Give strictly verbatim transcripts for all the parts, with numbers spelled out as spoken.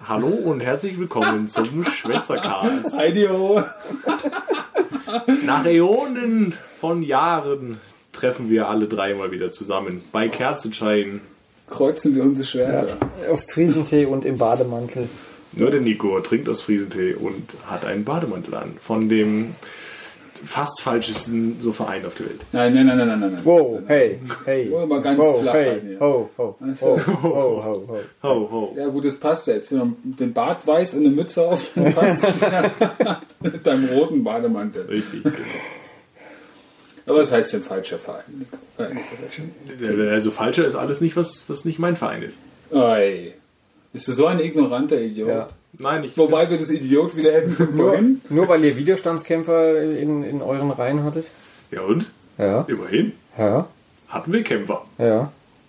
Hallo und herzlich willkommen zum Schwätzercast. Heidio. Nach Äonen von Jahren treffen wir alle drei mal wieder zusammen. Bei Kerzenschein. Kreuzen wir unsere Schwerter. Ja, aus Friesentee und im Bademantel. Nur der Nico trinkt aus Friesentee und hat einen Bademantel an. Von dem fast falschesten so Verein auf der Welt. Nein, nein, nein, nein, nein, nein. Wow, hey, hey. Wollen wir mal ganz wow, flach hey, halten hier. ho, ho, Achso. ho, ho, ho, ho. Ho, ho. Ja gut, das passt jetzt. Wenn man den Bart weiß und eine Mütze auf, dann passt es mit deinem roten Bademantel. Richtig, genau. Aber das heißt ja ein falscher Verein. Nico. Äh, Nico, sag schon. Also falscher ist alles nicht, was, was nicht mein Verein ist. Oi. Bist du so ein ignoranter Idiot? Ja. Nein, ich Wobei wir das Idiot wieder hätten von Nur, vorhin. nur weil ihr Widerstandskämpfer in, in euren Reihen hattet? Ja und? Ja. Immerhin Ja. hatten wir Kämpfer. Ja.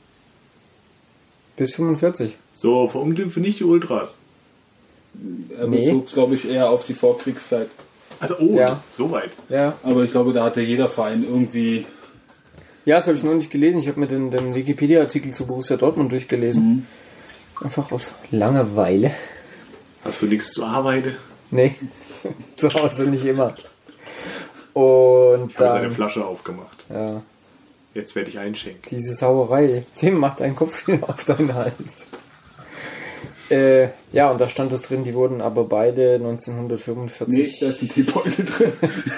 Bis fünfundvierzig. So, vor allem für nicht die Ultras. Er Nee. bezog es, glaube ich, eher auf die Vorkriegszeit. Also, oh, Ja. so weit. Ja. Aber ich glaube, da hatte jeder Verein irgendwie... Ja, das habe ich noch nicht gelesen. Ich habe mir den, den Wikipedia-Artikel zu Borussia Dortmund durchgelesen. Einfach aus Langeweile. Hast du nichts zu arbeiten? Nee, zu Hause nicht immer. Und Ich habe seine dann, Flasche aufgemacht. ja, Jetzt werde ich einschenken. diese Sauerei. Tim macht einen Kopf wieder auf deinen Hals. Äh, ja, und da stand es drin, die wurden aber beide Nee, neunzehnhundertfünfundvierzig. da ist ein Teebeutel drin.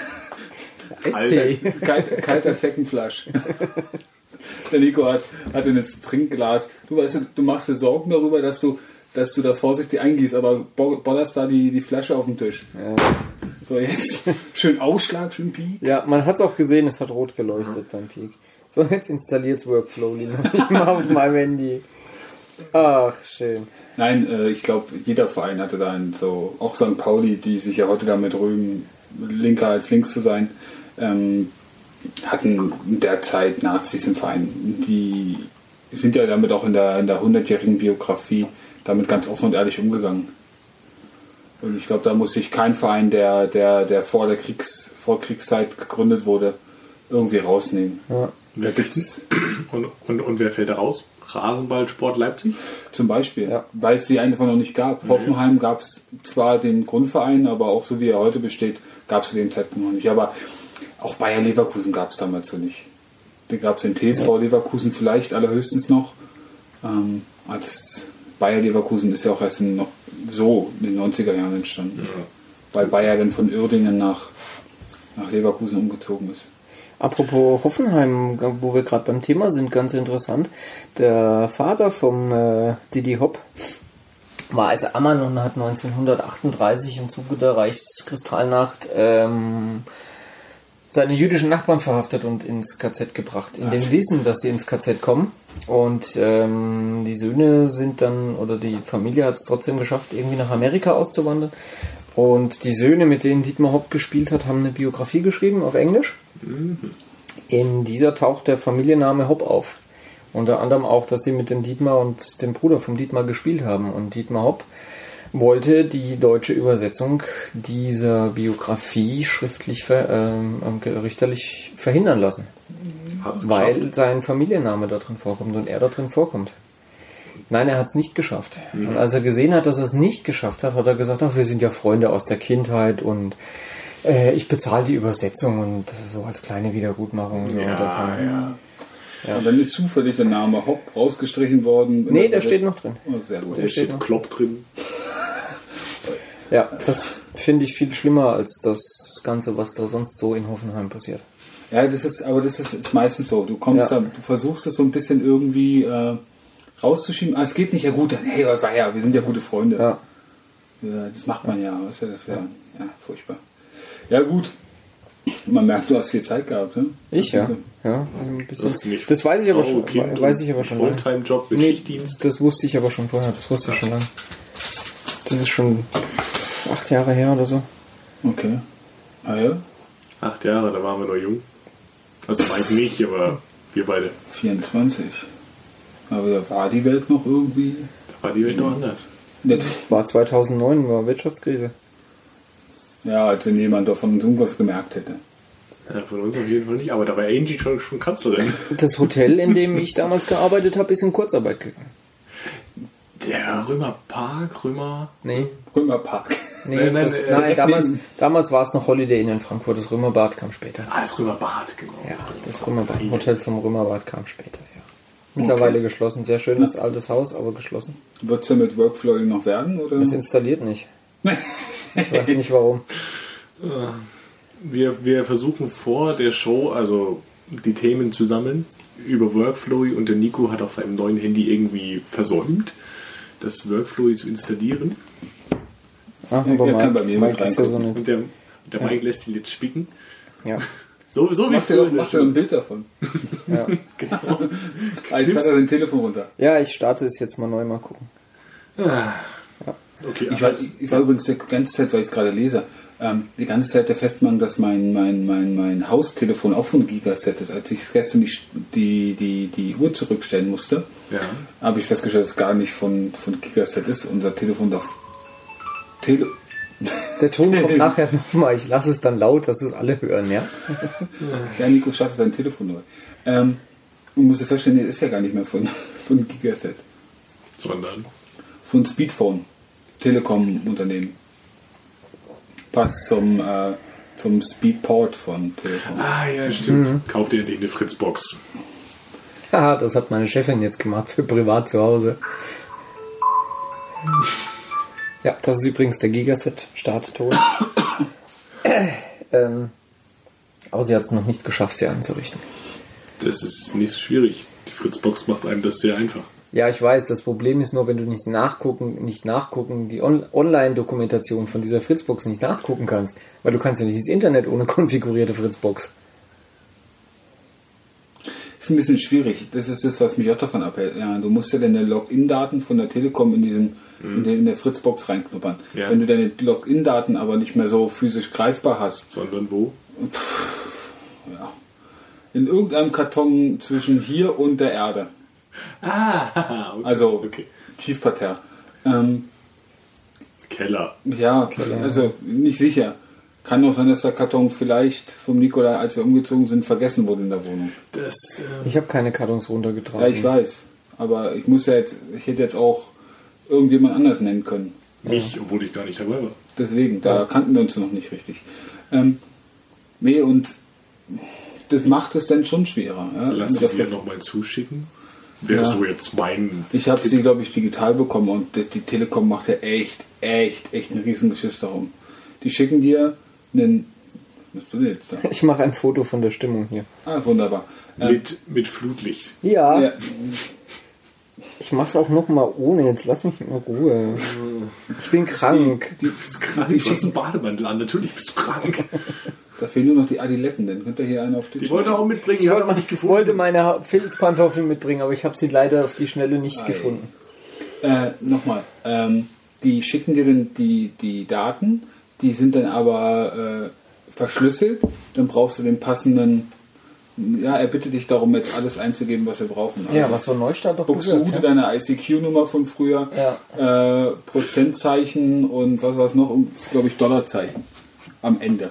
S-Tee. Kalt, kalter Seckenflasch. Der Nico hat, hat in das Trinkglas. Du weißt, du machst dir Sorgen darüber, dass du, dass du da vorsichtig eingießt, aber bo- bollerst da die, die Flasche auf den Tisch. Ja. So, jetzt schön Ausschlag, schön Piek. Ja, man hat es auch gesehen, es hat rot geleuchtet beim Peak. So, jetzt installiert's Workflow nicht mal auf meinem Handy. Ach, schön. Nein, äh, ich glaube, jeder Verein hatte da einen, so, auch Sankt Pauli, die sich ja heute damit rühmen, linker als links zu sein, ähm, hatten in der Zeit Nazis im Verein. Die sind ja damit auch in der, in der hundertjährigen Biografie damit ganz offen und ehrlich umgegangen. Und ich glaube, da muss sich kein Verein, der, der, der vor der Kriegs, vor Kriegszeit gegründet wurde, irgendwie rausnehmen. Ja. Wer Da fällt, gibt's und, und, und wer fällt da raus? Rasenballsport Leipzig? zum Beispiel, Ja. weil es sie einfach noch nicht gab. Nee. Hoffenheim gab es zwar den Grundverein, aber auch so wie er heute besteht, gab es zu dem Zeitpunkt noch nicht. Aber auch Bayer Leverkusen gab es damals so nicht. Den gab es den T S V Leverkusen vielleicht allerhöchstens noch. Ähm, als Bayer Leverkusen ist ja auch erst in noch so in den neunziger Jahren entstanden. Ja. Weil Bayer dann von Uerdingen nach, nach Leverkusen umgezogen ist. Apropos Hoffenheim, wo wir gerade beim Thema sind, ganz interessant. Der Vater vom äh, Didi Hopp war als Ammann und hat neunzehnhundertachtunddreißig im Zuge der Reichskristallnacht ähm, seine jüdischen Nachbarn verhaftet und ins K Z gebracht. In dem Wissen, dass sie ins K Z kommen. Und ähm, die Söhne sind dann, oder die Familie hat es trotzdem geschafft, irgendwie nach Amerika auszuwandern. Und die Söhne, mit denen Dietmar Hopp gespielt hat, haben eine Biografie geschrieben auf Englisch. In dieser taucht der Familienname Hopp auf. Unter anderem auch, dass sie mit dem Dietmar und dem Bruder vom Dietmar gespielt haben. Und Dietmar Hopp wollte die deutsche Übersetzung dieser Biografie schriftlich ver, ähm, richterlich verhindern lassen. Hat es Weil geschafft. sein Familienname da drin vorkommt und er da drin vorkommt. Nein, er hat es nicht geschafft. Mhm. Und als er gesehen hat, dass er es nicht geschafft hat, hat er gesagt, ach, wir sind ja Freunde aus der Kindheit und äh, ich bezahle die Übersetzung und so als kleine Wiedergutmachung. So Ja, davon. ja. Und dann ist zufällig der Name Hopp rausgestrichen worden. Nee, der steht noch drin. Oh, sehr gut. Da steht steht noch. Klopp drin. Ja, das finde ich viel schlimmer als das Ganze, was da sonst so in Hoffenheim passiert. Ja, das ist, aber das ist, ist meistens so. Du kommst Ja. da, du versuchst es so ein bisschen irgendwie äh, rauszuschieben. Ah, es geht nicht, ja gut, dann, hey, war ja, wir sind ja gute Freunde. Ja. Ja, das macht man ja, weißt du, das wäre, ja. ja, furchtbar. Ja, gut. Man merkt, du hast viel Zeit gehabt, ne? Ich, ja. Also, ja ein bisschen. Hast du nicht Das weiß ich aber Frau, schon, Kind weiß und ich aber schon lange. Fulltime-Job mit Nee, Schichtdienst. das wusste ich aber schon vorher, das wusste ich schon lange. Das ist schon acht Jahre her oder so. Okay. Ah ja, Acht Jahre, da waren wir noch jung. Also Mike nicht, aber wir beide. vierundzwanzig. Aber da war die Welt noch irgendwie Da war die Welt noch anders. nett. War zweitausendneun, war Wirtschaftskrise. Ja, als wenn jemand davon uns irgendwas gemerkt hätte. Ja, von uns auf jeden Fall nicht, aber da war Angie schon, schon Kanzlerin. Das Hotel, in dem ich damals gearbeitet habe, ist in Kurzarbeit gegangen. Der Römerpark, Römer... Nee. Römerpark. Nee, Nein, nein, das, äh, nein direkt damals, neben- damals war es noch Holiday Inn in Frankfurt. Das Römerbad kam später. Ah, das Römerbad, genau. Ja, das Römerbad. Hotel zum Römerbad kam später, ja. Mittlerweile geschlossen. Sehr schönes altes Haus, aber geschlossen. Wird es ja mit Workflow noch werden? Oder? Es installiert nicht. Ich weiß nicht warum. Wir, wir versuchen vor der Show, also die Themen zu sammeln über Workflowy, und der Nico hat auf seinem neuen Handy irgendwie versäumt, das Workflowy zu installieren. Ach, Ja, aber er kann Mike, bei mir Mike mit ist ja so reingucken. eine, Und der, der Mike lässt ihn jetzt spicken. ja, So, so wie Macht früher er in der macht er ein Schule. Bild davon. ja. Genau. Ah, jetzt hat er sein Telefon runter. ja, ich starte es jetzt mal neu, mal gucken. Okay, Ich war, aber- ich war übrigens die ganze Zeit, weil ich es gerade lese, ähm, die ganze Zeit der Festmeinung, dass mein, mein, mein, mein Haustelefon auch von Gigaset ist. Als ich gestern die, die, die, die Uhr zurückstellen musste, ja. habe ich festgestellt, dass es gar nicht von, von Gigaset ist. Unser Telefon darf... Tele Der Ton kommt nachher nochmal. Ich lasse es dann laut, dass es alle hören, ja? ja, Nico startet sein Telefon neu. Ähm, und musste feststellen, nee, ist ja gar nicht mehr von, von Gigaset. Sondern. Von Speedphone, Telekom-Unternehmen. Passt zum, äh, zum Speedport von Telekom. Ah, ja, stimmt. Kauft ihr nicht eine Fritzbox? Haha, das hat meine Chefin jetzt gemacht für privat zu Hause. Ja, das ist übrigens der Gigaset-Startton. ähm, aber sie hat es noch nicht geschafft, sie einzurichten. Das ist nicht so schwierig. Die Fritzbox macht einem das sehr einfach. Ja, ich weiß, das Problem ist nur, wenn du nicht nachgucken, nicht nachgucken, die On- Online-Dokumentation von dieser Fritzbox nicht nachgucken kannst, weil du kannst ja nicht ins Internet ohne konfigurierte Fritzbox. Ist ein bisschen schwierig. Das ist das, was mich auch davon abhält. Ja, du musst ja deine Login-Daten von der Telekom in diesem in, der, in der Fritzbox reinknuppern. Ja. Wenn du deine Login-Daten aber nicht mehr so physisch greifbar hast, Sondern wo? ja, in irgendeinem Karton zwischen hier und der Erde, Ah, okay. also okay. Tiefparterre. Ähm, Keller. ja, also nicht sicher. Kann auch sein, dass der Karton vielleicht vom Nikola, als wir umgezogen sind, vergessen wurde in der Wohnung. Das, äh, Ich habe keine Kartons runtergetragen. Ja, ich weiß. Aber ich muss ja jetzt, ich hätte jetzt auch irgendjemand anders nennen können. mich, obwohl ich gar nicht dabei war. Deswegen, da kannten wir uns noch nicht richtig. Ähm, nee, und das macht es dann schon schwerer. Ja, Lass mit der ich dir Fritzbox. nochmal zuschicken. Wäre Ja. so jetzt mein... Ich habe Tipp. sie, glaube ich, digital bekommen und die, die Telekom macht ja echt, echt, echt einen riesen Geschiss darum. Die schicken dir einen... Was bist du denn jetzt da? Ich mache ein Foto von der Stimmung hier. Ah, wunderbar. Ähm, Mit, mit Flutlicht. Ja, ja, ich mach's auch nochmal ohne. Jetzt lass mich in Ruhe. Ich bin krank. die, Du bist krank, die du hast einen schicken, Bademantel an. Natürlich bist du krank. da fehlen nur noch die Adiletten, dann könnt ihr hier einen auf den Die wollte er auch mitbringen. Ich die hat wollte, aber nicht ich gefunden. wollte meine Filzpantoffeln mitbringen, aber ich habe sie leider auf die Schnelle nicht Ei. gefunden. Äh, nochmal, ähm, die schicken dir dann die, die Daten, die sind dann aber äh, verschlüsselt, dann brauchst du den passenden, ja, er bittet dich darum, jetzt alles einzugeben, was wir brauchen. Ja, was so ein Neustart doch Buxtehude, gesagt, ja? deine I C Q-Nummer von früher, äh, Prozentzeichen und was war es noch, und glaube ich Dollarzeichen am Ende.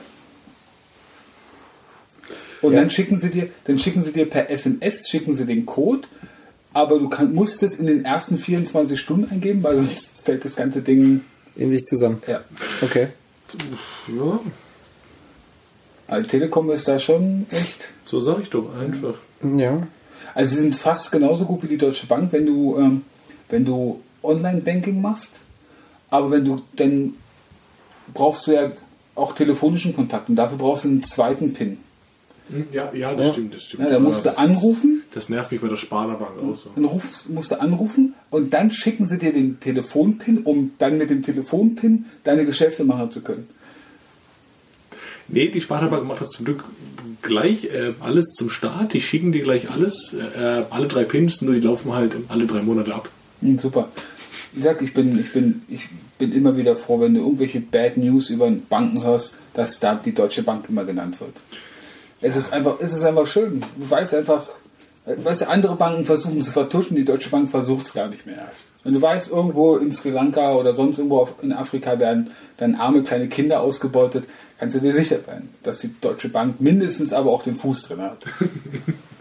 Und Ja. dann schicken sie dir, dann schicken sie dir per S M S, schicken sie den Code, aber du kann, musst es in den ersten vierundzwanzig Stunden eingeben, weil sonst fällt das ganze Ding. In sich zusammen. Ja. Okay. Ja, Also Telekom ist da schon echt. so sag ich doch einfach. Ja. Also sie sind fast genauso gut wie die Deutsche Bank, wenn du, ähm, wenn du Online-Banking machst, aber wenn du, dann brauchst du ja auch telefonischen Kontakt und dafür brauchst du einen zweiten PIN. Hm, Ja, ja, das Ja. stimmt, das stimmt. Ja, da musst du das, anrufen. Das nervt mich bei der Sparda-Bank auch so. Dann rufst, musst du anrufen und dann schicken sie dir den Telefonpin, um dann mit dem Telefonpin deine Geschäfte machen zu können. Nee, die Sparda-Bank macht das zum Glück gleich äh, alles zum Start. Die schicken dir gleich alles, äh, alle drei Pins, nur die laufen halt alle drei Monate ab. Hm, super. Ich sag, ich bin, ich bin, ich bin immer wieder froh, wenn du irgendwelche Bad News über Banken hörst, dass da die Deutsche Bank immer genannt wird. Es ist einfach, es ist einfach schön. Du weißt einfach, weißt du, andere Banken versuchen zu vertuschen, die Deutsche Bank versucht es gar nicht mehr erst. Wenn du weißt, irgendwo in Sri Lanka oder sonst irgendwo auf, in Afrika werden dann arme kleine Kinder ausgebeutet, kannst du dir sicher sein, dass die Deutsche Bank mindestens aber auch den Fuß drin hat.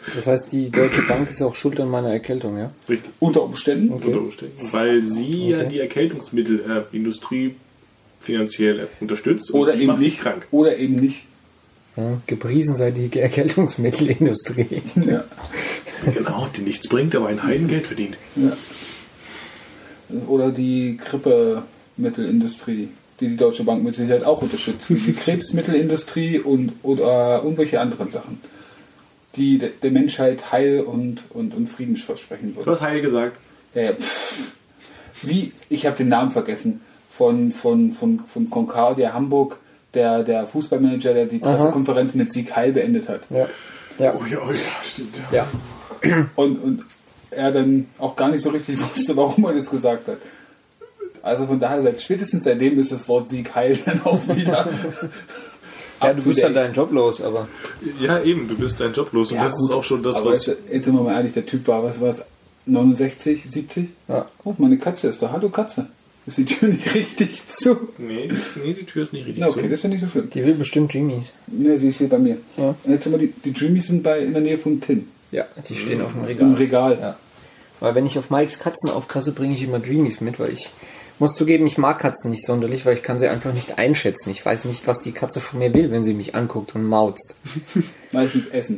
Das heißt, die Deutsche Bank ist auch schuld an meiner Erkältung, ja? Richtig. Unter Umständen. Okay. Unter Umständen. Weil sie ja Okay. die Erkältungsmittelindustrie finanziell äh, unterstützt und Oder die eben macht dich nicht. krank. Oder eben nicht. Ja, gepriesen sei die Erkältungsmittelindustrie. Ja. Genau, die nichts bringt, aber ein Heidengeld verdient. Ja. Oder die Grippemittelindustrie, die die Deutsche Bank mit Sicherheit auch unterstützt. Die Krebsmittelindustrie und oder irgendwelche anderen Sachen, die de- der Menschheit Heil und, und, und Frieden versprechen Du würden. hast Heil gesagt. Ja, ja, pff. Wie, ich habe den Namen vergessen, von, von, von, von Concordia Hamburg, der, der Fußballmanager, der die Pressekonferenz mit Sieg Heil beendet hat. Ja. Ja. Oh ja, oh ja, stimmt. Ja. Ja. Und, und er dann auch gar nicht so richtig wusste, warum er das gesagt hat. Also von daher, seit spätestens seitdem ist das Wort Sieg Heil dann auch wieder. Ja, up du to bist dann date. deinen Job los, aber. Ja, eben, du bist dein Job los. Und Ja, das gut. ist auch schon das, Aber was. jetzt, jetzt sind wir mal ehrlich, der Typ war, was war es, neunundsechzig, siebzig? Ja. Oh, meine Katze ist da. Hallo Katze. Ist die Tür nicht richtig zu? Nee, nee, die Tür ist nicht richtig Na okay, zu. das ist ja nicht so schlimm. Die will bestimmt Jimmys. Ne, sie ist hier bei mir. Ja. Und jetzt sind wir die, die Dreamies sind bei, in der Nähe von Tim. Ja, die stehen auf dem Im Regal. Regal. Ja. Weil wenn ich auf Mikes Katzen aufpasse, bringe ich immer Dreamies mit, weil ich muss zugeben, ich mag Katzen nicht sonderlich, weil ich kann sie einfach nicht einschätzen. Ich weiß nicht, was die Katze von mir will, wenn sie mich anguckt und mauzt. Meistens Essen.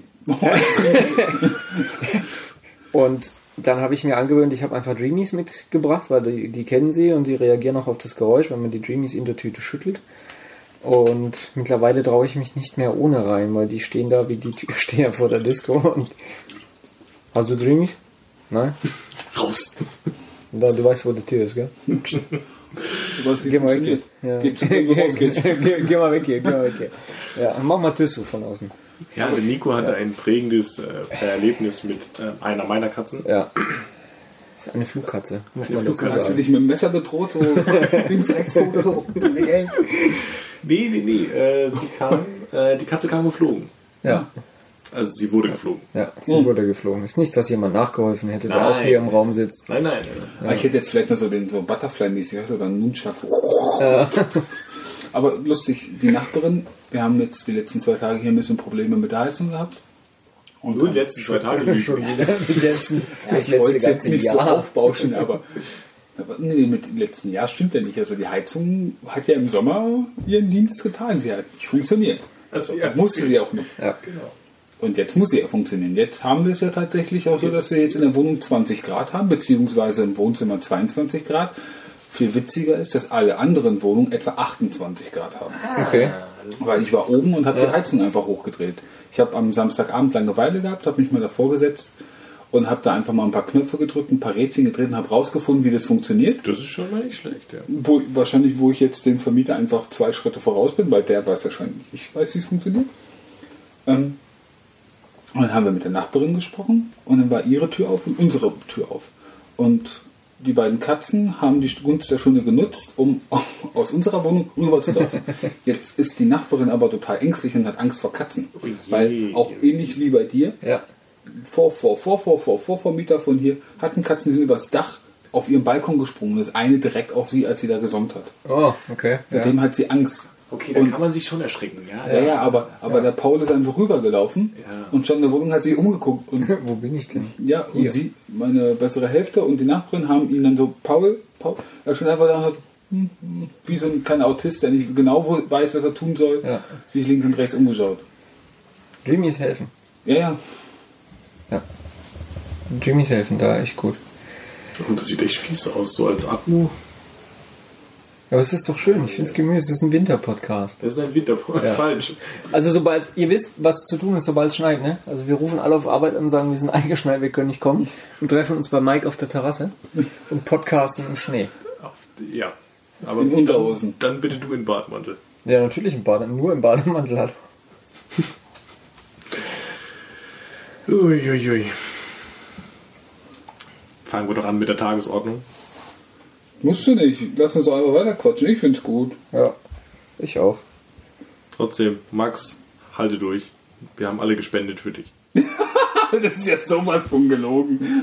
Und dann habe ich mir angewöhnt, ich habe einfach Dreamies mitgebracht, weil die, die kennen sie und die reagieren auch auf das Geräusch, wenn man die Dreamies in der Tüte schüttelt. Und mittlerweile traue ich mich nicht mehr ohne rein, weil die stehen da wie die Türsteher vor der Disco. Und hast du Dreamies? Nein? Raus. Da, du weißt, wo die Tür ist, gell? Du weißt, wie Geh mal weg funktioniert. hier. Ja. Geh zu dem, wo du rausgehst. geh, geh, geh mal weg hier, geh mal weg hier. Ja, mach mal Tür zu von außen. Ja, der Nico hatte ein prägendes äh, Erlebnis mit äh, einer meiner Katzen. Ja. Das ist eine Flugkatze, muss man dazu Flugkatze. Hast du sagen. dich mit dem Messer bedroht, so links, rechts, vor oder so? Nee, nee, nee. Äh, sie kam, äh, die Katze kam geflogen. Ja, Also sie wurde geflogen. ja, sie wurde geflogen. Ist nicht, dass jemand nachgeholfen hätte, der auch Nein. hier im Raum sitzt. Nein, nein. nein. Aber ich hätte jetzt vielleicht noch so den so Butterfly-mäßig, weißt du, oder einen Nunchuck. Aber lustig, die Nachbarin, wir haben jetzt die letzten zwei Tage hier ein bisschen Probleme mit der Heizung gehabt. Und Nur die letzten zwei Tage Schon lügen. wieder. Die letzten, Ja, das ich wollte letzte es jetzt ganze nicht so Jahr. aufbauschen, aber, aber nee, mit dem letzten Jahr stimmt ja nicht. Also die Heizung hat ja im Sommer ihren Dienst getan. Sie hat nicht funktioniert. Also, Also, ja. musste sie auch nicht. Ja. Genau. Und jetzt muss sie ja funktionieren. Jetzt haben wir es ja tatsächlich auch so, dass wir jetzt in der Wohnung zwanzig Grad haben, beziehungsweise im Wohnzimmer zweiundzwanzig Grad. Viel witziger ist, dass alle anderen Wohnungen etwa achtundzwanzig Grad haben. Okay. Weil ich war oben und habe die Heizung einfach hochgedreht. Ich habe am Samstagabend Langeweile gehabt, habe mich mal davor gesetzt und habe da einfach mal ein paar Knöpfe gedrückt, ein paar Rädchen gedreht und habe rausgefunden, wie das funktioniert. Das ist schon mal nicht schlecht, ja. Wo, wahrscheinlich, wo ich jetzt dem Vermieter einfach zwei Schritte voraus bin, weil der weiß wahrscheinlich, ich weiß, wie es funktioniert. Ähm, und dann haben wir mit der Nachbarin gesprochen und dann war ihre Tür auf und unsere Tür auf. Und die beiden Katzen haben die Gunst der Stunde genutzt, um aus unserer Wohnung rüber zu laufen. Jetzt ist die Nachbarin aber total ängstlich und hat Angst vor Katzen. Oh je. Weil auch ähnlich wie bei dir, Ja. vor, vor, vor, vor, vor, vor, Vormieter von hier hatten Katzen, die sind übers Dach auf ihren Balkon gesprungen. Das eine direkt auf sie, als sie da gesonnt hat. Oh, okay. Seitdem Ja. hat sie Angst. Okay, da Und- kann man sich schon erschrecken, ja. Ja, ja, aber, aber der Paul ist einfach rübergelaufen Ja. und schon in der Wohnung hat sich umgeguckt. Und Wo bin ich denn? ja, und Hier. sie, meine bessere Hälfte und die Nachbarin haben ihn dann so, Paul, Paul, er schon einfach da und hat, hm, hm, wie so ein kleiner Autist, der nicht genau wo- weiß, was er tun soll, Ja. sich links und rechts umgeschaut. Jimmys helfen. Ja, ja. Ja. Jimmys helfen, da echt gut. Und das sieht echt fies aus, so als Akku. Aber es ist doch schön, ich finde es gemütlich, es ist ein Winter-Podcast. Das ist ein Winter. Ja. Falsch. Also sobald, ihr wisst, was zu tun ist, sobald es schneit, ne? Also wir rufen alle auf Arbeit an und sagen, wir sind eingeschneit, wir können nicht kommen und treffen uns bei Mike auf der Terrasse und podcasten im Schnee. Auf, ja. Aber In Unterhosen. Dann, dann bitte du in Badmantel. Ja, natürlich im Bade, nur im Bademantel halt. Uiuiui. Fangen wir doch an mit der Tagesordnung. Musst du nicht. Lass uns einfach weiter quatschen. Ich find's gut. Ja, ich auch. Trotzdem, Max, halte durch. Wir haben alle gespendet für dich. Das ist ja sowas von gelogen.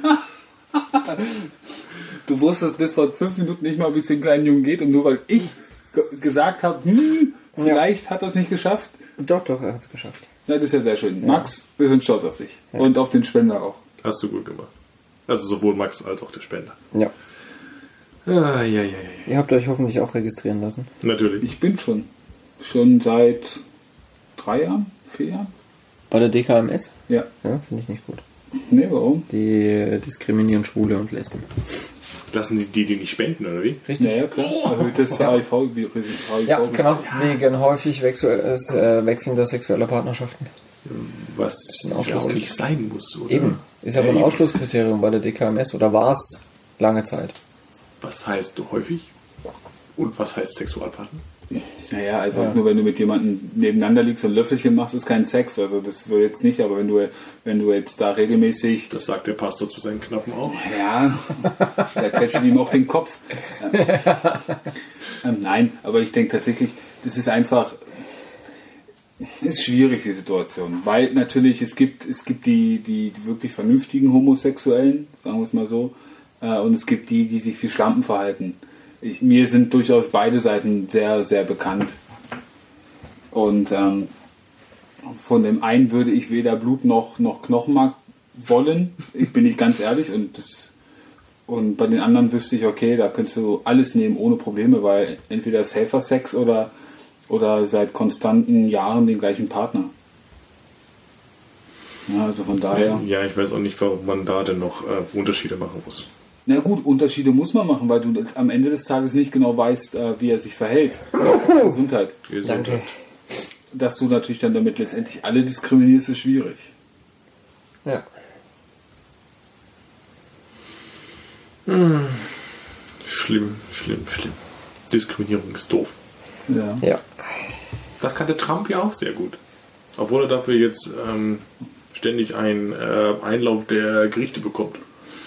Du wusstest bis vor fünf Minuten nicht mal, wie es den kleinen Jungen geht und nur weil ich ge- gesagt habe, hm, vielleicht hat er es nicht geschafft. Doch, doch, er hat es geschafft. Ja, das ist ja sehr schön. Max, wir sind stolz auf dich. Ja. Und auf den Spender auch. Hast du gut gemacht. Also sowohl Max als auch der Spender. Ja. Ah, ja, ja, ja. Ihr habt euch hoffentlich auch registrieren lassen. Natürlich. Ich bin schon. Schon seit drei Jahren, vier Jahren. Bei der D K M S? Ja. Ja, finde ich nicht gut. Nee, warum? Die äh, diskriminieren Schwule und Lesben. Lassen Sie die, die nicht spenden, oder wie? Richtig. Naja, klar. Erhöhtes H I V-Risiko. Ja, genau. Wegen häufig wechsel, äh, wechselnder sexueller Partnerschaften. Was ja auch nicht sein muss, oder? Eben. Ist aber ein Ausschlusskriterium bei der D K M S, oder war es lange Zeit? Was heißt häufig? Und was heißt Sexualpartner? Naja, also ja. Nur wenn du mit jemandem nebeneinander liegst und Löffelchen machst, ist kein Sex. Also das will jetzt nicht, aber wenn du wenn du jetzt da regelmäßig... Das sagt der Pastor zu seinen Knappen auch. Ja, da tätschelt ihm auch den Kopf. ähm, nein, aber ich denke tatsächlich, das ist einfach... Ist schwierig, die Situation. Weil natürlich, es gibt, es gibt die, die, die wirklich vernünftigen Homosexuellen, sagen wir es mal so, äh, und es gibt die, die sich wie Schlampen verhalten. Ich, mir sind durchaus beide Seiten sehr, sehr bekannt. Und ähm, von dem einen würde ich weder Blut noch, noch Knochenmark wollen. Ich bin nicht ganz ehrlich. Und, das, und bei den anderen wüsste ich, okay, da könntest du alles nehmen ohne Probleme, weil entweder safer Sex oder, oder seit konstanten Jahren den gleichen Partner. Ja, also von daher... Ja, ich weiß auch nicht, warum man da denn noch äh, Unterschiede machen muss. Na gut, Unterschiede muss man machen, weil du am Ende des Tages nicht genau weißt, äh, wie er sich verhält. Gesundheit. Danke. Dass du natürlich dann damit letztendlich alle diskriminierst, ist schwierig. Ja. Hm. Schlimm, schlimm, schlimm. Diskriminierung ist doof. Ja. Ja. Das kannte Trump ja auch sehr gut. Obwohl er dafür jetzt ähm, ständig einen äh, Einlauf der Gerichte bekommt.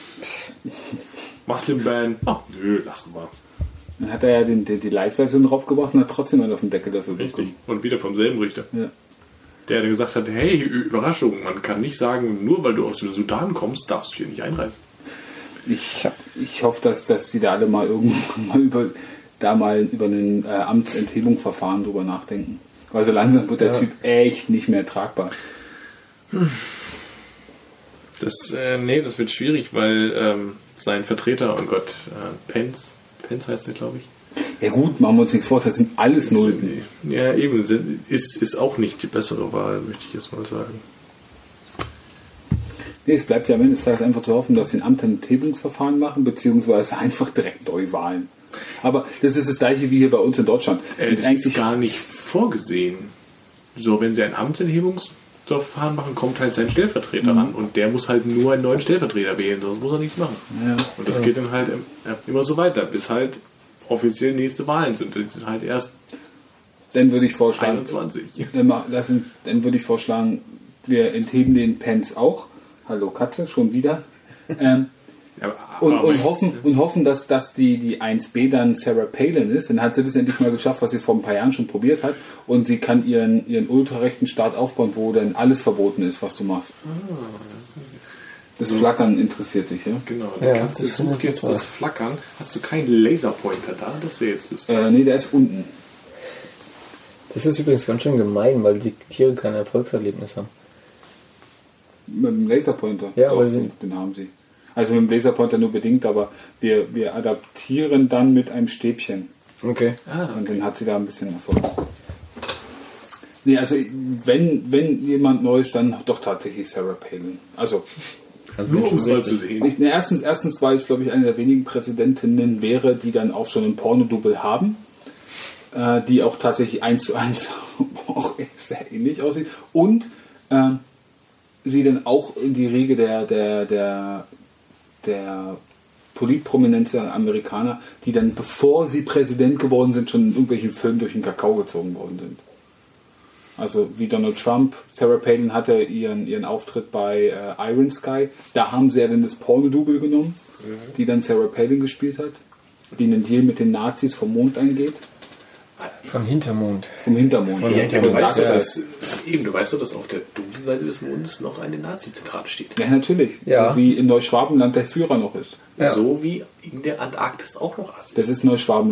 Muslim Ban. Ach, nö, lassen wir. Dann hat er ja den, den, die Light-Version draufgebracht und hat trotzdem einen auf den Deckel dafür bekommen. Richtig. Und wieder vom selben Richter. Ja. Der dann gesagt hat, hey, Überraschung, man kann nicht sagen, nur weil du aus dem Sudan kommst, darfst du hier nicht einreisen. Ich, ich hoffe, dass, dass die da alle mal irgendwann mal über, da mal über ein äh, Amtsenthebungsverfahren drüber nachdenken. Weil so langsam wird der ja. Typ echt nicht mehr tragbar. Hm. Das, äh, nee, das wird schwierig, weil ähm, sein Vertreter, oh Gott, äh, Pence, Pence heißt der, glaube ich. Ja gut, machen wir uns nichts vor, das sind alles Nullen. Ja, eben, ist, ist auch nicht die bessere Wahl, möchte ich jetzt mal sagen. Nee, es bleibt ja am Ende des Tages einfach zu hoffen, dass sie ein Amtsenthebungsverfahren machen, beziehungsweise einfach direkt Neuwahlen. Aber das ist das gleiche wie hier bei uns in Deutschland. Äh, das ist gar nicht vorgesehen. So, wenn sie ein Amtsenthebungsverfahren machen, kommt halt sein Stellvertreter mhm. ran und der muss halt nur einen neuen Stellvertreter wählen, sonst muss er nichts machen. Ja. Und das ja. geht dann halt ja, immer so weiter, bis halt offiziell nächste Wahlen sind. Das sind halt erst dann würde ich vorschlagen, einundzwanzig. Dann, lass uns, dann würde ich vorschlagen, wir entheben den Pence auch. Hallo Katze, schon wieder. Ähm, ja, und, und, hoffen, und hoffen, dass, dass die, die eins B dann Sarah Palin ist. Dann hat sie das endlich mal geschafft, was sie vor ein paar Jahren schon probiert hat. Und sie kann ihren, ihren ultrarechten Staat aufbauen, wo dann alles verboten ist, was du machst. Ah. Das Flackern interessiert dich, ja? Genau, du ja, kannst, sucht jetzt das Flackern. Hast du keinen Laserpointer da? Das wäre jetzt lustig. Äh, nee, der ist unten. Das ist übrigens ganz schön gemein, weil die Tiere kein Erfolgserlebnis haben. Mit dem Laserpointer? Ja, Doch, aber sie den haben sie. Also mit dem Laserpointer nur bedingt, aber wir, wir adaptieren dann mit einem Stäbchen. Okay. Ah, okay. Und dann hat sie da ein bisschen Erfolg. Nee, also wenn, wenn jemand Neues, dann doch tatsächlich Sarah Palin. Also nur um es mal zu sehen. Ich, ne, erstens, erstens, weil es, glaube ich, eine der wenigen Präsidentinnen wäre, die dann auch schon ein Pornodouble haben, äh, die auch tatsächlich eins zu eins auch sehr ähnlich aussieht. Und äh, sie dann auch in die Riege der, der, der, der Politprominenz der Amerikaner, die dann, bevor sie Präsident geworden sind, schon in irgendwelchen Filmen durch den Kakao gezogen worden sind. Also wie Donald Trump, Sarah Palin hatte ihren, ihren Auftritt bei äh, Iron Sky. Da haben sie ja dann das Porno-Double genommen, mhm. die dann Sarah Palin gespielt hat, die einen Deal mit den Nazis vom Mond eingeht. Vom Hintermond. Vom Hintermond. Vom ja, Hintermond. Ja, du weißt, das, eben, du weißt doch, dass auf der dunklen Seite des Mondes noch eine Nazi-Zentrale steht. Ja, natürlich. Ja. So wie in Neuschwabenland der Führer noch ist. Ja. So wie in der Antarktis auch noch ist. Das ist Neuschwabenland.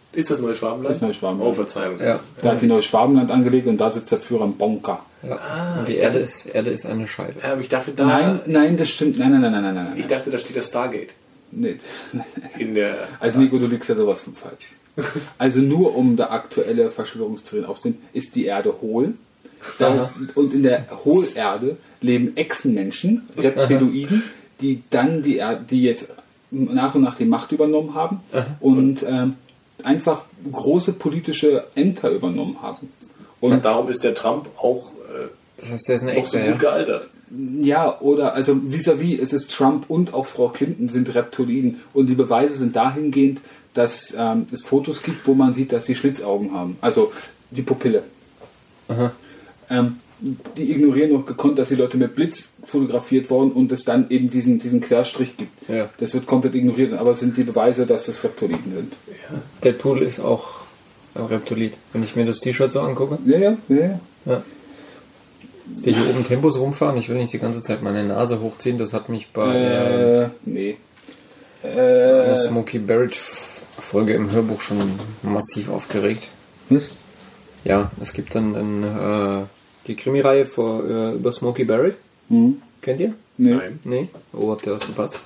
Ist das Neuschwabenland? Das ist Neuschwabenland. Oh, Verzeihung. Ja. Da hat die Neuschwabenland angelegt und da sitzt der Führer im Bonker. Ja. Ah, Und die ich Erde dachte- ist, Erde ist eine Scheibe. Ähm, ich dachte, da. Nein, nein, das stimmt. Nein, nein, nein, nein, nein, nein. Ich dachte, da steht das Stargate. Nee. In der. Also Nico, du liegst ja sowas von falsch. Also nur um da aktuelle Verschwörungstheorien aufzunehmen, ist die Erde hohl. Da, und in der Hohlerde leben Echsenmenschen, Reptiloiden, die dann die Erde, die jetzt nach und nach die Macht übernommen haben und ähm, einfach große politische Ämter übernommen haben. Und Und darum ist der Trump auch äh, Das heißt, der ist eine noch so Echse, gut ja. gealtert. ja, oder also vis-à-vis, es ist Trump und auch Frau Clinton sind Reptiloiden und die Beweise sind dahingehend, dass ähm, es Fotos gibt, wo man sieht, dass sie Schlitzaugen haben, also die Pupille. Aha. Ähm, die ignorieren noch gekonnt, dass die Leute mit Blitz fotografiert wurden und es dann eben diesen, diesen Querstrich gibt. Ja. Das wird komplett ignoriert, aber es sind die Beweise, dass das Reptiloiden sind. Deadpool ist auch ein Reptilit. Wenn ich mir das T-Shirt so angucke, Ja, ja, ja, ja. ja. Die hier oben Tempos rumfahren, ich will nicht die ganze Zeit meine Nase hochziehen, das hat mich bei äh, Äh, nee. einer Äh, Smokey Barrett Folge im Hörbuch schon massiv aufgeregt. was? Ja, es gibt dann ein, äh, die Krimireihe vor, äh, über Smokey Barrett. Hm. Kennt ihr? Nee. Nein. Nee? Oh, habt ihr was verpasst?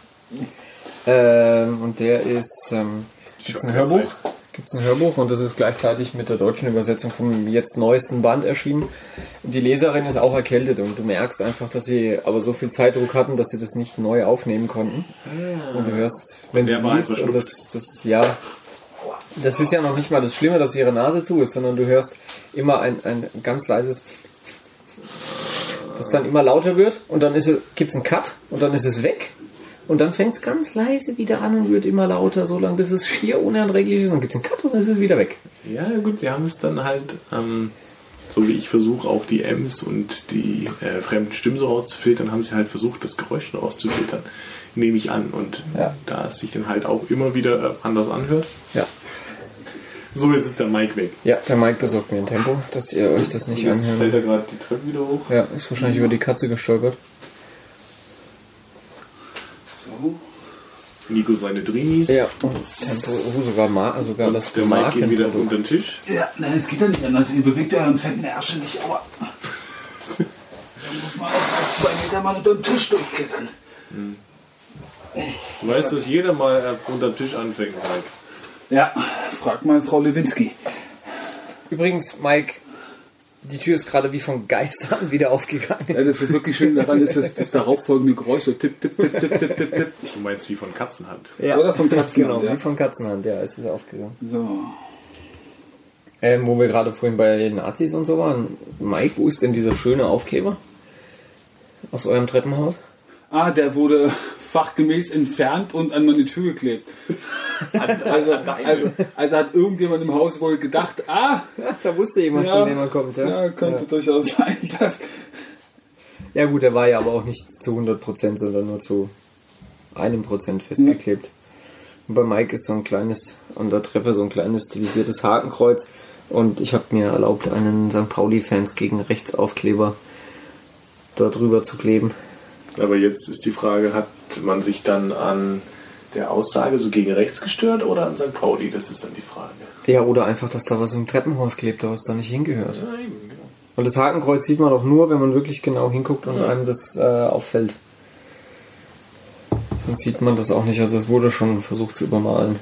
Ähm, und der ist, ähm, gibt's Schon ein in der Hörbuch? Gibt's ein Hörbuch und das ist gleichzeitig mit der deutschen Übersetzung vom jetzt neuesten Band erschienen. Und die Leserin ist auch erkältet und du merkst einfach, dass sie aber so viel Zeitdruck hatten, dass sie das nicht neu aufnehmen konnten. Und du hörst, wenn sie Der war liest, einfach und das, das, ja, das ist ja noch nicht mal das Schlimme, dass ihre Nase zu ist, sondern du hörst immer ein, ein ganz leises, das dann immer lauter wird und dann ist es, gibt's einen Cut und dann ist es weg. Und dann fängt es ganz leise wieder an und wird immer lauter, so lange bis es schier unerträglich ist. Dann gibt es einen Cut und dann ist es wieder weg. Ja, gut, sie haben es dann halt, ähm, so wie ich versuche, auch die M's und die äh, fremden Stimmen so rauszufiltern, haben sie halt versucht, das Geräusch rauszufiltern. Nehme ich an. Und Ja. da es sich dann halt auch immer wieder äh, anders anhört, Ja. so ist es der Mic weg. Ja, der Mike besorgt mir ein Tempo, dass ihr euch das nicht Jetzt anhört. fällt er gerade die Treppe wieder hoch. Ja, ist wahrscheinlich über die Katze gestolpert. So. Nico seine Drinis. Ja, und Tempo, oh, sogar, Ma sogar Und das der Mike geht wieder Markenprodukt. unter den Tisch. Ja, nein, es geht ja nicht anders. Ihr bewegt euren fetten Ärsche nicht, aber da muss man auch als zwei Meter mal unter den Tisch durchklettern. Du weißt, dass jeder mal äh, unter den Tisch anfängt, Mike. Ja, frag mal Frau Lewinsky. Übrigens, Mike, die Tür ist gerade wie von Geistern wieder aufgegangen. Ja, das ist wirklich schön daran, ist das, das darauffolgende Geräusch, so tipp, tipp, tipp, tipp, tipp, tipp, tipp. Du meinst wie von Katzenhand. Ja. Oder von Katzenhand, Genau, ja. wie von Katzenhand, ja, ist es aufgegangen. So. Ähm, wo wir gerade vorhin bei den Nazis und so waren. Mike, wo ist denn dieser schöne Aufkleber? Aus eurem Treppenhaus? Ah, der wurde fachgemäß entfernt und an meine Tür geklebt. Hat, also, also, also hat irgendjemand im Haus wohl gedacht, ah, Ja, da wusste jemand, ja, von dem er kommt. Ja, ja könnte ja. durchaus sein, dass... Ja gut, der war ja aber auch nicht zu hundert Prozent, sondern nur zu einem Prozent festgeklebt. Und bei Mike ist so ein kleines, an der Treppe so ein kleines stilisiertes Hakenkreuz. Und ich habe mir erlaubt, einen Sankt Pauli-Fans gegen Rechtsaufkleber da drüber zu kleben. Aber jetzt ist die Frage, hat man sich dann an der Aussage so gegen rechts gestört oder an Sankt Pauli? Das ist dann die Frage. Ja, oder einfach, dass da was im Treppenhaus klebt, was da nicht hingehört. Ja, eben, genau. Und das Hakenkreuz sieht man doch nur, wenn man wirklich genau hinguckt und Ja. einem das äh, auffällt. Sonst sieht man das auch nicht. Also es wurde schon versucht zu übermalen.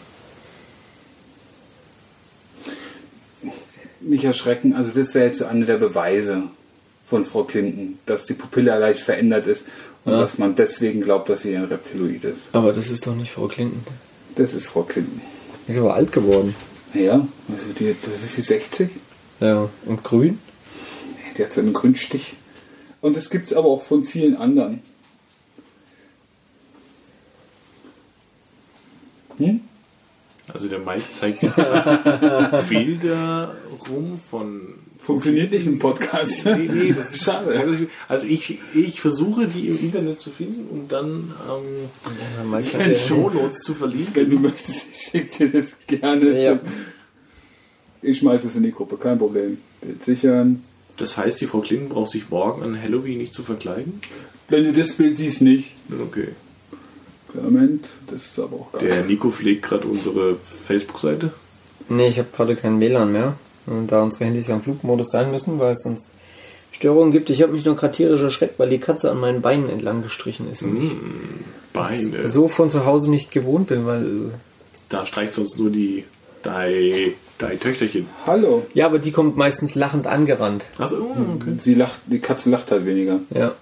Nicht erschrecken, also das wäre jetzt so einer der Beweise von Frau Clinton, dass die Pupille leicht verändert ist und Ja. dass man deswegen glaubt, dass sie ein Reptiloid ist. Aber das ist doch nicht Frau Clinton. Das ist Frau Clinton. Die ist aber alt geworden. Ja, also die, das ist die sechzig. Ja, und grün? Die hat so einen Grünstich. Und das gibt es aber auch von vielen anderen. Hm? Also der Mike zeigt jetzt gerade Bilder rum von... Funktioniert nicht im Podcast. Nee, nee, das ist Schade. Also ich, also ich, ich versuche, die im Internet zu finden und dann ähm, Ja, Mike hat in ja- Shownotes zu verlinken. Wenn du möchtest, ich schicke dir das gerne. Ja. Ich schmeiße es in die Gruppe, kein Problem. Bild sichern. Das heißt, die Frau Clinton braucht sich morgen an Halloween nicht zu verkleiden? Wenn du das Bild siehst, nicht. Okay. Moment, das ist aber auch geil. Der Nico pflegt gerade unsere Facebook-Seite. Nee, ich habe gerade kein W L A N mehr. Und da unsere Handys ja im Flugmodus sein müssen, weil es sonst Störungen gibt. Ich habe mich nur gerade tierisch erschreckt, weil die Katze an meinen Beinen entlang gestrichen ist. Und Mm, Beine. ich so von zu Hause nicht gewohnt bin, weil... Da streicht sonst nur die drei, drei Töchterchen. Hallo. Ja, aber die kommt meistens lachend angerannt. Also, okay. Sie lacht, die Katze lacht halt weniger. Ja.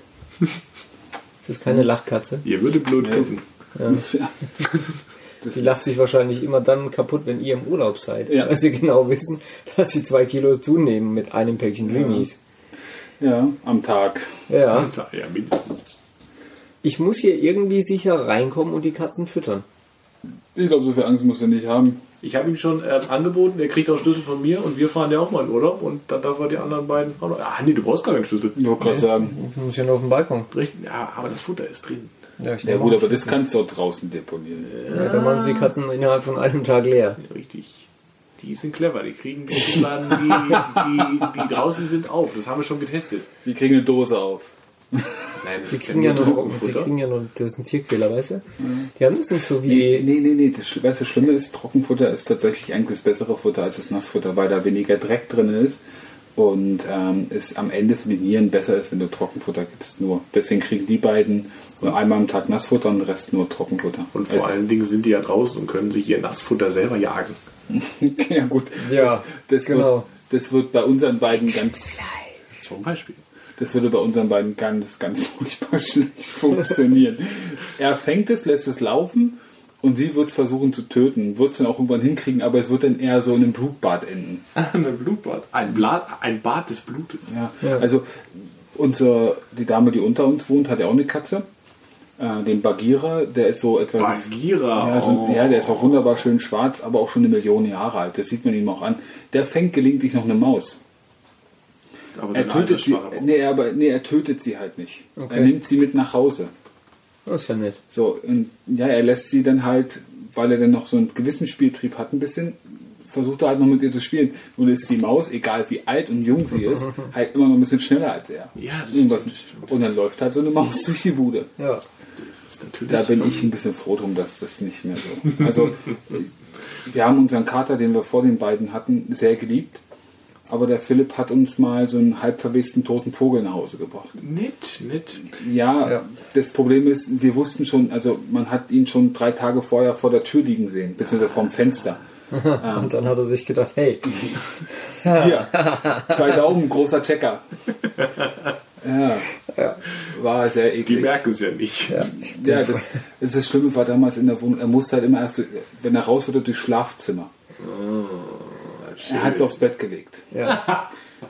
Das ist keine Lachkatze. Ihr würdet Blut Nee. gucken. Ja. Die lacht sich wahrscheinlich immer dann kaputt, wenn ihr im Urlaub seid. Ja. Weil sie genau wissen, dass sie zwei Kilo zunehmen mit einem Päckchen Dreamies. Ja, am Tag. Ja. Ja, mindestens. Ich muss hier irgendwie sicher reinkommen und die Katzen füttern. Ich glaube, so viel Angst muss er nicht haben. Ich habe ihm schon äh, angeboten, er kriegt auch Schlüssel von mir und wir fahren ja auch mal in Urlaub und dann darf er die anderen beiden auch noch. Ah, nee, du brauchst gar keinen Schlüssel. Ich wollte gerade Nee. sagen. Ich muss ja nur auf den Balkon. Richtig, ja, aber das Futter ist drin. Ja, ich Ja nehme gut, auch aber das Schlüssel. kannst du auch draußen deponieren. Ja, dann machen sie die Katzen innerhalb von einem Tag leer. Ja, richtig. Die sind clever, die kriegen die Schubladen, die, die, die draußen sind auf. Das haben wir schon getestet. Die kriegen eine Dose auf. Nein, das Die ist kriegen ja nur, die Trockenfutter. kriegen ja nur, das ist ein Tierquäler, weißt du? Die haben das nicht so Nee, wie... nee, nee, nee. Das, weißt du, das Schlimme ist, Trockenfutter ist tatsächlich eigentlich das bessere Futter als das Nassfutter, weil da weniger Dreck drin ist und ähm, es am Ende für die Nieren besser ist, wenn du Trockenfutter gibst. Nur deswegen kriegen die beiden nur einmal am Tag Nassfutter und den Rest nur Trockenfutter. Und vor Es- allen Dingen sind die ja draußen und können sich ihr Nassfutter selber jagen. ja gut, Ja, das, das, genau. wird, das wird bei unseren beiden ganz, Zum Beispiel. das würde bei unseren beiden ganz, ganz furchtbar schlecht funktionieren. Er fängt es, lässt es laufen und sie wird es versuchen zu töten, wird es dann auch irgendwann hinkriegen, aber es wird dann eher so in einem Blutbad enden. Ein Blutbad. Ein, Blat, ein Bad des Blutes. Ja, Ja. also unsere, die Dame, die unter uns wohnt, hat ja auch eine Katze. Äh, den Bagheera, der ist so etwa... Bagheera. Ja, so, oh. ja, der ist auch wunderbar schön schwarz, aber auch schon eine Million Jahre alt. Das sieht man ihm auch an. Der fängt gelegentlich noch eine Maus. Aber Er deine tötet sie, altersschwache Maus. nee, aber nee, er tötet sie halt nicht. Okay. Er nimmt sie mit nach Hause. Das ist ja nett. So, und ja, er lässt sie dann halt, weil er dann noch so einen gewissen Spieltrieb hat, ein bisschen, versucht er halt noch mit ihr zu spielen. Nun ist die Maus, egal wie alt und jung sie ist, halt immer noch ein bisschen schneller als er. Ja, das Irgendwas. stimmt, das stimmt. Und dann läuft halt so eine Maus durch die Bude. Ja. Das ist natürlich Da bin ich ein bisschen froh drum, dass das nicht mehr so. Also, wir haben unseren Kater, den wir vor den beiden hatten, sehr geliebt. Aber der Philipp hat uns mal so einen halb verwesten toten Vogel nach Hause gebracht. nett, nett. Ja, Ja. das Problem ist, wir wussten schon, also man hat ihn schon drei Tage vorher vor der Tür liegen sehen, beziehungsweise vorm Fenster. Und dann hat er sich gedacht, hey, Hier, zwei Daumen, großer Checker. Ja, ja, war sehr Die eklig. merken es ja nicht. ja. Ja, das, das, ist das Schlimme war damals in der Wohnung, er musste halt immer erst, wenn er raus wurde, durchs Schlafzimmer. Er hat es aufs Bett gelegt. ja.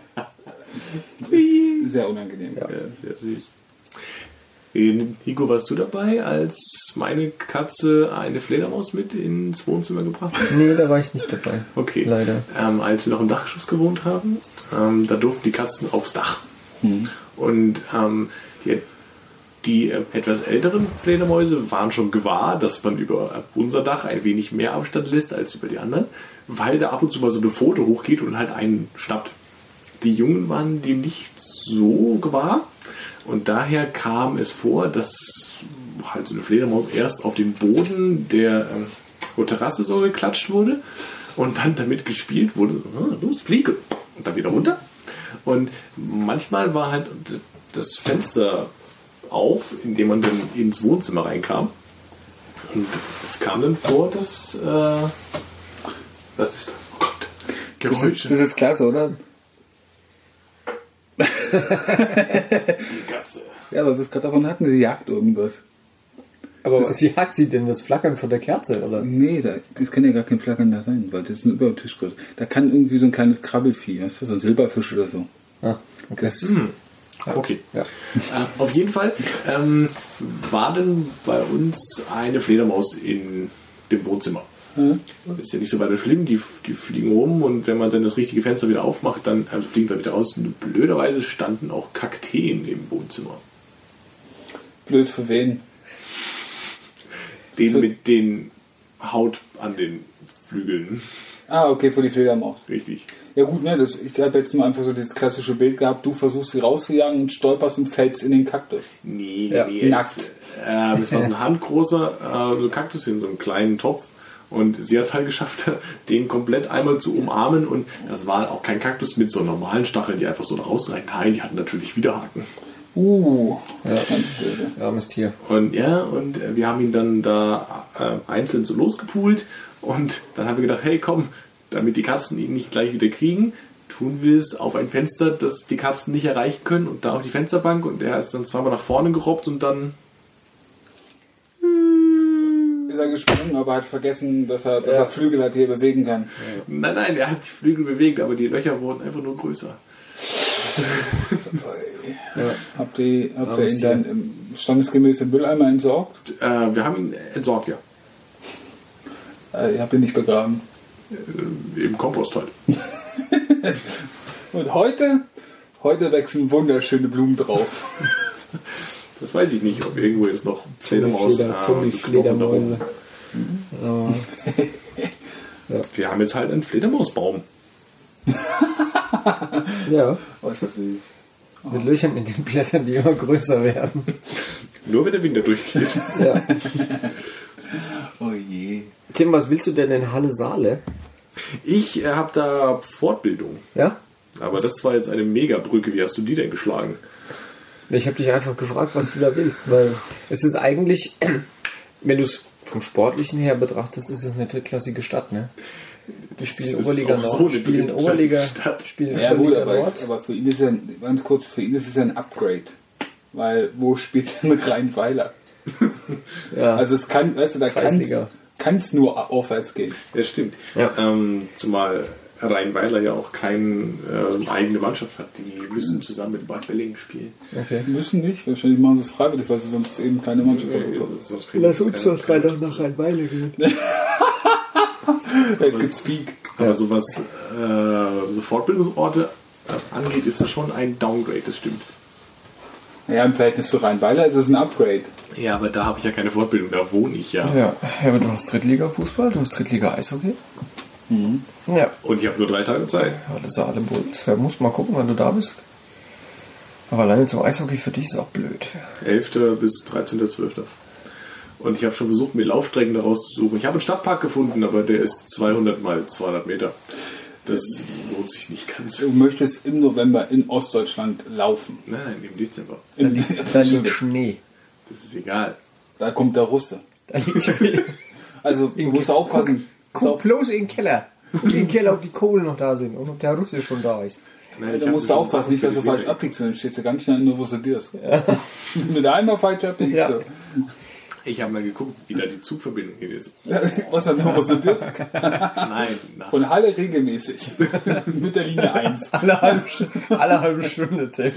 Das ist sehr unangenehm. Ja, sehr süß. Äh, Nico, warst du dabei, als meine Katze eine Fledermaus mit ins Wohnzimmer gebracht hat? Nee, da war ich nicht dabei. Okay. Leider. Ähm, als wir noch im Dachgeschoss gewohnt haben, ähm, da durften die Katzen aufs Dach. Mhm. Und ähm, die, die äh, etwas älteren Fledermäuse waren schon gewahr, dass man über unser Dach ein wenig mehr Abstand lässt als über die anderen, weil da ab und zu mal so eine Pfote hochgeht und halt einen schnappt. Die Jungen waren dem nicht so gewahr und daher kam es vor, dass halt so eine Fledermaus erst auf den Boden der ähm, Terrasse so geklatscht wurde und dann damit gespielt wurde, so, ah, los, fliege, und dann wieder runter. Und manchmal war halt das Fenster auf, indem man dann ins Wohnzimmer reinkam. Und es kam dann vor, dass äh, was ist das? Oh Gott, Das ist, Geräusche. das ist klasse, oder? Die Katze. Ja, aber bis gerade davon hatten sie jagt irgendwas. Aber was jagt sie denn? Das Flackern von der Kerze, oder? Nee, da, das kann ja gar kein Flackern da sein, weil das ist nur über den Tischgröße. Da kann irgendwie so ein kleines Krabbelvieh, weißt du, so ein Silberfisch oder so. Ah, okay. Das, Okay. Ja. Äh, auf jeden Fall ähm, war dann bei uns eine Fledermaus in dem Wohnzimmer. Ja. Ist ja nicht so weiter schlimm, die, die fliegen rum und wenn man dann das richtige Fenster wieder aufmacht, dann also fliegen sie wieder raus. Und blöderweise standen auch Kakteen im Wohnzimmer. blöd für wen? Den Für- mit den Haut an den Flügeln. Ah, okay, für die Fledermaus. Richtig. Ja gut, ne, das, ich habe jetzt nur einfach so dieses klassische Bild gehabt, du versuchst sie rauszujagen und stolperst und fällst in den Kaktus. Nee, Ja, nee. nackt. Es, äh, es war so ein handgroßer äh, Kaktus in so einem kleinen Topf Und sie hat es halt geschafft, den komplett einmal zu umarmen. Und das war auch kein Kaktus mit so normalen Stacheln, die einfach so nach außen rein. Nein, die hatten natürlich Widerhaken. Uh, ja, ja, armes Tier. Und ja, und wir haben ihn dann da äh, einzeln so losgepult. Und dann haben wir gedacht, hey komm, damit die Katzen ihn nicht gleich wieder kriegen, tun wir es auf ein Fenster, das die Katzen nicht erreichen können. Und da auf die Fensterbank. Und er ist dann zweimal nach vorne gerobbt und dann... ist er gesprungen, aber hat vergessen, dass er, dass ja. er Flügel hat, die er bewegen kann. Ja. Nein, nein, er hat die Flügel bewegt, aber die Löcher wurden einfach nur größer. ja. Habt ihr, habt ihr ihn dann im standesgemäß im Mülleimer entsorgt? Äh, wir haben ihn entsorgt, ja. Äh, ihr habt ihn nicht begraben? Äh, Im Kompost halt. Und heute? Heute wachsen wunderschöne Blumen drauf. Das weiß ich nicht, ob irgendwo jetzt noch Fledermaus Fleder, ah, und so Fledermäuse. Mhm. Oh. Ja. Wir haben jetzt halt einen Fledermausbaum. Ja. Oh, ist das süß. Oh. Mit Löchern in den Blättern, die immer größer werden. Nur wenn der Wind da durchgeht. Ja. Oh je. Tim, was willst du denn in Halle Saale? Ich äh, habe da Fortbildung. Ja? Aber das war jetzt eine Megabrücke. Wie hast du die denn geschlagen? Ich habe dich einfach gefragt, was du da willst, weil es ist eigentlich, wenn du es vom Sportlichen her betrachtest, ist es eine drittklassige Stadt, ne? Die spielen Oberliga Nord, so spielen Oberliga, spielen ja, Oberliga gut, aber, Nord. aber für ihn ist ja, ganz kurz, für ihn ist es ja ein Upgrade, weil wo spielt denn Rheinweiler? Ja. Also es kann, weißt du, da kann es nur aufwärts gehen. Ja, stimmt. Ja. Ähm, zumal Rheinweiler ja auch keine äh, eigene Mannschaft hat. Die müssen zusammen mit Bad Belling spielen. Okay. Müssen nicht. Wahrscheinlich machen sie es freiwillig, weil sie sonst eben keine Mannschaft haben. Ja, lass uns doch Freitag nach Rheinweiler gehen. Jetzt gibt's Peak. Aber so was äh, so Fortbildungsorte angeht, ist das schon ein Downgrade, das stimmt. Ja, im Verhältnis zu Rheinweiler ist es ein Upgrade. Ja, aber da habe ich ja keine Fortbildung, da wohne ich ja. Ja, ja, aber du hast Drittliga-Fußball, du hast Drittliga-Eishockey. Mhm. Ja. Und ich habe nur drei Tage Zeit. Ja, das ist ja alle Bulls. Ja, musst mal gucken, wann du da bist. Aber alleine zum Eishockey für dich ist auch blöd. elfter bis dreizehnter zwölfter Und ich habe schon versucht, mir Laufstrecken daraus zu suchen. Ich habe einen Stadtpark gefunden, aber der ist zweihundert mal zweihundert Meter. Das lohnt sich nicht ganz. Du möchtest im November in Ostdeutschland laufen. Nein, nein, im Dezember. Da liegt, da liegt Schnee. Das ist egal. Da kommt der Russe. Da liegt Schnee. Also du musst aufpassen. Guck, guck bloß in den Keller. Guck in den Keller, ob die Kohlen noch da sind und ob der Russe schon da ist. Nein, da musst du aufpassen, nicht, dass du falsch abbiegst, dann stehst du ganz schnell in Novosibirsk. Ja. Wenn du einmal falsch abbiegst. Ja. So. Ich habe mal geguckt, wie da die Zugverbindung hier ist. Was hat Novosibirsk? Nein, nein. Von Halle regelmäßig. Mit der Linie eins. Alle halbe, alle halbe Stunde, Tim.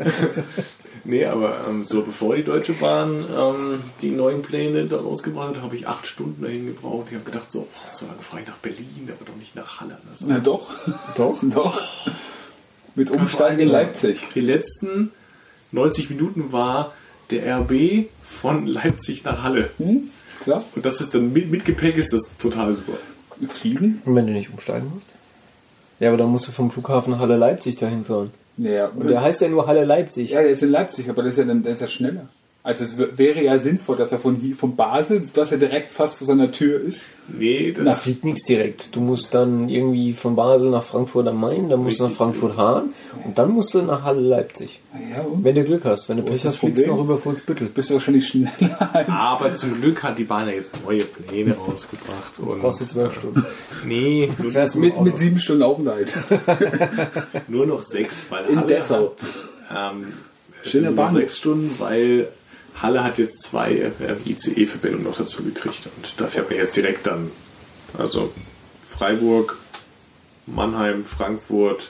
Nee, aber ähm, so bevor die Deutsche Bahn ähm, die neuen Pläne da rausgebracht hat, habe ich acht Stunden dahin gebraucht. Ich habe gedacht, so, oh, so lange fahre ich nach Berlin, aber doch nicht nach Halle. Das Na doch. Doch, doch. Mit Umsteigen in Leipzig. Die letzten neunzig Minuten war der R B von Leipzig nach Halle. Hm, klar. Und das ist dann mit, mit Gepäck ist das total super. Fliegen? Und wenn du nicht umsteigen musst? Ja, aber dann musst du vom Flughafen Halle Leipzig dahin fahren. Naja, und der heißt ja nur Halle Leipzig. Ja, der ist in Leipzig, aber der ist ja, der ist ja schneller. Also es w- wäre ja sinnvoll, dass er von hier, von Basel, was ja direkt fast vor seiner Tür ist. Nee, das Da fliegt nichts direkt. Du musst dann irgendwie von Basel nach Frankfurt am Main, dann musst du nach Frankfurt Hahn und dann musst du nach Halle Leipzig. Ja, und? Wenn du Glück hast. Wenn du Wo Pech ist das hast, fliegst du Problem? noch über Fuhlsbüttel. Bist du wahrscheinlich schneller als... Aber zum Glück hat die Bahn ja jetzt neue Pläne rausgebracht. Das kostet zwölf Stunden. Nee, Du fährst mit, mit sieben Stunden Aufenthalt. nur noch sechs, weil In Halle Dessau. Hat, ähm, es Schöner sind nur noch Bahnhof. sechs Stunden, weil Halle hat jetzt zwei äh, I C E-Verbindungen noch dazu gekriegt und da fährt man jetzt direkt dann, also Freiburg, Mannheim, Frankfurt,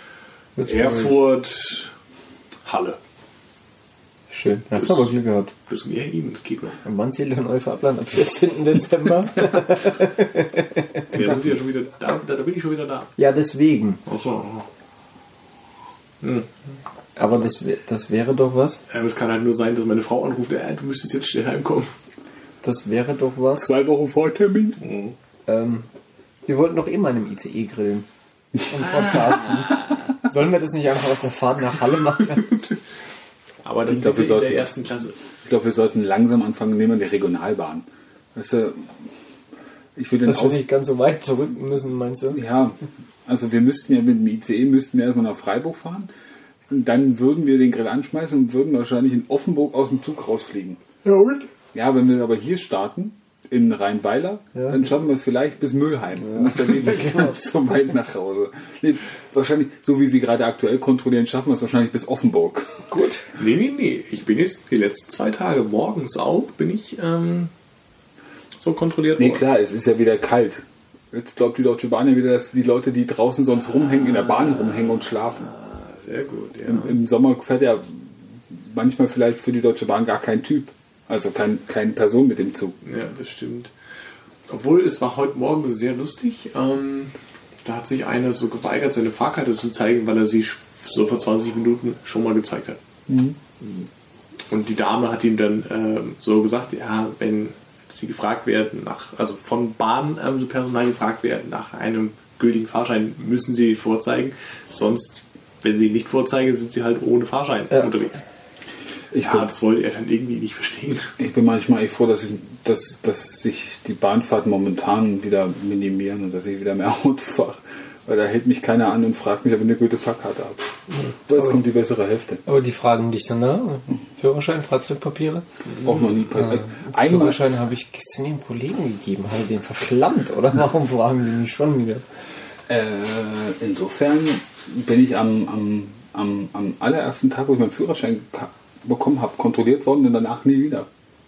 Erfurt, Halle. Schön. Hast du aber Glück gehabt. Das ja, eben, das geht noch. Am Mannziel in Euphratland am vierzehnten Dezember. Ja, da, muss ich ja schon wieder, da, da, da bin ich schon wieder da. Ja, deswegen. Ach so. Hm. Aber das, wär- das wäre doch was. Ähm, es kann halt nur sein, dass meine Frau anruft, äh, du müsstest jetzt schnell heimkommen. Das wäre doch was. Zwei Wochen vor Termin. Mhm. Ähm, wir wollten doch immer in einem I C E grillen. Und podcasten. Sollen wir das nicht einfach auf der Fahrt nach Halle machen? Aber dann Ich glaub, bitte wir in der sollten- ersten Klasse. Ich glaube, wir sollten langsam anfangen, nehmen wir die Regionalbahn. Weißt du, Ich will den Dass wir Aus nicht ganz so weit zurück müssen, meinst du? Ja, also wir müssten ja mit dem I C E müssten wir erstmal nach Freiburg fahren. Und dann würden wir den Grill anschmeißen und würden wahrscheinlich in Offenburg aus dem Zug rausfliegen. Ja, und? Ja, wenn wir aber hier starten, in Rheinweiler, Ja. dann schaffen wir es vielleicht bis Mülheim. Dann ist er wieder ganz so weit nach Hause. Nee, wahrscheinlich, so wie sie gerade aktuell kontrollieren, schaffen wir es wahrscheinlich bis Offenburg. Gut. Nee, nee, nee. Ich bin jetzt die letzten zwei Tage morgens auch, bin ich ähm, so kontrolliert Nee, worden. klar, es ist ja wieder kalt. Jetzt glaubt die Deutsche Bahn ja wieder, dass die Leute, die draußen sonst rumhängen, in der Bahn rumhängen und schlafen. Ah, sehr gut, ja. Im, Im Sommer fährt ja manchmal vielleicht für die Deutsche Bahn gar kein Typ. Also kein, keine Person mit dem Zug. Ja, das stimmt. Obwohl, es war heute Morgen sehr lustig. Ähm, da hat sich einer so geweigert, seine Fahrkarte zu zeigen, weil er sie so vor zwanzig Minuten schon mal gezeigt hat. Mhm. Und die Dame hat ihm dann ähm, so gesagt, ja, wenn sie gefragt werden, nach, also von Bahnpersonal ähm, gefragt werden nach einem gültigen Fahrschein, müssen sie ihn vorzeigen. Sonst, wenn sie ihn nicht vorzeigen, sind sie halt ohne Fahrschein Ja. unterwegs. Ich, Ja, bin, das wollte er dann irgendwie nicht verstehen. ich bin manchmal echt froh, dass, ich, dass, dass sich die Bahnfahrten momentan wieder minimieren und dass ich wieder mehr Auto fahre. Weil da hält mich keiner an und fragt mich, ob ich eine gute Fahrkarte habe. Weil es kommt die bessere Hälfte. Aber die fragen dich dann, ne? Führerschein, Fahrzeugpapiere? Auch noch nie. Äh, Einmal, Führerschein habe ich gestern dem Kollegen gegeben. Habe ich den verschlammt? Oder warum fragen die mich schon wieder? äh, insofern bin ich am, am, am, am allerersten Tag, wo ich meinen Führerschein ka- bekommen habe, kontrolliert worden und danach nie wieder.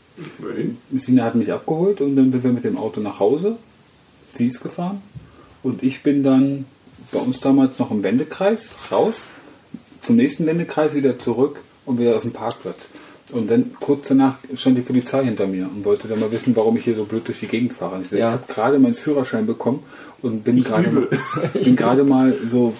Sina hat mich abgeholt und dann sind wir mit dem Auto nach Hause. Sie ist gefahren. Und ich bin dann bei uns damals noch im Wendekreis raus, zum nächsten Wendekreis wieder zurück und wieder auf den Parkplatz. Und dann kurz danach stand die Polizei hinter mir und wollte dann mal wissen, warum ich hier so blöd durch die Gegend fahre. Und ich, so, Ja. ich habe gerade meinen Führerschein bekommen und bin gerade mal, bin gerade mal so,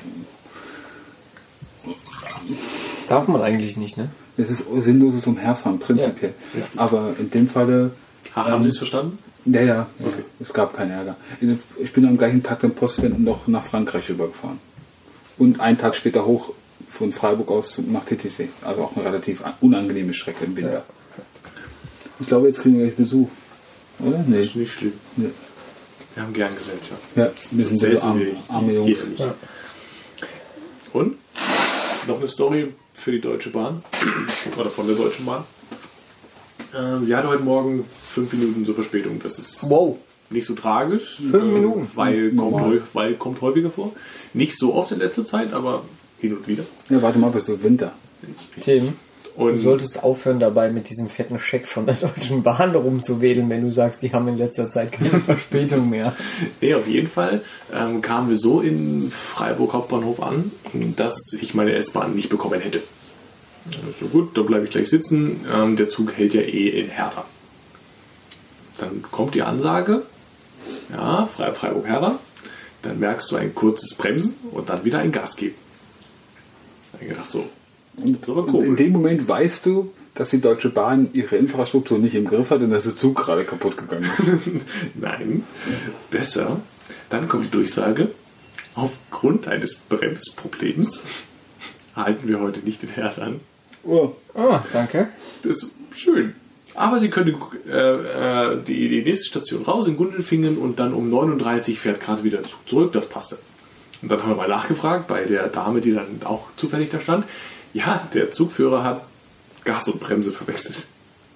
Das darf man eigentlich nicht, ne? es ist sinnloses Umherfahren, prinzipiell. Aber in dem Falle, Ha, haben Sie es verstanden? ja, ja, es gab keinen Ärger. Ich bin am gleichen Tag den Postwenden noch nach Frankreich rübergefahren. Und einen Tag später hoch von Freiburg aus nach T T C. Also auch eine relativ unangenehme Strecke im Winter. Ich glaube, jetzt kriegen wir gleich Besuch. Oder? Nee. Das ist nicht schlimm. Nee. Wir haben gern Gesellschaft. Ja, wir sind so Säßen arme, wir arme hier Jungs. nicht. Und? Noch eine Story für die Deutsche Bahn. Oder von der Deutschen Bahn. Ähm, sie hatte heute Morgen fünf Minuten zur Verspätung. Das ist Wow. nicht so tragisch. Fünf äh, Minuten? Weil kommt, Normal. häu- weil kommt häufiger vor. Nicht so oft in letzter Zeit, aber hin und wieder. Ja, warte mal, bis so Winter. Tim, du Und solltest aufhören dabei mit diesem fetten Scheck von der Deutschen Bahn rumzuwedeln, wenn du sagst, die haben in letzter Zeit keine Verspätung mehr. nee, auf jeden Fall ähm, kamen wir so in Freiburg Hauptbahnhof an, dass ich meine S-Bahn nicht bekommen hätte. So gut, dann bleibe ich gleich sitzen. Ähm, der Zug hält ja eh in Herder. Dann kommt die Ansage, ja, Fre- Freiburg-Herder. Dann merkst du ein kurzes Bremsen und dann wieder ein Gas geben. Da hab ich gedacht, so, das ist aber Und in komisch. dem Moment weißt du, dass die Deutsche Bahn ihre Infrastruktur nicht im Griff hat und dass der Zug gerade kaputt gegangen ist. Nein, besser. Dann kommt die Durchsage, aufgrund eines Bremsproblems halten wir heute nicht den Herd an. Oh. Ah, danke. Das ist schön. Aber Sie können äh, äh, die, die nächste Station raus in Gundelfingen und dann um neununddreißig fährt gerade wieder ein Zug zurück. Das passte. Und dann haben wir mal nachgefragt bei der Dame, die dann auch zufällig da stand. Ja, der Zugführer hat Gas und Bremse verwechselt.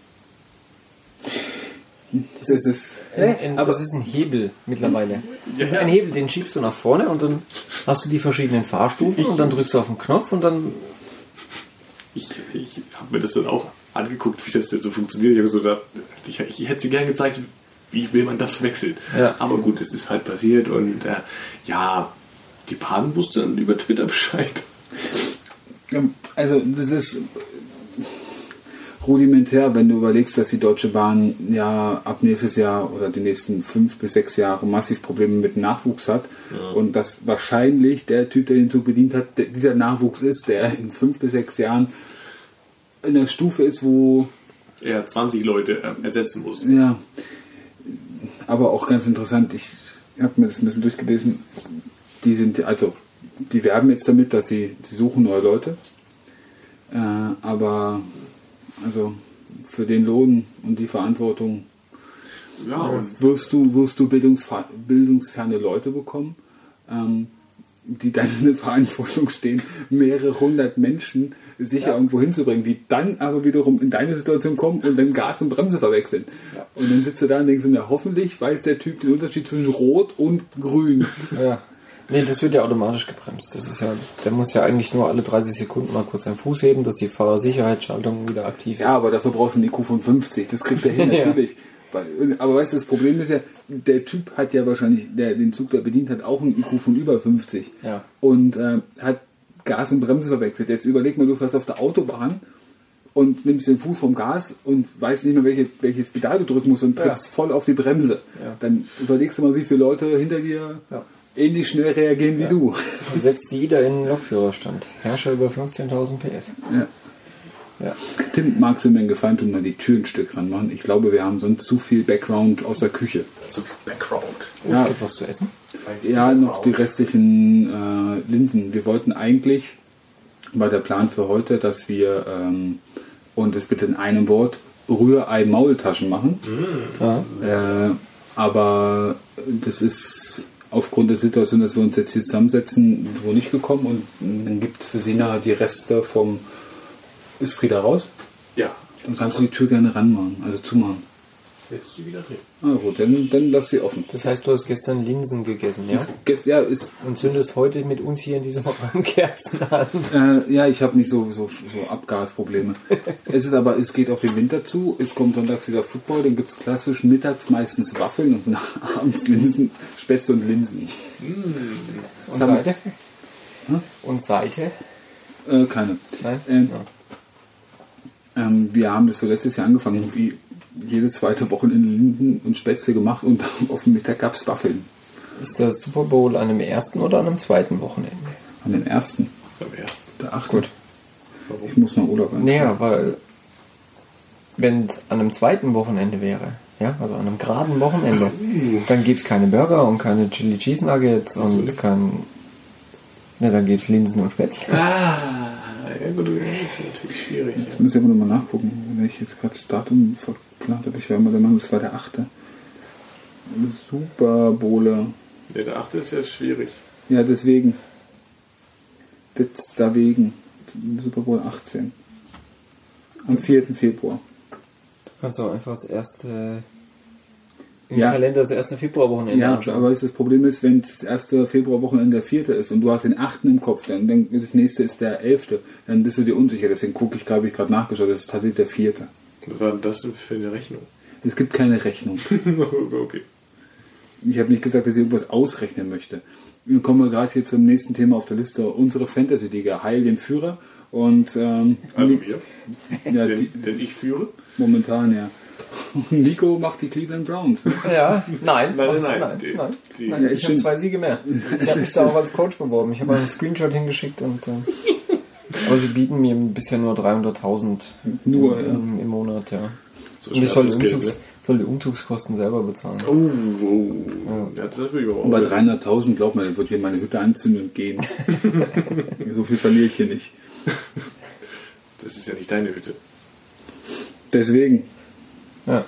Das ist, Ein, ein, das ist ein Hebel mittlerweile. Das ist Ja. ein Hebel, den schiebst du nach vorne und dann hast du die verschiedenen Fahrstufen und dann drückst du auf den Knopf und dann... Ich, ich habe mir das dann auch angeguckt, wie das denn so funktioniert. Ich habe so gedacht, ich, ich hätte sie gerne gezeigt, wie will man das wechseln. Ja. Aber gut, es ist halt passiert und äh, ja, die Bahn wusste dann über Twitter Bescheid. also das ist rudimentär, wenn du überlegst, dass die Deutsche Bahn ja ab nächstes Jahr oder die nächsten fünf bis sechs Jahre massiv Probleme mit dem Nachwuchs hat Ja. und dass wahrscheinlich der Typ, der den Zug bedient hat, der, dieser Nachwuchs ist, der in fünf bis sechs Jahren in der Stufe ist, wo Er zwanzig Leute äh, ersetzen muss. ja, aber auch ganz interessant, ich habe mir das ein bisschen durchgelesen, die sind, also, die werben jetzt damit, dass sie, sie suchen neue Leute, äh, aber, also, für den Lohn und die Verantwortung, Ja, und wirst du, wirst du bildungsfer- bildungsferne Leute bekommen, ähm, die dann in der Verantwortung stehen, mehrere hundert Menschen sicher Ja. irgendwo hinzubringen, die dann aber wiederum in deine Situation kommen und dann Gas und Bremse verwechseln. Ja. Und dann sitzt du da und denkst, na, hoffentlich weiß der Typ den Unterschied zwischen Rot und Grün. Ja. Nee, das wird ja automatisch gebremst. Das ist ja, der muss ja eigentlich nur alle dreißig Sekunden mal kurz seinen Fuß heben, dass die Fahrersicherheitsschaltung wieder aktiv ist. Ja, aber dafür brauchst du einen I Q von fünfzig. Das kriegt er hin, Ja. natürlich. Weil- Aber weißt du, das Problem ist ja, der Typ hat ja wahrscheinlich, der den Zug da bedient hat, auch einen I Q von über fünfzig. Ja. Und äh, hat Gas und Bremse verwechselt. Jetzt überleg mal, du fährst auf der Autobahn und nimmst den Fuß vom Gas und weißt nicht mehr, welche, welches Pedal du drücken musst und trittst Ja. voll auf die Bremse. Ja. Dann überlegst du mal, wie viele Leute hinter dir Ja. ähnlich schnell reagieren wie Ja. du. Setzt die da in den Lokführerstand. Herrscher über fünfzehntausend P S. Ja. Ja. Tim, magst du mir einen Gefallen tun, mal die Tür ein Stück ranmachen? Ich glaube, wir haben sonst zu viel Background aus der Küche. so viel Background. Ja. Gibt was zu essen? Ja, noch die restlichen äh, Linsen. Wir wollten eigentlich, war der Plan für heute, dass wir, ähm, und das bitte in einem Wort, Rührei-Maultaschen machen. Ja. Äh, aber das ist aufgrund der Situation, dass wir uns jetzt hier zusammensetzen, so nicht gekommen. Und dann gibt es für Sina die Reste vom... Ist Frieda raus? Ja. Dann kannst du die Tür gerne ranmachen, also zumachen. Jetzt ist sie wieder drin. Ah gut, dann, dann lass sie offen. Das heißt, du hast gestern Linsen gegessen, ja? Gest- Ja, ist... Und zündest heute mit uns hier in diesem Raum Kerzen an. Äh, ja, ich habe nicht so, so, so Abgasprobleme. Es ist aber, es geht auf den Winter zu, es kommt sonntags wieder Football, dann gibt es klassisch mittags meistens Waffeln und nach- abends Linsen, Spätzle und Linsen. Und haben- Seite? Und Seite? Äh, keine. Nein? Ähm, Ja. ähm, wir haben das so letztes Jahr angefangen, wie jedes zweite Wochenende Linsen und Spätzle gemacht und auf dem Mittag gab es Waffeln. Ist der Super Bowl an dem ersten oder an dem zweiten Wochenende? An den ersten, Beim ersten. der achte. Gut. Warum? Ich muss noch Urlaub eintragen. Naja, weil wenn es an einem zweiten Wochenende wäre, ja, also an einem geraden Wochenende, dann gäbe es keine Burger und keine Chili Cheese Nuggets und so. kein... Ne, dann gäbe es Linsen und Spätzle. Ah, ja gut, das ist natürlich schwierig. Ja. Ich muss aber nochmal nachgucken, wenn ich jetzt gerade das Datum verplant habe. Ich war immer der Meinung, das war der achte. Super Bowler. Ja, der achte ist ja schwierig. Ja, deswegen. Das da wegen. Super Bowl achtzehn. Am vierten Februar. Du kannst auch einfach das erste... Im Ja. Kalender das erste Februarwochenende Ja, anschauen. aber das Problem ist, wenn das erste Februarwochenende der vierte ist und du hast den achten im Kopf, dann denkst du, das nächste ist der elfte, dann bist du dir unsicher. Deswegen gucke ich, habe ich gerade nachgeschaut, das ist tatsächlich der vierte. Was war denn das denn für eine Rechnung? Es gibt keine Rechnung. Okay. Ich habe nicht gesagt, dass ich irgendwas ausrechnen möchte. Dann kommen wir gerade hier zum nächsten Thema auf der Liste. Unsere Fantasy-Liga. Heil den Führer. Und ähm, Also wir. ja, denn, die, denn ich führe. momentan, ja. Und Nico macht die Cleveland Browns. Ja, nein, Nein, machst du, nein, nein, die- nein, die- nein. Ja, Ich habe stimmt. zwei Siege mehr. Ich habe mich da auch als Coach beworben. Ich habe einen Screenshot hingeschickt und äh, aber sie bieten mir bisher nur dreihunderttausend Nur, im, im Monat, ja. So Und ich soll die, schwarzes Geld, Umzugs, soll die Umzugskosten selber bezahlen. ne? Oh, oh. Ja, das will ich aber auch. Und bei dreihunderttausend, glaub mir, dann wird hier meine Hütte anzünden und gehen. So viel verliere ich hier nicht. Das ist ja nicht deine Hütte. Deswegen. Ja.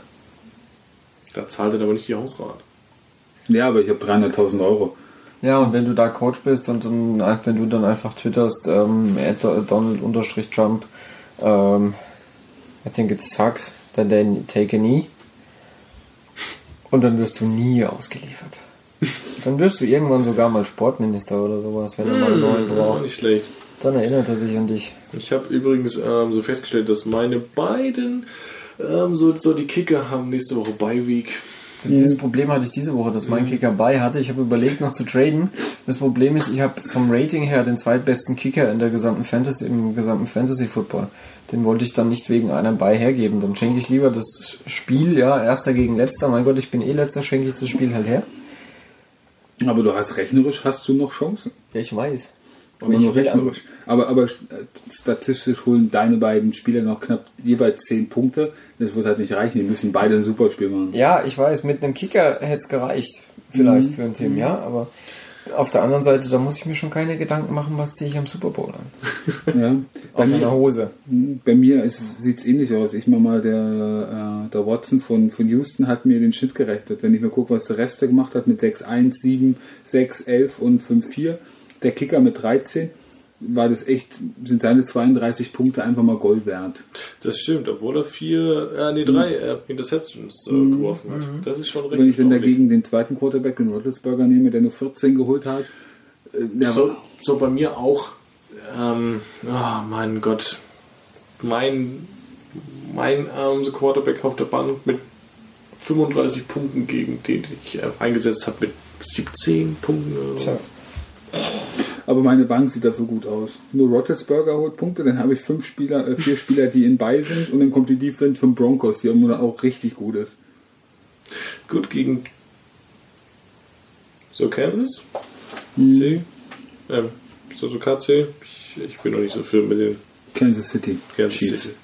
Da zahlt er aber nicht die Hausrat. Ja, aber ich habe dreihunderttausend Euro. Ja, und wenn du da Coach bist und dann, wenn du dann einfach twitterst, ähm, at Donald-Trump, ähm, I think it sucks, that they take a knee. Und dann wirst du nie ausgeliefert. Dann wirst du irgendwann sogar mal Sportminister oder sowas, wenn er mal einen neuen Das war braucht. nicht schlecht. Dann erinnert er sich an dich. Ich habe übrigens ähm, so festgestellt, dass meine beiden ähm, so, so die Kicker haben nächste Woche Bye-Week. Das, dieses Problem hatte ich diese Woche, dass mein Kicker bei hatte. Ich habe überlegt, noch zu traden. Das Problem ist, ich habe vom Rating her den zweitbesten Kicker in der gesamten Fantasy, im gesamten Fantasy Football. Den wollte ich dann nicht wegen einer bei hergeben. Dann schenke ich lieber das Spiel, ja, Erster gegen Letzter. Mein Gott, ich bin eh Letzter, schenke ich das Spiel halt her. Aber du hast rechnerisch, hast du noch Chancen. Ja, ich weiß. Aber ich nur will rechnerisch. Aber, aber äh, statistisch holen deine beiden Spieler noch knapp jeweils zehn Punkte. Das wird halt nicht reichen. Die müssen beide ein super Spiel machen. Ja, ich weiß, mit einem Kicker hätte es gereicht. Vielleicht Mhm. für ein Team, ja, aber Auf der anderen Seite, da muss ich mir schon keine Gedanken machen, was ziehe ich am Super Bowl an. Ja. Bei Aus mir, einer Hose. bei mir sieht es ähnlich aus. Ich mal mal der, äh, der Watson von, von Houston hat mir den Schnitt gerechnet. Wenn ich mir gucke, was der Rest gemacht hat mit sechs eins, sieben, sechs, elf und fünf vier, der Kicker mit dreizehn, war das echt, sind seine zweiunddreißig Punkte einfach mal Gold wert. Das stimmt, obwohl er vier, äh, nee, drei äh, Interceptions äh, Mhm. geworfen hat. Das ist schon richtig. Wenn ich dann dagegen den zweiten Quarterback, den Roethlisberger, nehme, der nur vierzehn geholt hat, äh, der So, so bei mir auch, ähm, oh mein Gott, mein, mein ähm, so Quarterback auf der Bank mit fünfunddreißig Punkten, gegen den ich äh, eingesetzt habe, mit siebzehn Punkten. Oder so. Tja. aber meine Bank sieht dafür gut aus. Nur Roethlisberger holt Punkte, dann habe ich fünf Spieler, äh, vier Spieler, die in bei sind, und dann kommt die Defense von Broncos, die auch richtig gut ist. Gut gegen so Kansas? Mhm. C? Ähm, ist das so K C? Ich, ich bin noch nicht so viel mit den Kansas City. Kansas Chiefs. City.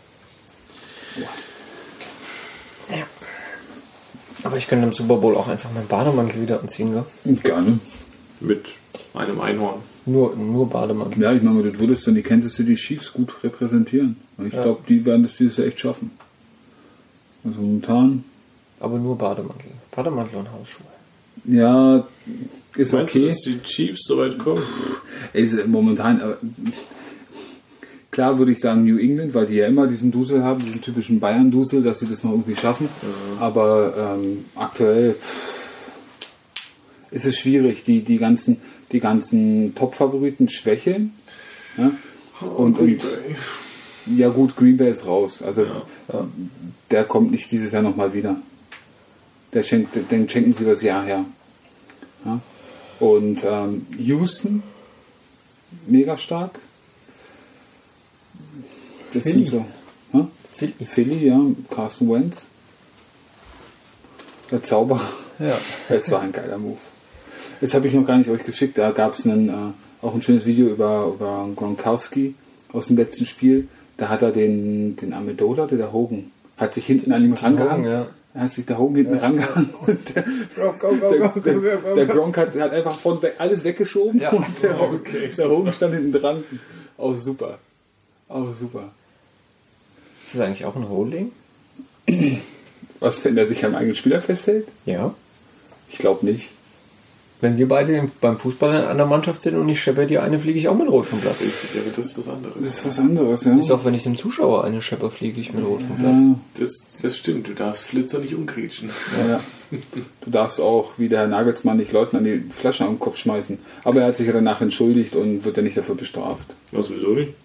Ja. Aber ich könnte im Super Bowl auch einfach meinen Bademantel wieder anziehen, ne? Gerne. Mit einem Einhorn. Nur, nur Bademantel. Ja, ich meine, du würdest dann die Kansas City Chiefs gut repräsentieren. Ich Ja. glaube, die werden das dieses Jahr echt schaffen. Also momentan, Aber nur Bademantel. Bademantel und Hausschuhe. ja, ist Meinst du, okay. dass die Chiefs so weit kommen? Ist momentan, aber klar würde ich sagen New England, weil die ja immer diesen Dusel haben, diesen typischen Bayern-Dusel, dass sie das noch irgendwie schaffen. Aber ähm, aktuell ist es schwierig, die, die ganzen, die ganzen Top-Favoriten schwächeln. Ja? Und, Green und Bay. ja gut, Green Bay ist raus. Also Ja. ja, der kommt nicht dieses Jahr nochmal wieder. Der schenkt, den schenken sie das Jahr her. Ja? Und ähm, Houston, mega stark. Das Philly. sind so. Ja? Philly. Philly, ja, Carson Wentz. Der Zauberer. Ja. Es war ein geiler Move. Jetzt habe ich noch gar nicht euch geschickt. Da gab es äh, auch ein schönes Video über, über Gronkowski aus dem letzten Spiel. Da hat er den, den Amendola, der Hogan, hat sich hinten an ihm rangehangen. Ja. Er hat sich da Hogan hinten rangehangen. Und der, Go, go, go, der, go, der, go, go, go. der Gronk hat, hat einfach von weg alles weggeschoben. Ja. Und der, Okay, der Hogan stand hinten dran. Auch super. Auch super. Ist das eigentlich auch ein Holding? Was, wenn er sich am eigenen Spieler festhält? Ja. Ich glaube nicht. Wenn wir beide beim Fußball in einer Mannschaft sind und ich scheppe dir eine, fliege ich auch mit Rot vom Platz. Ja, aber das ist was anderes. Das ist was anderes, ja. Ist auch wenn ich dem Zuschauer eine scheppe, fliege ich mit Rot vom Platz. Ja, Das, das stimmt, du darfst Flitzer nicht umgrätschen. ja. Du darfst auch, wie der Herr Nagelsmann, nicht Leuten an die Flasche am Kopf schmeißen. Aber er hat sich ja danach entschuldigt und wird ja nicht dafür bestraft. Was, wieso nicht?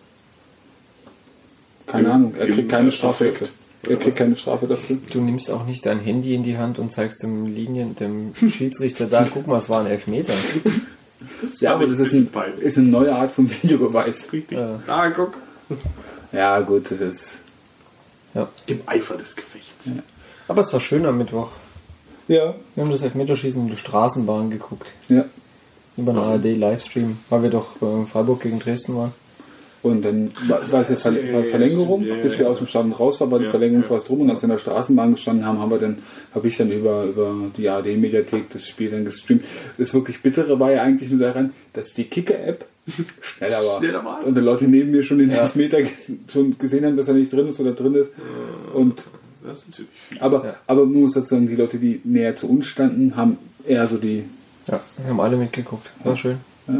Keine Im- Ahnung, er im kriegt keine Strafe Affekt. dafür. Er kriegt keine Strafe dafür. Du nimmst auch nicht dein Handy in die Hand und zeigst dem Linien, dem Schiedsrichter da, guck mal, es war ein Elfmeter. Ja, aber das ist, ein, ist eine neue Art von Videobeweis. Richtig. Ja. Ah, guck. Ja, gut, das ist. Ja. Im Eifer des Gefechts. Aber es war schön am Mittwoch. Ja, Wir haben das Elfmeterschießen in der Straßenbahn geguckt. ja. Über einen A R D-Livestream, weil wir doch äh, Freiburg gegen Dresden waren. Und dann war, war es ja Ver war Verlängerung, Ja, ja, bis wir ja. aus dem Stadion raus waren, war die Ja, Verlängerung ja. fast rum. Und als wir in der Straßenbahn gestanden haben, haben wir dann, habe ich dann über, über die A R D-Mediathek das Spiel dann gestreamt. Das wirklich Bittere war ja eigentlich nur daran, dass die Kicker-App schneller war. Schneller war. Und die Leute neben mir schon den Ja. Elfmeter ges- schon gesehen haben, dass er nicht drin ist oder drin ist. Und, Das ist natürlich fies. aber, Ja. aber man muss dazu sagen, die Leute, die näher zu uns standen, haben eher so die. Ja, wir haben alle mitgeguckt. War schön. Ja.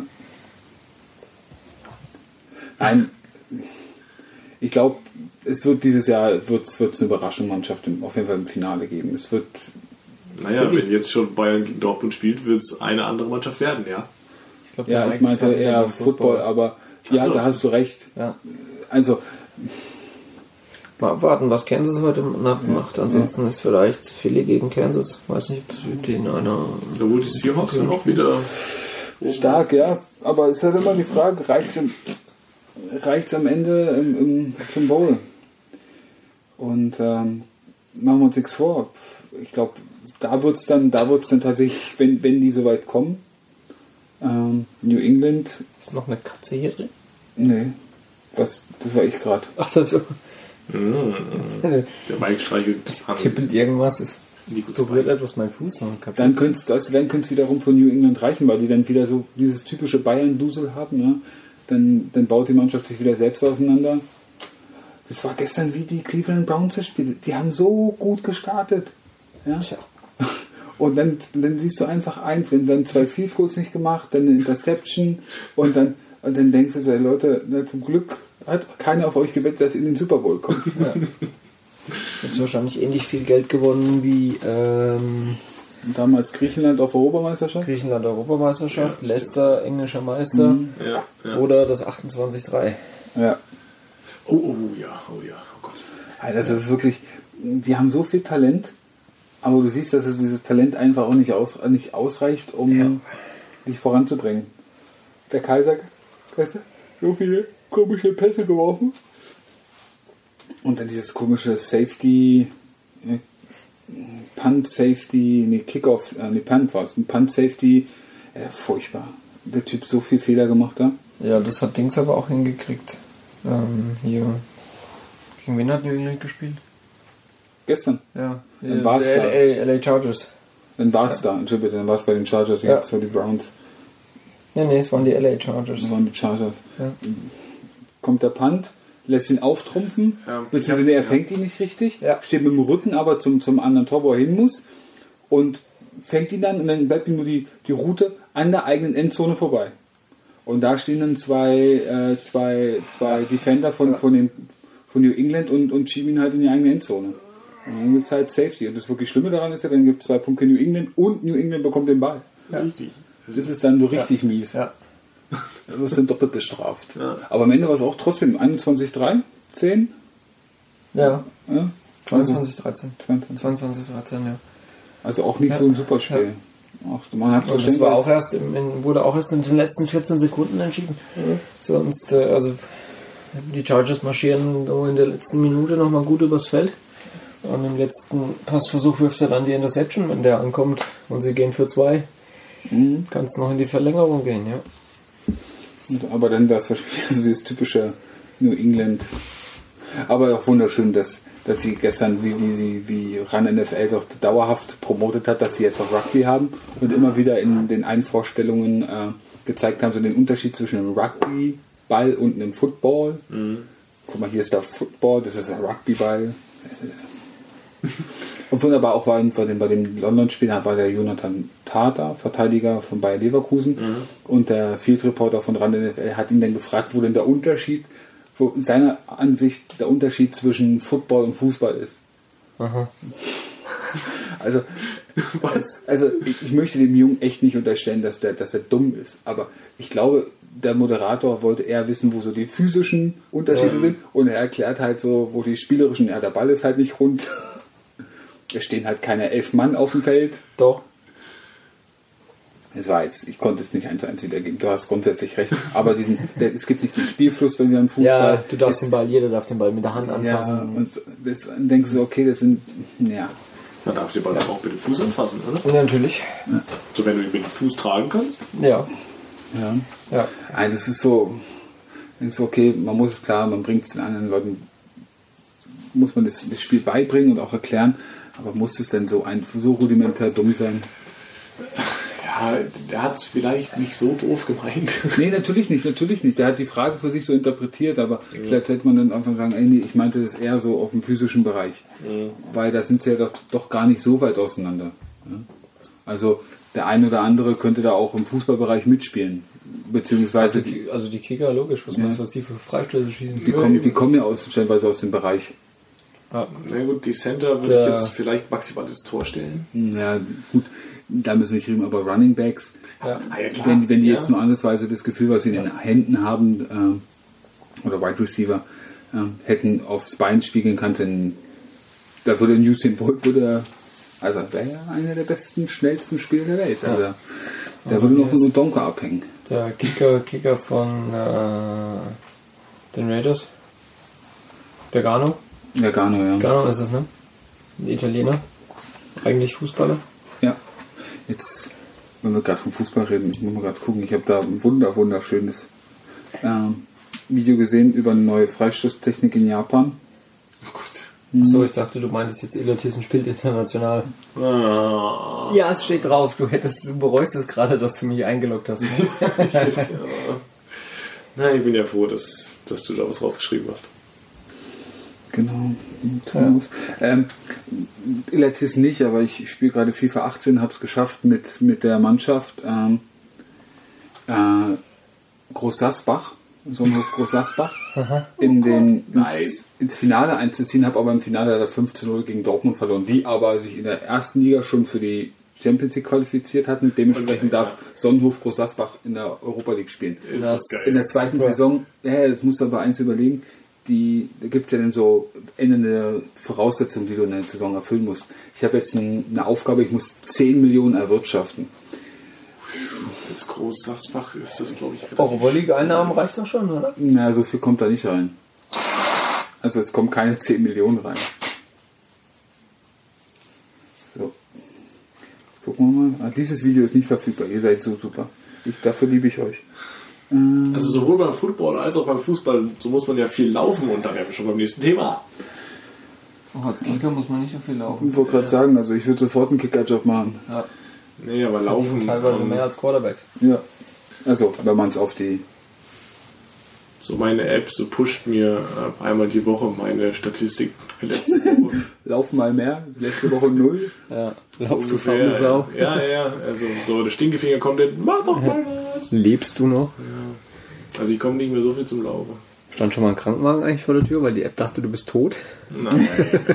Nein, ich glaube, es wird dieses Jahr wird's, wird's eine Überraschungsmannschaft im, auf jeden Fall im Finale geben. Es wird. naja, wenn jetzt schon Bayern gegen Dortmund spielt, wird es eine andere Mannschaft werden, ja. Ich glaube, Ja, ich meinte eher Football, aber ja, Ach so. da hast du recht. Ja. Also, Mal abwarten, was Kansas heute Nacht macht. Ansonsten ist vielleicht Philly gegen Kansas. Weiß nicht, ob das in einer. Da wurde die Seahawks dann auch wieder stark, ja. Aber es ist halt immer die Frage, reicht es am Ende im, im, zum Bowl? Und ähm, machen wir uns nichts vor. Ich glaube, da wird es dann, da wird's dann tatsächlich, wenn, wenn die so weit kommen, ähm, New England, Ist noch eine Katze hier drin? nee, was, das war ich gerade. Ach, das Der Mike streichelt das an. tippelt irgendwas. Ist Nikos So Bein. berührt etwas mein Fuß noch. Dann könnte es dann könnte es wiederum von New England reichen, weil die dann wieder so dieses typische Bayern-Dusel haben. Ja? Dann, dann baut die Mannschaft sich wieder selbst auseinander. Das war gestern wie die Cleveland Browns Spiele. Die haben so gut gestartet. Ja? Tja. Und dann, dann siehst du einfach ein, dann werden zwei Field Goals nicht gemacht, dann eine Interception und dann, und dann denkst du so, Leute, na, zum Glück hat keiner auf euch gewettet, dass ihr in den Super Bowl kommt. Ja. Jetzt wahrscheinlich ähnlich viel Geld gewonnen wie ähm, Damals Griechenland auf Europameisterschaft. Griechenland Europameisterschaft, Ja, Leicester englischer Meister Mhm. Ja, ja. oder das achtundzwanzig drei. Ja. Oh, oh ja, oh ja, oh Gott. Also das ist wirklich, die haben so viel Talent, aber du siehst, dass es dieses Talent einfach auch nicht, aus, nicht ausreicht, um Ja. dich voranzubringen. Der Kaiser, weißt du, so viele komische Pässe geworfen. Und dann dieses komische Safety, äh, Punt Safety, nee, Kickoff, äh, nee, Punt war es, Punt Safety, äh, furchtbar. Der Typ so viel Fehler gemacht da. Ja, das hat Dings aber auch hingekriegt. Ähm, hier. Gegen wen hat New England gespielt? Gestern. Ja, Dann war's der da. L A Chargers. Dann war es da, Entschuldigung, dann war es bei den Chargers, Ja. ja. So die Browns, Nee, nee, es waren die L A Chargers. das waren die Chargers. Ja. Kommt der Punt, lässt ihn auftrumpfen, Ja, beziehungsweise ich nee, hab- er fängt ihn nicht richtig, Ja. steht mit dem Rücken aber zum, zum anderen Tor, wo er hin muss und fängt ihn dann und dann bleibt ihm nur die, die Route an der eigenen Endzone vorbei. Und da stehen dann zwei, äh, zwei, zwei Defender von, von, den, von New England und, und schieben ihn halt in die eigene Endzone. Und dann gibt es halt Safety. Und das wirklich Schlimme daran ist ja, dann gibt es zwei Punkte New England und New England bekommt den Ball. Richtig. Das ist dann so richtig mies. Ja. Da wirst du dann doppelt bestraft. Ja. Aber am Ende war es auch trotzdem einundzwanzig drei, zehn. Ja, Ja? zweiundzwanzig dreizehn. zweiundzwanzig. zweiundzwanzig dreizehn, ja. Also auch nicht Ja. so ein super Spiel. Auch, man hat Und das war auch erst im, in, wurde auch erst in den letzten vierzehn Sekunden entschieden. Sonst, äh, also die Chargers marschieren so in der letzten Minute nochmal gut übers Feld. Und im letzten Passversuch wirft er dann die Interception, wenn der ankommt und sie gehen für zwei. Mhm. Kann es noch in die Verlängerung gehen, ja. Und, aber dann war es wahrscheinlich so dieses typische New England. Aber auch wunderschön, dass, dass sie gestern, wie, wie sie, wie RAN N F L doch dauerhaft promotet hat, dass sie jetzt auch Rugby haben und immer wieder in den Einvorstellungen äh, gezeigt haben, so den Unterschied zwischen einem Rugby-Ball und einem Football. Mhm. Guck mal, hier ist der Football, das ist der Rugby-Ball. Und wunderbar auch war bei dem, bei dem London-Spiel war der Jonathan Tata, Verteidiger von Bayer Leverkusen, Mhm. und der Field Reporter von RAN N F L hat ihn dann gefragt, wo denn der Unterschied, wo seiner Ansicht der Unterschied zwischen Football und Fußball ist. Aha. Also, also ich, ich möchte dem Jungen echt nicht unterstellen, dass der, dass er dumm ist, aber ich glaube, der Moderator wollte eher wissen, wo so die physischen Unterschiede Ja. sind, und er erklärt halt so, wo die spielerischen, ja, der Ball ist halt nicht rund. Es stehen halt keine elf Mann auf dem Feld. Doch. Es war jetzt, ich konnte es nicht eins zu eins wiedergeben. Du hast grundsätzlich recht. Aber diesen, der, es gibt nicht den Spielfluss, wenn wir am Fußball. Ja, du darfst es, den Ball, jeder darf den Ball mit der Hand ja, anfassen. und so- das, dann denkst du, okay, das sind, ja. Man darf den Ball auch mit dem Fuß anfassen, oder? Ja, natürlich. So, wenn du ihn mit dem Fuß tragen kannst. Ja. Ja. Ja. Nein, das ist so, denkst du, okay, man muss es klar, man bringt es den anderen Leuten, muss man das, das Spiel beibringen und auch erklären, aber muss es denn so ein, so rudimentär dumm sein? Ja, der hat es vielleicht nicht so doof gemeint. Nee, natürlich nicht, natürlich nicht. Der hat die Frage für sich so interpretiert, aber ja. Vielleicht hätte man dann einfach sagen, ey, nee, ich meinte das eher so auf dem physischen Bereich. Mhm. Weil da sind sie ja doch, doch gar nicht so weit auseinander. Ja? Also der eine oder andere könnte da auch im Fußballbereich mitspielen. Beziehungsweise Also die, also die Kicker, logisch, was Ja. meinst du, was die für Freistöße schießen? die, kommen, die kommen ja aus, stellenweise aus dem Bereich. Ja. Na gut, die Center würde Der- ich jetzt vielleicht maximal ins Tor stellen. Ja, gut, da müssen wir nicht reden, aber Running Backs, Ja. Ah, ja, klar. wenn, wenn die Ja. jetzt nur ansatzweise das Gefühl, was sie in den Händen haben, ähm, oder Wide Receiver, ähm, hätten aufs Bein spiegeln können, dann da würde ein Usain Bolt, würde, also wäre ja einer der besten, schnellsten Spieler der Welt. Also, der Aber würde wie noch von heißt- Udonka abhängen. Der Kicker, Kicker von äh, den Raiders. Der Gano. Ja, Gano, ja. Gano ist es, ne? Ein Italiener. Eigentlich Fußballer. Ja. Jetzt, wenn wir gerade vom Fußball reden, ich muss mal gerade gucken, ich habe da ein wunder, wunderschönes ähm, Video gesehen über eine neue Freistoßtechnik in Japan. Oh Gott. Achso, ich dachte, du meintest jetzt Illertissen spielt international. Ah. Ja, es steht drauf. Du hättest, du bereust es gerade, dass du mich eingeloggt hast. Ja. Na, ich bin ja froh, dass, dass du da was draufgeschrieben hast. Genau. Ja. Ähm, Illertissen nicht, aber ich spiele gerade FIFA achtzehn, habe es geschafft mit, mit der Mannschaft ähm, äh, Groß-Sasbach, Sonnenhof Groß-Sasbach, in den, ins, ins Finale einzuziehen, habe aber im Finale leider fünf zu null gegen Dortmund verloren, die aber sich in der ersten Liga schon für die Champions League qualifiziert hatten. Dementsprechend darf Sonnenhof Groß-Sasbach in der Europa League spielen. Das ist geil. In der zweiten Super. Saison, ja, das musst du aber eins überlegen, die, da gibt es ja dann so ändernde Voraussetzungen, die du in der Saison erfüllen musst. Ich habe jetzt ein, eine Aufgabe, ich muss zehn Millionen erwirtschaften. Als Groß-Sasbach ist das, glaube ich, relativ Europa League-Einnahmen reicht doch schon, oder? Na, so viel kommt da nicht rein. Also es kommen keine zehn Millionen rein. So. Jetzt gucken wir mal. Ah, dieses Video ist nicht verfügbar. Ihr seid so super. Ich, dafür liebe ich euch. Ähm, Also sowohl beim Football als auch beim Fußball, so muss man ja viel laufen und da wären wir schon beim nächsten Thema. Auch als Kicker muss man nicht so viel laufen. ich wollte gerade sagen, also ich würde sofort einen Kickerjob machen. Ja. Nee, aber laufen. Teilweise ähm, mehr als Quarterbacks. Ja. Also, wenn man es auf die... So meine App, so pusht mir äh, einmal die Woche meine Statistik der letzten Woche. Lauf mal mehr, letzte Woche null. Ja. So Lauf, du faule ungefähr, Sau. Ja, ja, also so der Stinkefinger-Content, mach doch mal was. Lebst du noch? Ja. Also ich komme nicht mehr so viel zum Laufen. Stand schon mal ein Krankenwagen eigentlich vor der Tür, weil die App dachte, du bist tot? Nein.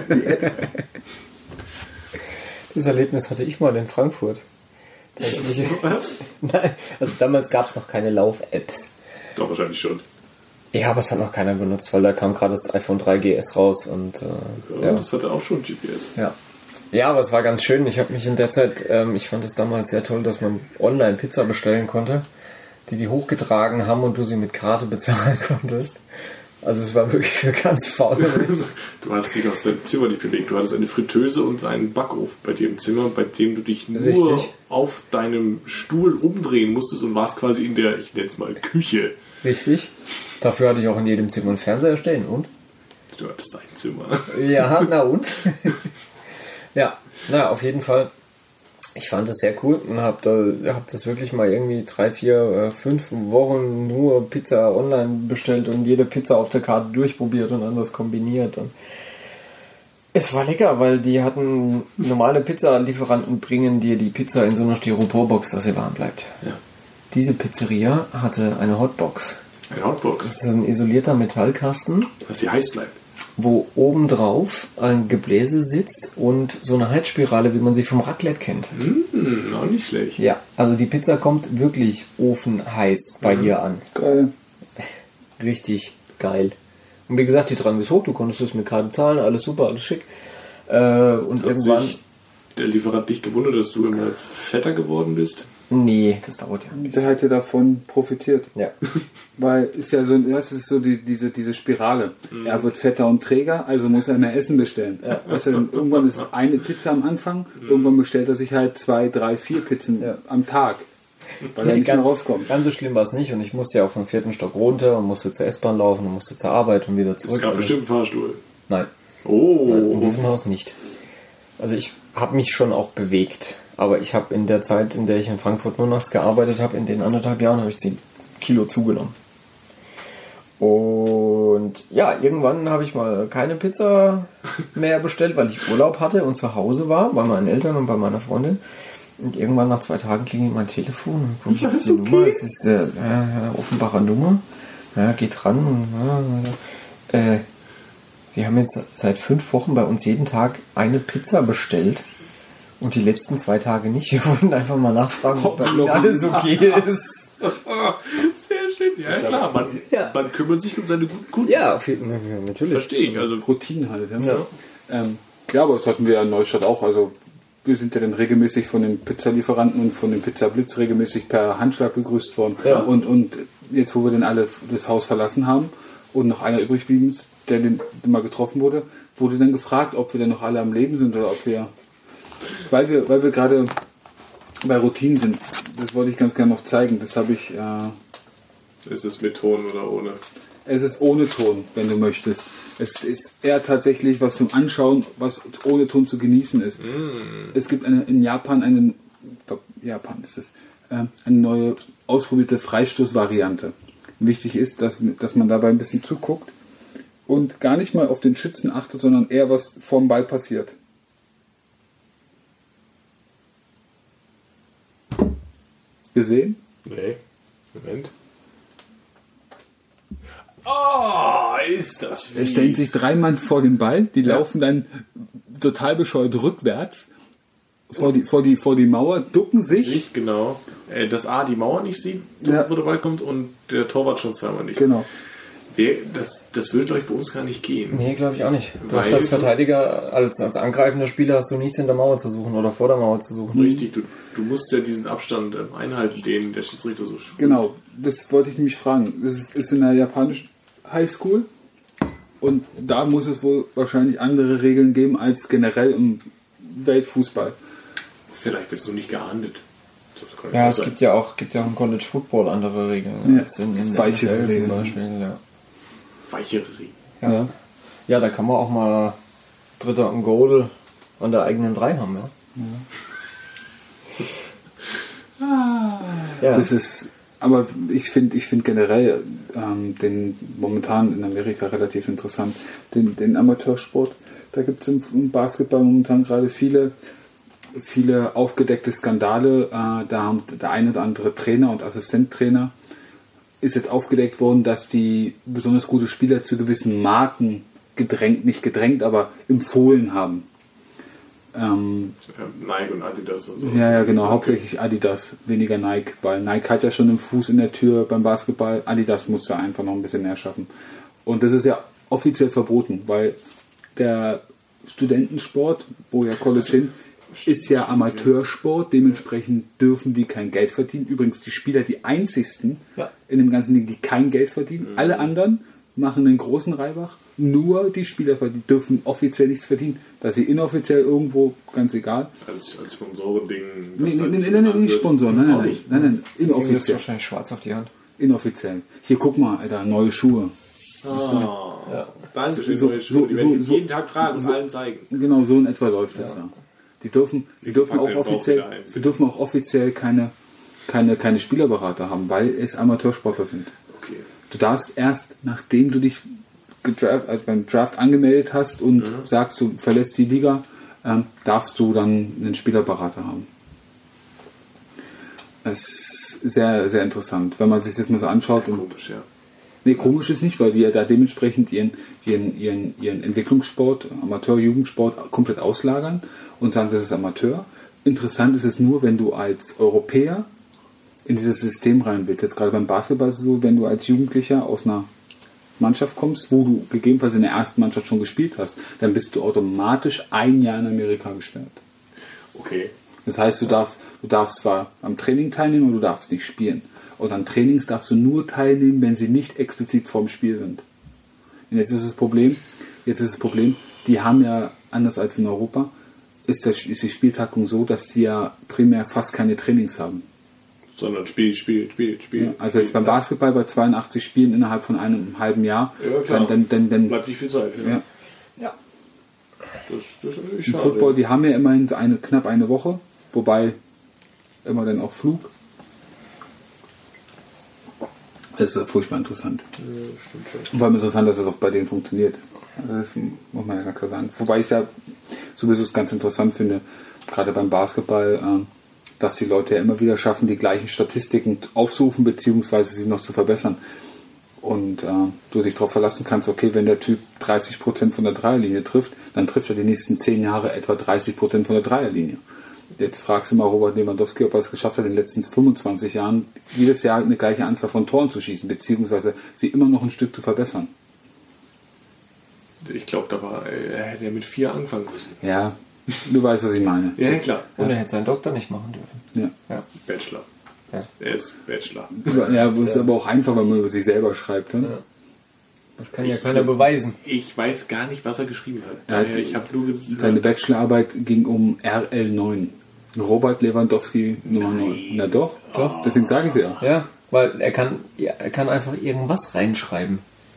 Das Erlebnis hatte ich mal in Frankfurt. Da hab ich, Nein, also damals gab es noch keine Lauf-Apps. Doch, wahrscheinlich schon. Ja, aber es hat noch keiner benutzt, weil da kam gerade das iPhone drei G S raus und äh, Ja, ja. das hatte auch schon G P S. Ja. Ja, aber es war ganz schön. Ich habe mich in der Zeit, ähm, ich fand es damals sehr toll, dass man online Pizza bestellen konnte, die die hochgetragen haben und du sie mit Karte bezahlen konntest. Also es war wirklich für ganz faule. Du hast dich aus deinem Zimmer nicht bewegt. Du hattest eine Fritteuse und einen Backofen bei dir im Zimmer, bei dem du dich nur Richtig. auf deinem Stuhl umdrehen musstest und warst quasi in der, ich nenne es mal, Küche. Richtig. Dafür hatte ich auch in jedem Zimmer einen Fernseher stehen. Und? Du hattest dein Zimmer. Ja, na und? Ja, na auf jeden Fall. Ich fand das sehr cool und habe da, hab das wirklich mal irgendwie drei, vier, fünf Wochen nur Pizza online bestellt und jede Pizza auf der Karte durchprobiert und anders kombiniert. Und es war lecker, weil die hatten normale Pizzalieferanten bringen dir die Pizza in so einer Styroporbox, dass sie warm bleibt. Ja. Diese Pizzeria hatte eine Hotbox. Eine Hotbox. Das ist ein isolierter Metallkasten, Dass sie heiß bleibt. wo obendrauf ein Gebläse sitzt und so eine Heizspirale, wie man sie vom Raclette kennt. Hm, auch nicht schlecht. Ja, also die Pizza kommt wirklich ofenheiß bei Mhm. dir an. Geil. Richtig geil. Und wie gesagt, die Drang ist hoch, du konntest es mit Karte zahlen, alles super, alles schick. Äh, und Hat irgendwann... sich der Lieferant dich gewundert, dass du immer fetter geworden bist? Nee, das dauert ja nicht. Der hat ja davon profitiert. Ja. Weil ist ja so, das ist so die, diese, diese Spirale. Mhm. Er wird fetter und träger, also muss er mehr Essen bestellen. Ja. Weißt du, irgendwann ist eine Pizza am Anfang, Mhm. irgendwann bestellt er sich halt zwei, drei, vier Pizzen Ja. am Tag, weil er nicht mehr rauskommt. Ganz so schlimm war es nicht und ich musste ja auch vom vierten Stock runter und musste zur S-Bahn laufen und musste zur Arbeit und wieder zurück. Es gab Also- bestimmt einen Fahrstuhl. Nein. Oh. Nein, in diesem Haus nicht. Also ich habe mich schon auch bewegt, aber ich habe in der Zeit, in der ich in Frankfurt nur nachts gearbeitet habe, in den anderthalb Jahren habe ich zehn Kilo zugenommen. Und ja, irgendwann habe ich mal keine Pizza mehr bestellt, weil ich Urlaub hatte und zu Hause war, bei meinen Eltern und bei meiner Freundin. Und irgendwann nach zwei Tagen klingelt mein Telefon und gucke ich auf die okay? Nummer. Es ist äh, ja, Offenbacher Nummer. Ja, geht ran und ja, äh, Sie haben jetzt seit fünf Wochen bei uns jeden Tag eine Pizza bestellt und die letzten zwei Tage nicht. Wir wollten einfach mal nachfragen, ob bei Ihnen alles okay ist. Sehr schön. Ja, klar. Man, Ja. man kümmert sich um seine guten Kunden. Ja, auf jeden Fall, natürlich. Verstehe ich. Also, Routine halt. Ja. Ja. Ähm, ja, aber das hatten wir ja in Neustadt auch. Also wir sind ja dann regelmäßig von den Pizzalieferanten und von dem Pizzablitz regelmäßig per Handschlag begrüßt worden. Ja. Und, und jetzt, wo wir dann alle das Haus verlassen haben und noch einer übrig blieben ist, der den mal getroffen wurde, wurde dann gefragt, ob wir dann noch alle am Leben sind oder ob wir, weil wir, weil wir gerade bei Routinen sind. Das wollte ich ganz gerne noch zeigen. Das habe ich, äh, ist es mit Ton oder ohne? Es ist ohne Ton, wenn du möchtest. Es ist eher tatsächlich was zum Anschauen, was ohne Ton zu genießen ist. Mm. Es gibt eine, in Japan einen, ich glaube Japan ist es, äh, eine neue ausprobierte Freistoßvariante. Wichtig ist, dass, dass man dabei ein bisschen zuguckt und gar nicht mal auf den Schützen achtet, sondern eher was vorm Ball passiert. Gesehen? Nee. Moment. Oh, ist das fies. Er stellt sich drei Mann vor den Ball, die ja. laufen dann total bescheuert rückwärts vor die, vor die, vor die Mauer, ducken sich. sich genau. Äh, dass A, die Mauer nicht sieht, ja. wo der Ball kommt und der Torwart schon zweimal nicht. Genau. Das, das würde, glaube ich, bei uns gar nicht gehen. Nee, glaube ich auch nicht. Du hast als Verteidiger, als, als angreifender Spieler hast du nichts in der Mauer zu suchen oder vor der Mauer zu suchen. Richtig, du, du musst ja diesen Abstand einhalten, den der Schiedsrichter so spielt. Genau, das wollte ich nämlich fragen. Das ist in der japanischen Highschool und da muss es wohl wahrscheinlich andere Regeln geben als generell im Weltfußball. Vielleicht wird es noch nicht geahndet. Ja, es sein. gibt ja auch gibt ja auch im College Football andere Regeln. Ja, als in, in weichere Regeln zum Beispiel. Ja. Weichere Regeln. Ja. Ja. ja, da kann man auch mal Dritter und Goal an der eigenen drei haben. Ja. Ja. Ah. ja. Das ist, aber ich finde ich finde generell ähm, den momentan in Amerika relativ interessant, den, den Amateursport. Da gibt es im, im Basketball momentan gerade viele viele aufgedeckte Skandale. Äh, da haben der eine oder andere Trainer und Assistenttrainer ist jetzt aufgedeckt worden, dass die besonders gute Spieler zu gewissen Marken gedrängt, nicht gedrängt, aber empfohlen haben. Ähm, Nike und Adidas und so. Ja, ja, genau, hauptsächlich Adidas, weniger Nike, weil Nike hat ja schon einen Fuß in der Tür beim Basketball, Adidas muss da einfach noch ein bisschen mehr schaffen. Und das ist ja offiziell verboten, weil der Studentensport, wo ja Colles hin, ist ja Amateursport, dementsprechend dürfen die kein Geld verdienen. Übrigens die Spieler die einzigsten ja. in dem ganzen Ding, die kein Geld verdienen. Mhm. Alle anderen machen einen großen Reibach. Nur die Spieler dürfen offiziell nichts verdienen. Dass sie inoffiziell irgendwo, ganz egal. Als, als Sponsorending. Nee, nee, nee, nee, nee, nicht Sponsor, nein, nein, nein, nein, nein, inoffiziell. Das ist wahrscheinlich schwarz auf die Hand. Inoffiziell. Hier, guck mal, Alter, neue Schuhe. Oh, ja. Danke schön, so, neue Schuhe. Die so, werden so, jeden Tag tragen und so, allen zeigen. Genau, so in etwa läuft es ja. da. Die dürfen, sie dürfen auch offiziell, sie dürfen auch offiziell keine, keine, keine Spielerberater haben, weil es Amateursportler sind. Okay. Du darfst erst, nachdem du dich gedraft, also beim Draft angemeldet hast und mhm. sagst, du verlässt die Liga, ähm, darfst du dann einen Spielerberater haben. Das ist sehr, sehr interessant, wenn man sich das mal so anschaut. Sehr und, komisch, ja. Nee, komisch ist nicht, weil die ja da dementsprechend ihren, ihren, ihren, ihren Entwicklungssport, Amateur-Jugendsport komplett auslagern und sagen, das ist Amateur. Interessant ist es nur, wenn du als Europäer in dieses System rein willst. Jetzt gerade beim Basketball ist es so, wenn du als Jugendlicher aus einer Mannschaft kommst, wo du gegebenenfalls in der ersten Mannschaft schon gespielt hast, dann bist du automatisch ein Jahr in Amerika gesperrt. Okay. Das heißt, du darfst, du darfst zwar am Training teilnehmen, aber du darfst nicht spielen. Und an Trainings darfst du nur teilnehmen, wenn sie nicht explizit vorm Spiel sind. Und jetzt ist das Problem, jetzt ist das Problem, die haben ja, anders als in Europa, ist, der, ist die Spieltaktung so, dass die ja primär fast keine Trainings haben. Sondern Spiel, Spiel, Spiel, Spiel. Ja, also jetzt beim Basketball bei zweiundachtzig Spielen innerhalb von einem halben Jahr, ja, klar. Dann, dann, dann, dann bleibt nicht viel Zeit. Ja. Ja. ja. Das, das ist natürlich Im schade. Football, die haben ja immerhin eine, knapp eine Woche, wobei immer dann auch Flug. Das ist furchtbar interessant. Ja, stimmt schon. Und vor allem interessant, dass das auch bei denen funktioniert. Also das muss man ja ganz klar sagen. Wobei ich ja sowieso es ganz interessant finde, gerade beim Basketball, dass die Leute ja immer wieder schaffen, die gleichen Statistiken aufzurufen, beziehungsweise sie noch zu verbessern. Und äh, du dich darauf verlassen kannst, okay, wenn der Typ dreißig Prozent von der Dreierlinie trifft, dann trifft er die nächsten zehn Jahre etwa dreißig Prozent von der Dreierlinie. Jetzt fragst du mal Robert Lewandowski, ob er es geschafft hat, in den letzten fünfundzwanzig Jahren jedes Jahr eine gleiche Anzahl von Toren zu schießen, beziehungsweise sie immer noch ein Stück zu verbessern. Ich glaube, da war, er hätte ja mit vier anfangen müssen. Ja, du weißt, was ich meine. Ja, klar. Und er hätte seinen Doktor nicht machen dürfen. Ja. Ja. Bachelor. Ja. Er ist Bachelor. Ja, das ist aber auch einfach, wenn man über sich selber schreibt. Ne? Ja. Das kann ja keiner beweisen. Ich weiß gar nicht, was er geschrieben hat. Daher, Daher, ich habe nur gesagt, seine Bachelorarbeit ging um R L neun. Robert Lewandowski Nummer neun. Na doch, doch. Deswegen sage ich es ja. Ja, weil er kann, er kann einfach irgendwas reinschreiben.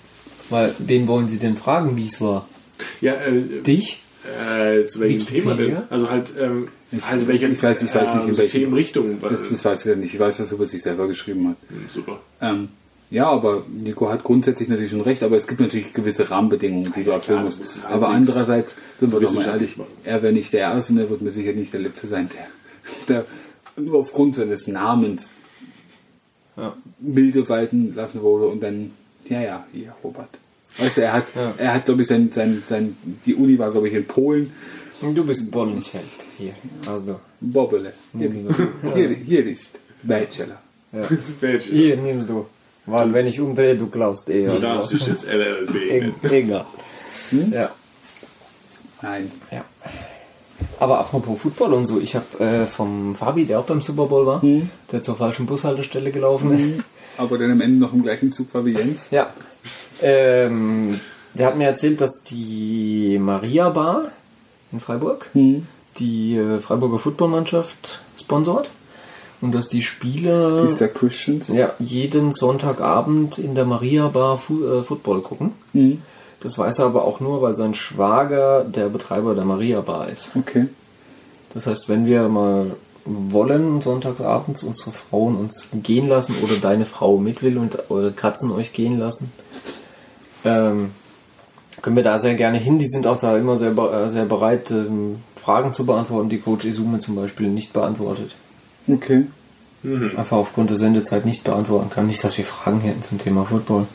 Weil, wen wollen Sie denn fragen, wie es war? Ja, äh, Dich? Äh, zu welchem Wikipedia? Thema denn? Also halt, ähm, Ich- halt welche ich weiß- ich weiß nicht, in äh, welchem- Themenrichtung. weil- Das, das weiß ich ja nicht. Ich weiß, dass er über sich selber geschrieben hat. Hm, Super. Ähm, ja, aber Nico hat grundsätzlich natürlich schon recht, aber es gibt natürlich gewisse Rahmenbedingungen, die du Ja, erfüllen klar, musst. du musst es Aber halbwegs andererseits, sind wir so doch mal ehrlich, wissenschaftlich machen. er wäre nicht der Erste und er wird mir sicher nicht der Letzte sein, der, der nur aufgrund seines Namens Ja. milde walten lassen wurde und dann, ja, ja, hier, Robert. Weißt du, er hat, Ja. er hat, glaube ich, sein, sein, sein, die Uni war, glaube ich, in Polen. Du bist Bollenschild. Hier, also. Bobbele. Hier, Nimm so. hier, hier ist Bachelor. Ja. Das Badge. Hier, nimmst du. Weil wenn ich umdrehe, du klaust eh. Du darfst Also. dich jetzt L L B Eg- nennen. Egal. Ja. Nein. Ja. Aber apropos Football und so, ich habe äh, vom Fabi, der auch beim Super Bowl war, Mhm. der zur falschen Bushaltestelle gelaufen ist. Aber dann am Ende noch im gleichen Zug war wie Jens. Ja. Ähm, der hat mir erzählt, dass die Maria Bar in Freiburg Mhm. die äh, Freiburger Footballmannschaft sponsort und dass die Spieler Die ist der Christians. ja, jeden Sonntagabend in der Maria Bar Fu äh, Football gucken. Mhm. Das weiß er aber auch nur, weil sein Schwager der Betreiber der Maria Bar ist. Okay. Das heißt, wenn wir mal wollen, sonntagsabends unsere Frauen uns gehen lassen oder deine Frau mit will und eure Katzen euch gehen lassen, ähm, können wir da sehr gerne hin. Die sind auch da immer sehr, be- sehr bereit, ähm, Fragen zu beantworten, die Coach Izume zum Beispiel nicht beantwortet. Okay. Einfach aufgrund der Sendezeit nicht beantworten kann. Nicht, dass wir Fragen hätten zum Thema Football.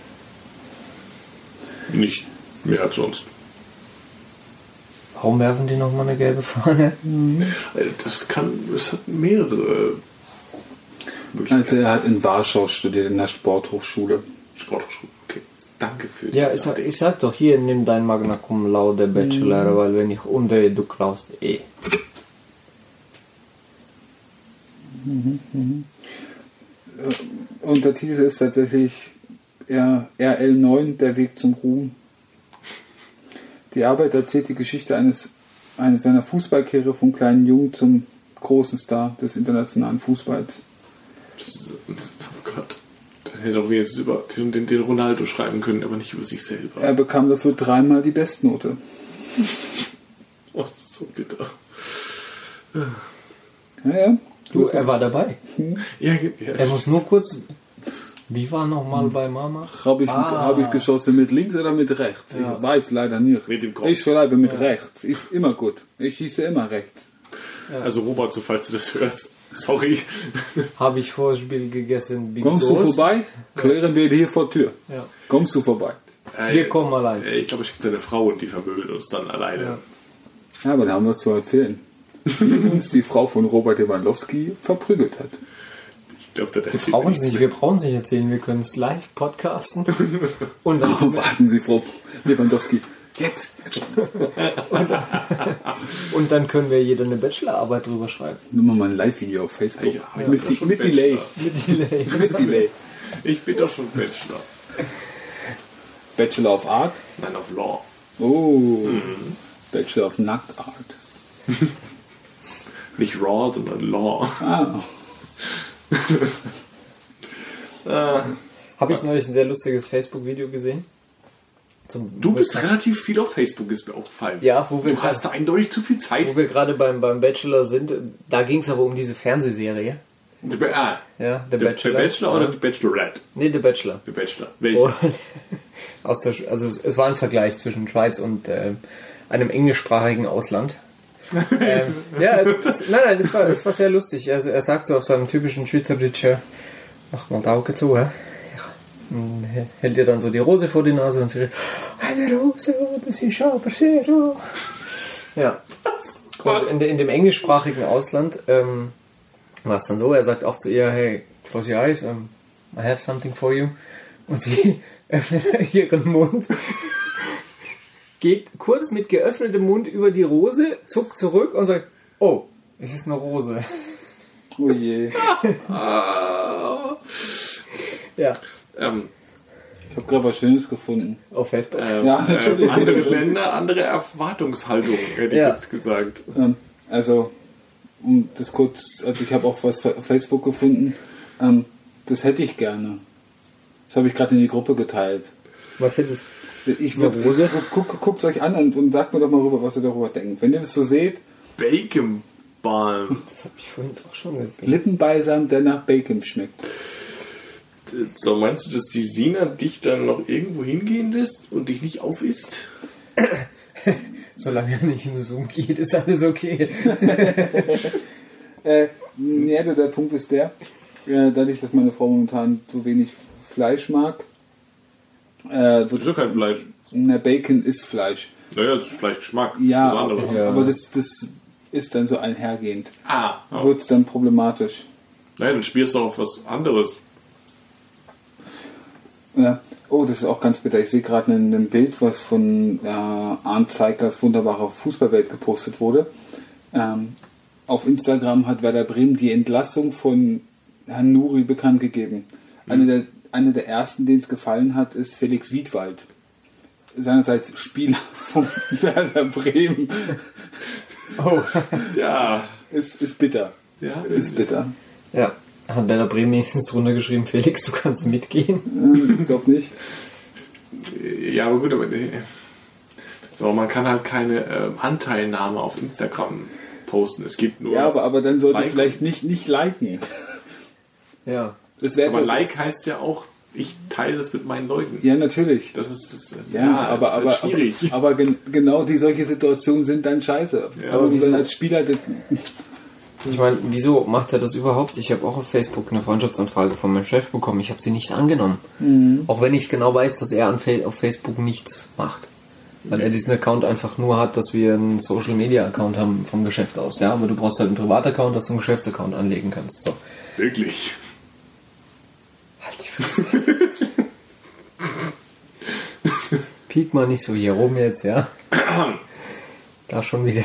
Nicht mehr als sonst. Warum werfen die nochmal eine gelbe Fahne? Äh, Das kann, es hat mehrere Also er hat in Warschau studiert, in der Sporthochschule. Sporthochschulen. Okay. Danke für die Ja, ich sag, ich sag doch, hier, nimm dein Magna Cum Laude Bachelor, weil wenn ich umdrehe, du klaust eh. Und der Titel ist tatsächlich R L neun, der Weg zum Ruhm. Die Arbeit erzählt die Geschichte eines, eines seiner Fußballkarriere vom kleinen Jungen zum großen Star des internationalen Fußballs. Das ist, das, oh Gott. Dann hätte er auch wenigstens über den, den Ronaldo schreiben können, aber nicht über sich selber. Er bekam dafür dreimal die Bestnote. Oh, das ist so bitter. Ja, ja. Du, er war dabei. Ja, ja, Er muss nur kurz. Wie war nochmal bei Mama? Habe ich, Ah. hab ich geschossen mit links oder mit rechts? Ja. Ich weiß leider nicht. Mit dem Kopf. Ich schreibe mit rechts. Ist immer gut. Ich schieße immer rechts. Also Robert, so falls du das hörst, sorry. Habe ich Vorspiel gegessen. Big Kommst du Dose? vorbei? Klären wir hier vor Tür. Ja. Kommst du vorbei? Wir kommen allein. Äh, Ich glaube, er schickt seine Frau und die vermöbelt uns dann alleine. Ja. Ja, aber da haben wir es zu erzählen. Wie uns die Frau von Robert Lewandowski verprügelt hat. Ich glaube, da Wir erzählt brauchen es nichts nicht, mehr. wir brauchen es nicht erzählen, wir können es live podcasten. Und dann, Oh, warten Sie, Frau Lewandowski. Jetzt! und dann können wir jeder eine Bachelorarbeit drüber schreiben. Nimm mal ein Live-Video auf Facebook. Ja, ja, mit das ist schon mit Delay. Bachelor. Mit Delay. Mit Delay. Ich bin doch schon Bachelor. Bachelor of Art. Nein, auf Law. Oh. Bachelor of Nacktart. Nicht Raw, sondern Law. Ah. Habe ich neulich ein sehr lustiges Facebook-Video gesehen. Zum, Du bist relativ viel auf Facebook, ist mir aufgefallen. Ja, wo wir Du hast da eindeutig zu viel Zeit. Wo wir gerade beim, beim Bachelor sind, da ging es aber um diese Fernsehserie. The, Ba- ah, Ja, der The Bachelor. Bachelor, Bachelor oder Ja. The Bachelorette? Nee, The Bachelor. The Bachelor. Welche? Und aus der, also es war ein Vergleich zwischen Schweiz und äh, einem englischsprachigen Ausland. ähm, ja, es, es, nein, nein, es war, es war sehr lustig. Also er sagt so auf seinem typischen Schweizerdeutschen, mach mal die Augen zu, hä? Ja. Und hält ihr dann so die Rose vor die Nase und sie eine Rose, das ist aber sehr so. Ja. Und in, de, in dem englischsprachigen Ausland ähm, war es dann so, er sagt auch zu ihr, hey, close your eyes, um, I have something for you. Und sie öffnet ihren Mund, geht kurz mit geöffnetem Mund über die Rose, zuckt zurück und sagt, oh, es ist eine Rose. Oh je. Ah. Ja, Ähm, Ich habe gerade was Schönes gefunden. auf Facebook. ähm, Ja, äh, natürlich. andere Länder, andere Erwartungshaltung, hätte Ja. ich jetzt gesagt. Ähm, also, um das kurz, also ich habe auch was auf Facebook gefunden. Ähm, das hätte ich gerne. Das habe ich gerade in die Gruppe geteilt. Was hättest Ich Eine Rose? Guckt guckt euch an und, und sagt mir doch mal rüber, was ihr darüber denkt. Wenn ihr das so seht, Bacon Balm. Das habe ich vorhin auch schon gesehen. Lippenbalsam, der nach Bacon schmeckt. So, meinst du, dass die Sina dich dann noch irgendwo hingehen lässt und dich nicht aufisst? Solange er nicht in den Zoom geht, ist alles okay. äh, ja, der, der Punkt ist der, äh, dadurch, dass meine Frau momentan so wenig Fleisch mag, äh, wird Das ist ja kein Fleisch. na, Bacon ist Fleisch. Naja, das ist vielleicht Geschmack. Ja, was anderes. Ja. aber das, das ist dann so einhergehend. Ah, oh. Wird es dann problematisch. Naja, dann spielst du auf was anderes. Ja. Oh, das ist auch ganz bitter. Ich sehe gerade ein, ein Bild, was von äh, Arndt Zeiglers wunderbarer Fußballwelt gepostet wurde. Ähm, auf Instagram hat Werder Bremen die Entlassung von Herrn Nuri bekannt gegeben. Mhm. Eine der, eine der ersten, denen es gefallen hat, ist Felix Wiedwald. Seinerseits Spieler von Werder Bremen. Oh. Ja. Ist, ist bitter. Ja, Ist bitter. Ja. Hat Werder Bremen wenigstens drunter geschrieben, Felix, du kannst mitgehen. Ich glaube nicht. Ja, aber gut, aber so, man kann halt keine äh, Anteilnahme auf Instagram posten. Es gibt nur. Ja, aber, aber dann sollte Like. ich vielleicht nicht, nicht liken. Ja. Das wäre aber etwas- Like heißt ja auch, ich teile das mit meinen Leuten. Ja, natürlich. Das ist, das, das, Ja, ja, aber, das aber, ist halt schwierig. aber, aber gen, genau die solche Situationen sind dann scheiße. Ja, aber aber du wieso- dann als Spieler das, Ich meine, wieso macht er das überhaupt? Ich habe auch auf Facebook eine Freundschaftsanfrage von meinem Chef bekommen. Ich habe sie nicht angenommen. Mhm. Auch wenn ich genau weiß, dass er an Fa- auf Facebook nichts macht. Weil er diesen Account einfach nur hat, dass wir einen Social Media Account haben vom Geschäft aus. Ja, aber du brauchst halt einen Privataccount, dass du einen Geschäftsaccount anlegen kannst. So. Wirklich. Halt die Fresse. Piek mal nicht so hier rum jetzt, ja. Da schon wieder.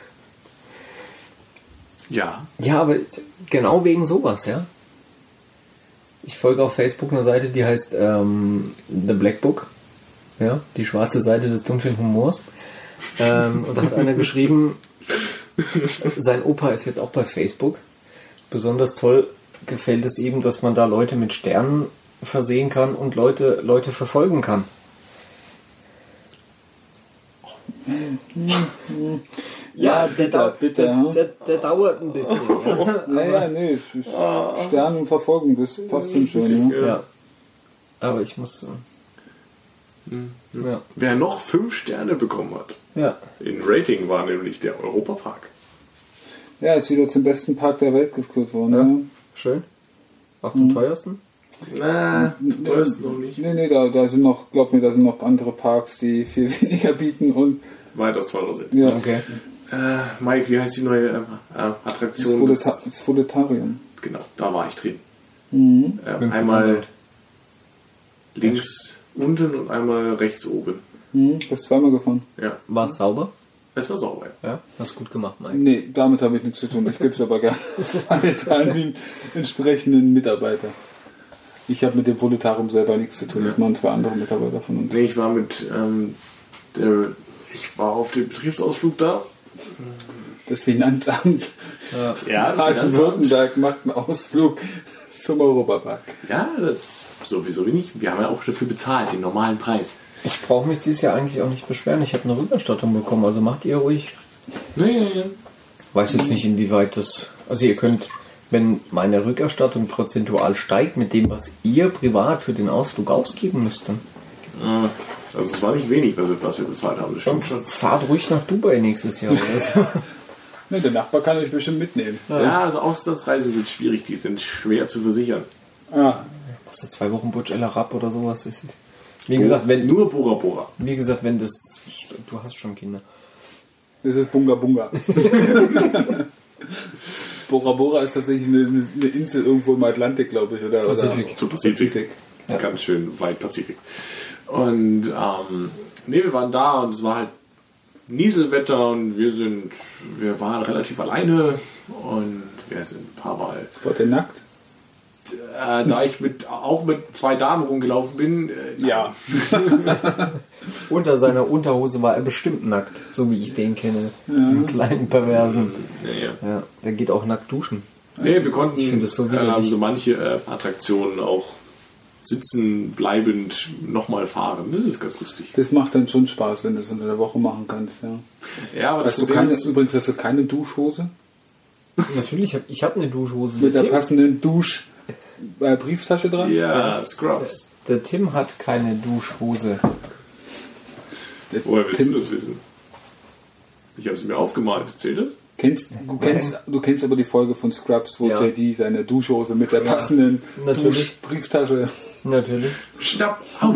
Ja. Ja, aber genau wegen sowas, ja. Ich folge auf Facebook einer Seite, die heißt ähm, The Black Book. Ja, die schwarze Seite des dunklen Humors. Ähm, und da hat einer geschrieben, sein Opa ist jetzt auch bei Facebook. Besonders toll gefällt es ihm, dass man da Leute mit Sternen versehen kann und Leute, Leute verfolgen kann. Ja, bitter, bitter, Der, hm? der, der dauert ein bisschen. Ja. naja, nee, es ist Sternen verfolgen, das passt dann schon. Ne? Ja. Aber ich muss. Ja. Wer noch fünf Sterne bekommen hat, Ja. in Rating war nämlich der Europapark. Ja, ist wieder zum besten Park der Welt gekürt worden. Ja. Ne? Schön. Auch zum teuersten? Na, du teuerst noch nicht. Nee, nee, da, da sind noch, glaub mir, da sind noch andere Parks, die viel weniger bieten und Weitaus teurer sind. ja, Okay. Äh, Mike, wie heißt die neue äh, äh, das, Attraktion? Voleta des- das Voletarium. Genau, da war ich drin. Mhm. Äh, Bin einmal verwundert. links unten und einmal rechts oben. Mhm. Bist zweimal gefahren? Ja, War es sauber? es war sauber. Ja. Hast gut gemacht, Mike. Nee, damit habe ich nichts zu tun. Ich gebe es aber gerne weiter an den entsprechenden Mitarbeiter. Ich habe mit dem Voletarium selber nichts zu tun. Das machen zwei andere Mitarbeiter von uns. Nee, ich war mit, ähm, der, ich war auf dem Betriebsausflug da. Das Finanzamt Ja, Baden-Württemberg macht einen Ausflug zum Europapark. Ja, das sowieso nicht. Wir haben ja auch dafür bezahlt, den normalen Preis. Ich brauche mich dieses Jahr eigentlich auch nicht beschweren. Ich habe eine Rückerstattung bekommen, also macht ihr ruhig. Nee, nee, nee. Weiß jetzt nicht, inwieweit das. Also ihr könnt, wenn meine Rückerstattung prozentual steigt mit dem, was ihr privat für den Ausflug ausgeben müsst, dann Äh, Also es war nicht wenig, was wir, was wir bezahlt haben. Das stimmt schon. fahrt ruhig nach Dubai nächstes Jahr. Oder so. Ne, der Nachbar kann euch bestimmt mitnehmen. Ja, also Auslandsreisen sind schwierig, die sind schwer zu versichern. Ah, Was so zwei Wochen Burj Al Arab oder sowas ist. Wie gesagt, wenn Nur Bora Bora. wie gesagt, wenn das du hast schon Kinder. das ist Bunga Bunga. Bora Bora ist tatsächlich eine, eine Insel irgendwo im Atlantik, glaube ich, oder? Pazifik. Oder Zu Pazifik. Ja. Ganz schön weit Pazifik. Und ähm, nee, wir waren da und es war halt Nieselwetter und wir sind, wir waren relativ alleine und wir sind ein paar Mal. War der nackt? Äh, da ich mit auch mit zwei Damen rumgelaufen bin, äh, Ja. Unter seiner Unterhose war er bestimmt nackt, so wie ich den kenne. Diesen kleinen Perversen. nee, ja. Ja, der geht auch nackt duschen. Nee, wir konnten Ich finde das so widerlich. ähm, so manche äh, Attraktionen auch sitzen bleibend nochmal fahren. Das ist ganz lustig. Das macht dann schon Spaß, wenn du es unter der Woche machen kannst. Ja, ja aber das hast du keine, übrigens hast du keine Duschhose? Natürlich, hab, ich habe eine Duschhose. Mit der passenden Dusch-Brieftasche dran? Ja, Scrubs. Der, der Tim hat keine Duschhose. Der Woher willst Tim, du das wissen? Ich habe es mir aufgemalt. Zählt das? Kennst, du, kennst, du kennst aber die Folge von Scrubs, wo Ja. J D seine Duschhose mit der passenden Ja, natürlich. Duschbrieftasche. Natürlich. Schnapp! Au.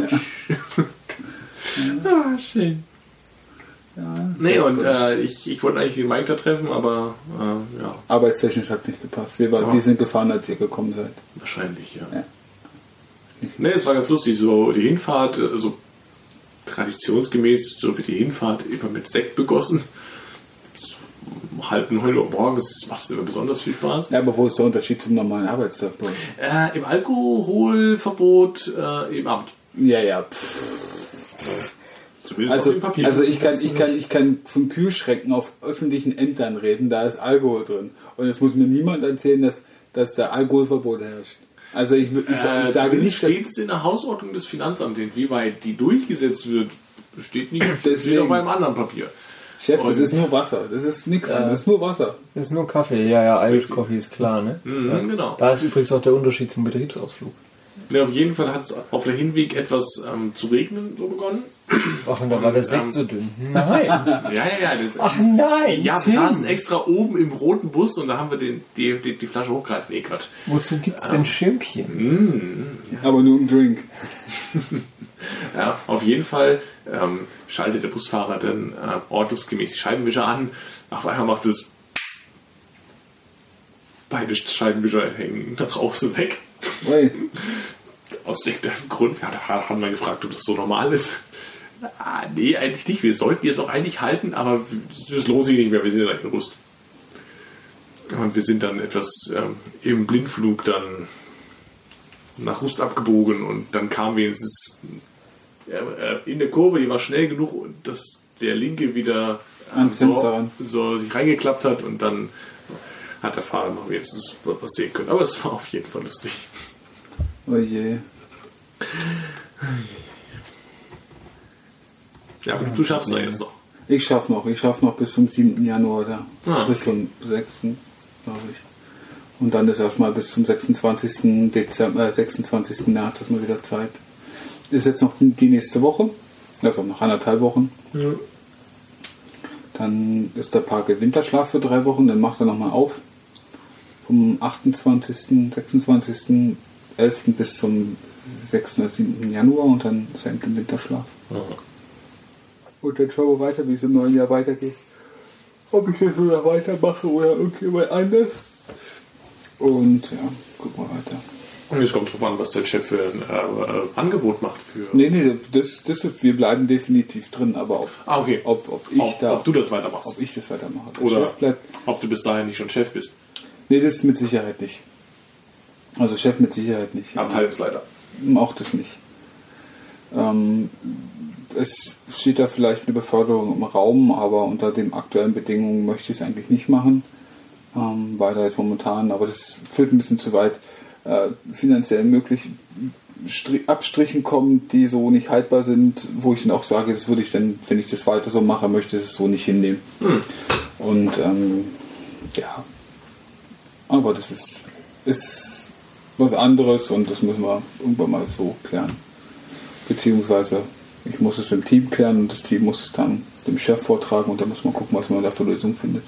Ah, schön. Ja, Nee, und äh, ich, ich wollte eigentlich den Mike da treffen, aber äh, ja, arbeitstechnisch hat es nicht gepasst. Wir, waren, Ja. wir sind gefahren, als ihr gekommen seid. wahrscheinlich, ja. Ja. Nee, es war ganz lustig, so die Hinfahrt, äh, so traditionsgemäß, so wird die Hinfahrt immer mit Sekt begossen. Um halb neun Uhr morgens macht es immer besonders viel Spaß. Ja, aber wo ist der Unterschied zum normalen Arbeitstag? bei euch? Äh, Im Alkoholverbot äh, im Amt. Ja, ja. Pff. Zumindest Also, auf dem Papier. also ich kann, ich kann, ich kann von Kühlschränken auf öffentlichen Ämtern reden, da ist Alkohol drin. Und es muss mir niemand erzählen, dass, dass da Alkoholverbot herrscht. Also ich, ich, ich, äh, ich sage nicht, steht es in der Hausordnung des Finanzamts, inwieweit die durchgesetzt wird, steht nicht, steht Deswegen. auf einem anderen Papier. Chef, das Und- ist nur Wasser. Das ist nichts Ja. anderes, das ist nur Wasser. Das ist nur Kaffee. Ja, ja, Irish Coffee ist klar, ne? Mhm, ja. genau. Da ist übrigens auch der Unterschied zum Betriebsausflug. Ja, auf jeden Fall hat es auf der Hinweg etwas ähm, zu regnen so begonnen. Ach, und da war der Sekt ähm, so dünn. Nein. Ja, ja, ja. Das, Ach nein. ja, wir Tim. saßen extra oben im roten Bus und da haben wir den, die, die, die Flasche hochgehalten. Nee, Quatsch. Wozu gibt's denn Schirmchen? Aber nur ein Drink. Ja, auf jeden Fall ähm, schaltet der Busfahrer dann äh, ordnungsgemäß die Scheibenwischer an. Auf einmal macht es beide Scheibenwischer hängen nach außen weg. Ui. Aus irgendeinem Grund. Ja, da haben wir gefragt, ob das so normal ist. Ah, nee, eigentlich nicht. Wir sollten jetzt auch eigentlich halten, aber das lohnt sich nicht mehr. Wir sind ja gleich in Rust. Und wir sind dann etwas ähm, im Blindflug dann nach Rust abgebogen und dann kam wenigstens äh, äh, in der Kurve, die war schnell genug, dass der linke wieder äh, Ans Fenster so, ran. so sich reingeklappt hat und dann hat der Fahrer noch wenigstens was sehen können. Aber es war auf jeden Fall lustig. Oh je. Ja, aber du schaffst es jetzt noch. Ich schaff noch, ich schaff noch bis zum siebten Januar da. Ah, Bis zum sechsten glaube ich. Und dann ist erstmal bis zum sechsundzwanzigsten Dezember, äh, sechsundzwanzigsten März erstmal wieder Zeit. Ist jetzt noch die nächste Woche, also noch anderthalb Wochen. Ja. Dann ist der Park im Winterschlaf für drei Wochen, dann macht er nochmal auf. Vom achtundzwanzigsten, sechsundzwanzigsten, elften bis zum sechsten oder siebten Januar und dann ist er im Winterschlaf. Aha. Und dann schauen wir weiter, wie es im neuen Jahr weitergeht. Ob ich das wieder weitermache oder irgendjemand anders. Und ja, gucken wir weiter. Und es kommt drauf an, was dein Chef für ein äh, äh, Angebot macht. Für Nee, nee, das, das ist, wir bleiben definitiv drin, aber ob, ah, okay. ob, ob ich ob, da, ob du das weitermachst. ob ich das weitermache. Der Oder Chef bleibt. ob du bis dahin nicht schon Chef bist. Nee, das ist mit Sicherheit nicht. Also Chef mit Sicherheit nicht. Abteilungsleiter. Auch das nicht. Ähm, es steht da vielleicht eine Beförderung im Raum, aber unter den aktuellen Bedingungen möchte ich es eigentlich nicht machen. Ähm, weiter jetzt momentan, aber das führt ein bisschen zu weit. Äh, finanziell möglich Stri- Abstrichen kommen, die so nicht haltbar sind, wo ich dann auch sage, das würde ich dann, wenn ich das weiter so mache, möchte ich es so nicht hinnehmen. Hm. Und ähm, ja, aber das ist, ist was anderes und das müssen wir irgendwann mal so klären. Beziehungsweise ich muss es im Team klären und das Team muss es dann dem Chef vortragen und dann muss man gucken, was man da für Lösungen findet.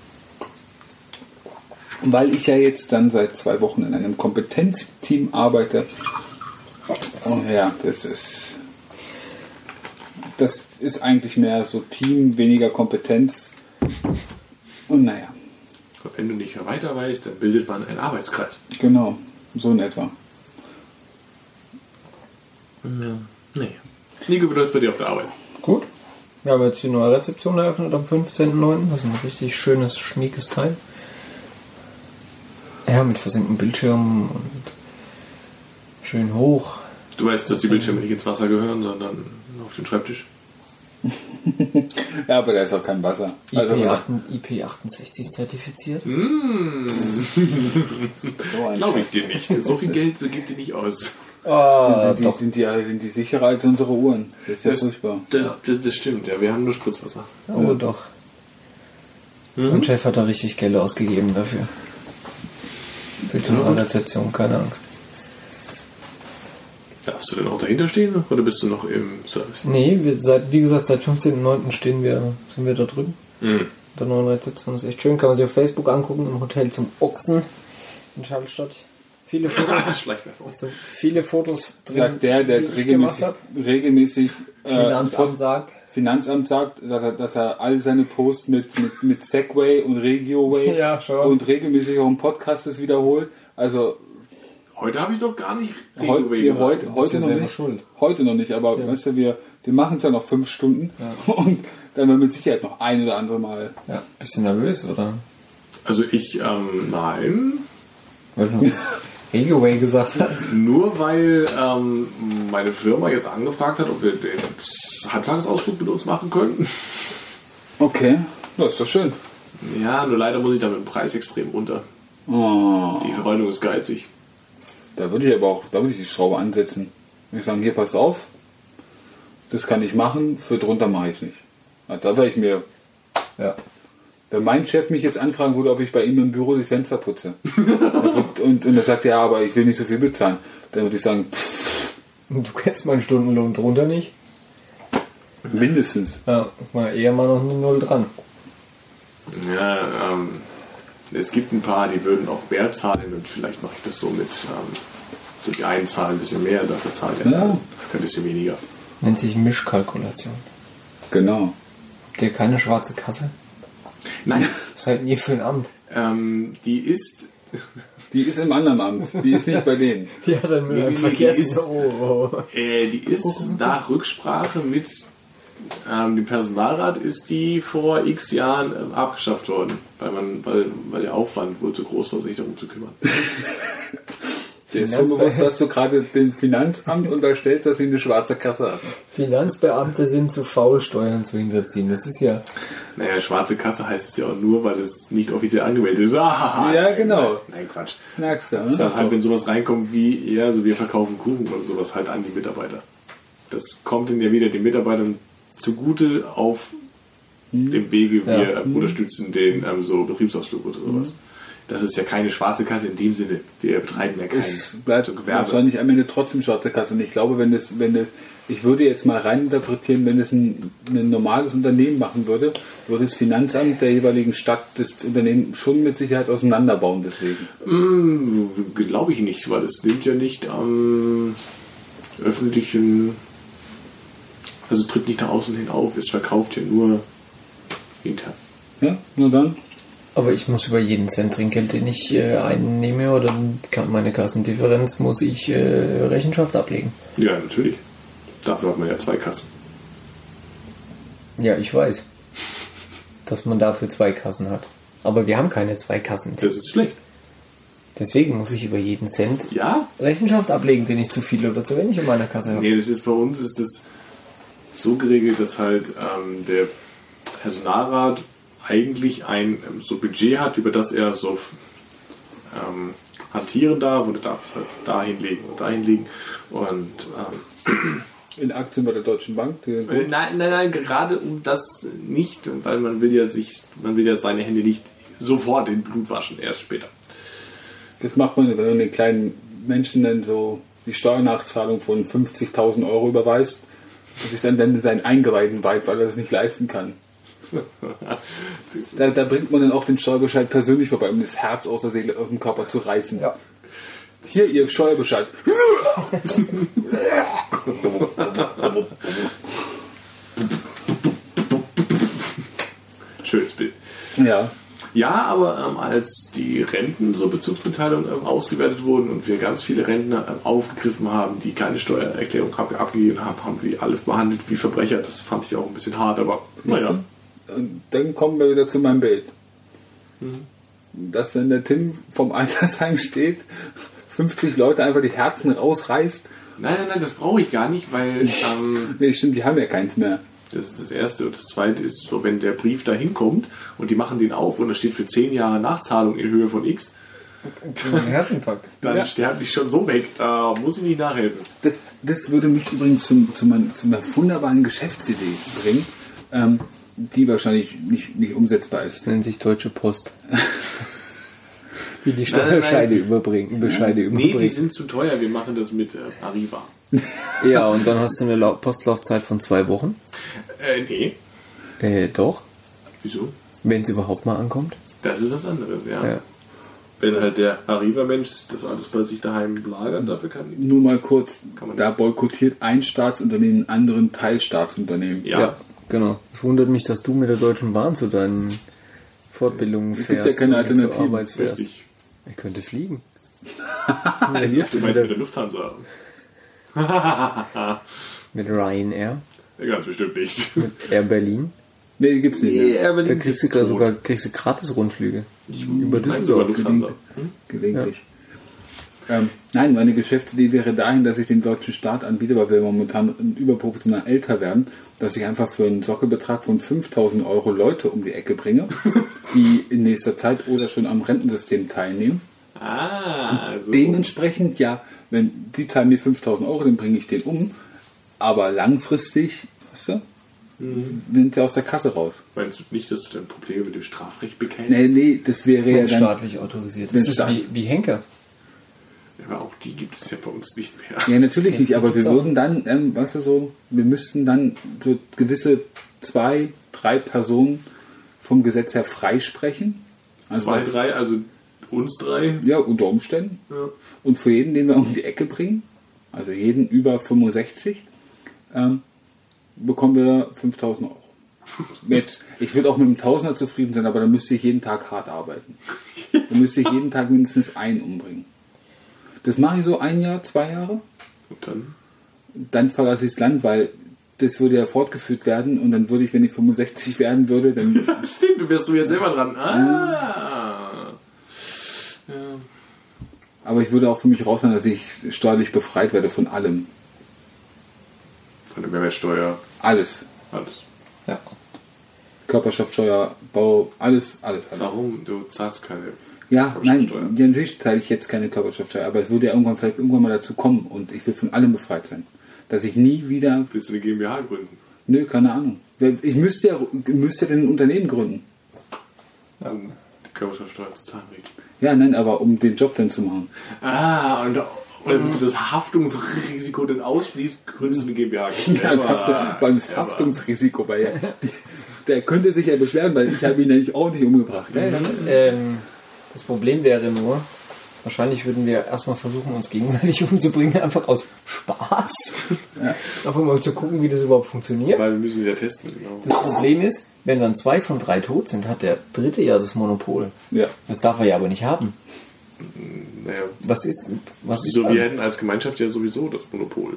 Weil ich ja jetzt dann seit zwei Wochen in einem Kompetenzteam arbeite. Und ja, das ist das ist eigentlich mehr so Team, weniger Kompetenz. Und naja, Wenn du nicht mehr weiter weißt, dann bildet man einen Arbeitskreis. genau, so in etwa. Ja. Nee. Nico, wie läuft es bei dir auf der Arbeit? Gut. Wir haben jetzt die neue Rezeption eröffnet am fünfzehnten neunten Das ist ein richtig schönes, schniekes Teil. Ja, mit versenkten Bildschirmen und schön hoch. Du weißt, dass die Bildschirme nicht ins Wasser gehören, sondern auf den Schreibtisch. Ja, aber da ist auch kein Wasser. Also I P achtundsechzig zertifiziert. Mm. so ein Glaube ich Scheiß. dir nicht. So viel Geld so gibt ihr nicht aus. Ah, sind, sind, doch. die, sind, die, sind die sicherer als unsere Uhren. Das ist ja Das, furchtbar. das, das, das stimmt, ja. Wir haben nur Spritzwasser. Oh, ja. Doch. Mhm. Mein Chef hat da richtig Geld ausgegeben dafür. Für die Ja, Rezeption, keine Angst. Darfst du denn auch dahinter stehen oder bist du noch im Service? Nee, wir seit, wie gesagt, seit fünfzehnten neunten stehen wir, sind wir da drüben. Mhm. Der neuen Rezeption ist echt schön. Kann man sich auf Facebook angucken, im Hotel zum Ochsen in Schallstatt. Viele Fotos, Schleichwerbung. also viele Fotos drin, Sagt der, der die ich regelmäßig, gemacht regelmäßig habe. äh, Finanzamt sagt, Finanzamt sagt, dass er, dass er all seine Posts mit, mit, mit Segway und Regioway Ja, schon. und regelmäßig auch im Podcast das wiederholt. Also Heute habe ich doch gar nicht heute, Regenway wir gesagt. heute, bist heute ja noch selber nicht. schuld. Heute noch nicht, aber Ja. weißt du, wir, wir machen es ja noch fünf Stunden und dann werden wir mit Sicherheit noch ein oder andere Mal. ja, bisschen nervös, oder? Also ich, ähm, nein. Weil du Regioway gesagt hast. Nur weil ähm, meine Firma jetzt angefragt hat, ob wir den Halbtagesausflug mit uns machen könnten. Okay, das ist doch schön. Ja, nur leider muss ich da mit dem Preis extrem runter. Oh, Die Verwaltung ist geizig. da würde ich aber auch, da würde ich die Schraube ansetzen. Wenn ich sagen, hier pass auf, das kann ich machen, für drunter mache ich es nicht. Also da wäre ich mir, Ja. wenn mein Chef mich jetzt anfragen würde, ob ich bei ihm im Büro die Fenster putze und, und, und er sagt, ja, aber ich will nicht so viel bezahlen, dann würde ich sagen, pff, Und du kennst meinen Stundenlohn drunter nicht? mindestens. Ja, mal eher mal noch eine Null dran. Ja, ähm, es gibt ein paar, die würden auch mehr zahlen und vielleicht mache ich das so mit, ähm, so die einen zahlen ein bisschen mehr, dafür zahlt der Ja. andere ein bisschen weniger. Nennt sich Mischkalkulation. Genau. Habt ihr keine schwarze Kasse? Nein, Was halten ihr für ein Amt? ähm, die ist, Die ist im anderen Amt, die ist nicht bei denen. Ja, dann Nee, nee, nee, vergessen. die ist- Oh, oh. äh, die ist nach Rücksprache mit ähm, dem Personalrat ist die vor x Jahren ähm, abgeschafft worden, weil man, weil, weil der Aufwand wohl zu groß war, sich darum zu kümmern. Der ist schon bewusst, dass du gerade dem Finanzamt unterstellst, dass sie eine schwarze Kasse haben. Finanzbeamte sind zu faul, Steuern zu hinterziehen. Das ist ja... Naja, schwarze Kasse heißt es ja auch nur, weil es nicht offiziell angemeldet ist. Ah, Ja, nein, genau. Nein, nein, Quatsch. Merkst du, Das ist ne? halt, wenn sowas reinkommt wie, ja, so wir verkaufen Kuchen oder sowas halt an die Mitarbeiter. Das kommt dann ja wieder den Mitarbeitern zugute auf dem Wege, wir Ja. ähm, unterstützen den ähm, so Betriebsausflug oder sowas. Das ist ja keine schwarze Kasse in dem Sinne. Wir betreiben ja kein Es bleibt so Gewerbe. wahrscheinlich am Ende trotzdem schwarze Kasse. Und ich glaube, wenn das, wenn das, ich würde jetzt mal reininterpretieren, wenn es ein, ein normales Unternehmen machen würde, würde das Finanzamt der jeweiligen Stadt das Unternehmen schon mit Sicherheit auseinanderbauen deswegen. Mm, glaube ich nicht, weil es nimmt ja nicht am öffentlichen, also es tritt nicht nach außen hin auf, es verkauft ja nur intern. Ja, nur dann. Aber ich muss über jeden Cent Trinkgeld, den ich äh, einnehme oder meine Kassendifferenz, muss ich äh, Rechenschaft ablegen. Ja, natürlich. Dafür hat man ja zwei Kassen. Ja, ich weiß, dass man dafür zwei Kassen hat. Aber wir haben keine zwei Kassen. Das ist schlecht. Deswegen muss ich über jeden Cent Ja? Rechenschaft ablegen, den ich zu viel oder zu wenig in meiner Kasse habe. Nee, das ist bei uns ist das so geregelt, dass halt ähm, der Personalrat eigentlich ein ähm, so Budget hat, über das er so ähm, hantieren darf und er darf es halt dahin legen und dahin legen. Und ähm, In Aktien bei der Deutschen Bank. Die äh, nein, nein, nein, gerade um das nicht, weil man will ja sich, man will ja seine Hände nicht sofort in Blut waschen, erst später. Das macht man, wenn man den kleinen Menschen dann so die Steuernachzahlung von fünfzigtausend Euro überweist und sich dann, dann seinen Eingeweiden weiht, weil er das nicht leisten kann. Da, da bringt man dann auch den Steuerbescheid persönlich vorbei, um das Herz aus der Seele, aus dem Körper zu reißen. Ja. Hier, Ihr Steuerbescheid. Schönes Bild. Ja. Ja, aber ähm, als die Renten, so Bezugsbeteiligung ähm, ausgewertet wurden und wir ganz viele Rentner ähm, aufgegriffen haben, die keine Steuererklärung ab, abgegeben haben, haben wir alle behandelt wie Verbrecher. Das fand ich auch ein bisschen hart, aber naja. Und dann kommen wir wieder zu meinem Bild. Dass wenn der Tim vom Altersheim steht, fünfzig Leute einfach die Herzen rausreißt. Nein, nein, nein, das brauche ich gar nicht, weil ähm, Nee, stimmt, die haben ja keins mehr. das ist das Erste. Und das Zweite ist so, wenn der Brief da hinkommt und die machen den auf und da steht für zehn Jahre Nachzahlung in Höhe von X, Ein Herzinfarkt. Dann Ja. sterbe ich schon so weg, da muss ich nicht nachhelfen. Das, das würde mich übrigens zum, zu, mein, zu einer wunderbaren Geschäftsidee bringen, ähm, die wahrscheinlich nicht, nicht umsetzbar ist. Das nennt sich Deutsche Post. Die die Nein, Steuerscheide nein. überbringen. Bescheide Nee, überbringen. die sind zu teuer, wir machen das mit äh, Arriva. Ja, und dann hast du eine Lau- Postlaufzeit von zwei Wochen. Äh, nee. Äh, doch. Wieso? Wenn es überhaupt mal ankommt. Das ist was anderes, ja. Ja. Wenn halt der Arriva-Mensch das alles bei sich daheim lagert, dafür kann ich. Nur mal kurz, Kann man da nicht. boykottiert ein Staatsunternehmen einen anderen Teilstaatsunternehmen. Ja. Ja, genau. Es wundert mich, dass du mit der Deutschen Bahn zu deinen Fortbildungen Es fährst. gibt ja keine und zur Alternative. Arbeit fährst. Richtig. Ich könnte fliegen. Du meinst mit der Lufthansa? Mit Ryanair, Ganz bestimmt nicht. mit Air Berlin. Nee, die gibt's nicht mehr. aber Da kriegst du sogar, sogar kriegst du gratis Rundflüge. Über Meinst du über Düsseldorf. Lufthansa? Hm? Gelegentlich. Ähm, nein, meine Geschäftsidee wäre dahin, dass ich den deutschen Staat anbiete, weil wir momentan überproportional älter werden, dass ich einfach für einen Sockelbetrag von fünftausend Euro Leute um die Ecke bringe, die in nächster Zeit oder schon am Rentensystem teilnehmen. Ah, so. Dementsprechend, ja, wenn die zahlen mir fünftausend Euro, dann bringe ich den um, aber langfristig, weißt du, nimmt er aus der Kasse raus. Meinst du nicht, dass du dein Problem mit dem Strafrecht bekennst? Nee, nee, das wäre ja Wenn dann... staatlich autorisiert. Wenn Das ist Staat- wie, wie Henker. Aber auch die gibt es ja bei uns nicht mehr. Ja, natürlich nicht, aber wir gibt's auch. würden dann, ähm, weißt du so, wir müssten dann so gewisse zwei, drei Personen vom Gesetz her freisprechen. Also Zwei, was- drei, also uns drei. Ja, unter Umständen. Ja. Und für jeden, den wir um die Ecke bringen, also jeden über fünfundsechzig, ähm, bekommen wir fünftausend Euro. Mit, ich würde auch mit einem Tausender zufrieden sein, aber dann müsste ich jeden Tag hart arbeiten. Dann müsste ich jeden Tag mindestens einen umbringen. Das mache ich so ein Jahr, zwei Jahre. Und dann? Dann verlasse ich das Land, weil das würde ja fortgeführt werden und dann würde ich, wenn ich fünfundsechzig werden würde, dann... Stimmt, du wärst du jetzt selber dran. Ah. Ja. aber ich würde auch für mich raus sein, dass ich steuerlich befreit werde von allem. Von der Mehrwertsteuer, Alles. alles. Ja. Körperschaftssteuer, Bau, alles, alles, alles. Warum? Du zahlst keine. Ja, nein, Körperschaftssteuer? ja, natürlich zahle ich jetzt keine Körperschaftssteuer, aber es würde ja irgendwann vielleicht irgendwann mal dazu kommen und ich will von allem befreit sein. Dass ich nie wieder... Willst du eine GmbH gründen? Nö, keine Ahnung. Ich müsste ja, müsste ja ein Unternehmen gründen. Um die Körperschaftssteuer zu zahlen, richtig. Ja, nein, aber um den Job dann zu machen. Ah, und, und damit du das Haftungsrisiko dann ausfließt, gründest du eine GmbH. Ja, das Haftung, vor allem das Haftungsrisiko, weil er, der könnte sich ja beschweren, weil ich habe ihn nämlich auch nicht umgebracht. Ja, ja. Ähm, das Problem wäre nur, wahrscheinlich würden wir erstmal versuchen, uns gegenseitig umzubringen, einfach aus Spaß. Ja. Einfach mal zu gucken, wie das überhaupt funktioniert. Weil wir müssen ja testen, genau. Das Problem ist, wenn dann zwei von drei tot sind, hat der dritte ja das Monopol. Ja. Das darf er ja aber nicht haben. Naja, Was ist, was ist so, dann? wir hätten als Gemeinschaft ja sowieso das Monopol.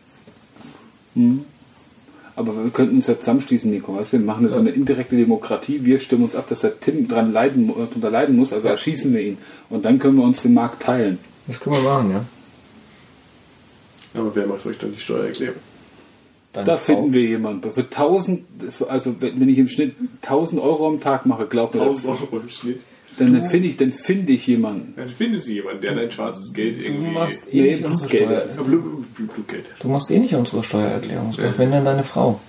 Aber wir könnten uns ja zusammenschließen, Nico. Weißt du? Wir machen das so eine indirekte Demokratie. Wir stimmen uns ab, dass der Tim dran leiden, mu- drunter leiden muss, also erschießen wir ihn. Und dann können wir uns den Markt teilen. Das können wir machen, ja. Aber wer macht euch dann die Steuererklärung? Dann Da Frau- finden wir jemanden. Für tausend, für- also wenn wenn ich im Schnitt tausend Euro am Tag mache, glaub mir, tausend Euro im Schnitt. dann finde ich, dann finde ich jemanden. Dann findest du jemanden, der dein schwarzes Geld Du irgendwie... machst eh Nee, nicht unsere Blutgeld Steuer. ist Ja, Blut, Blut, Blutgeld. Du machst eh nicht unsere Steuererklärung. Das macht wenn dann deine Frau.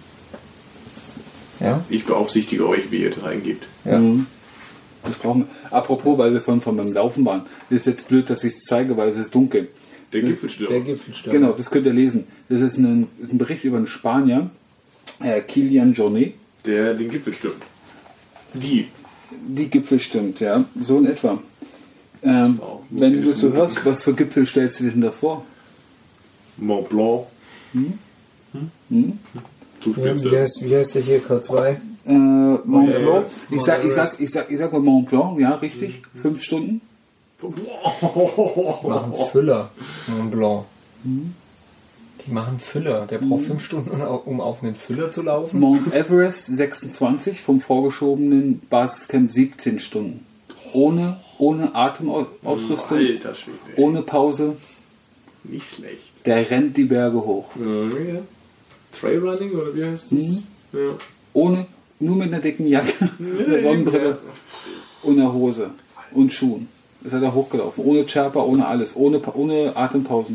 Ja? Ich beaufsichtige euch, wie ihr das eingebt. Ja. Mhm. Das brauchen wir. Apropos, weil wir von, von beim Laufen waren. Das ist jetzt blöd, dass ich es zeige, weil es ist dunkel. Der Gipfelstürmer. Der Gipfelstürmer. Genau, das könnt ihr lesen. Das ist ein, ist ein Bericht über einen Spanier, äh, Kilian Jornet. Der den Gipfel stürmt. Die. Die Gipfel stimmt, ja. So in etwa. Ähm, Wow. wenn du das so hörst, was für Gipfel stellst du dir denn davor? Mont Blanc. Hm? Zugspitze. Wie heißt, wie heißt der hier? K zwei? Äh, Mont Mont Blanc. Ich Mont sag, ich, Everest. sag, ich, sag, ich sag mal Mont Blanc, ja, richtig. Fünf Stunden. Die machen Füller. Mont Blanc. Die machen Füller. Der braucht fünf Stunden, um auf einen Füller zu laufen. Mount Everest sechsundzwanzig, vom vorgeschobenen Basiscamp siebzehn Stunden. Ohne, ohne Atemausrüstung, Alter Schwede. ey. ohne Pause. Nicht schlecht. Der rennt die Berge hoch. Ja. Trailrunning oder wie heißt das? Ja. Ohne, nur mit einer dicken Jacke, einer Sonnenbrille und einer Hose und Schuhen. ist er da hochgelaufen. Ohne Sherpa, ohne alles. Ohne, ohne Atempausen.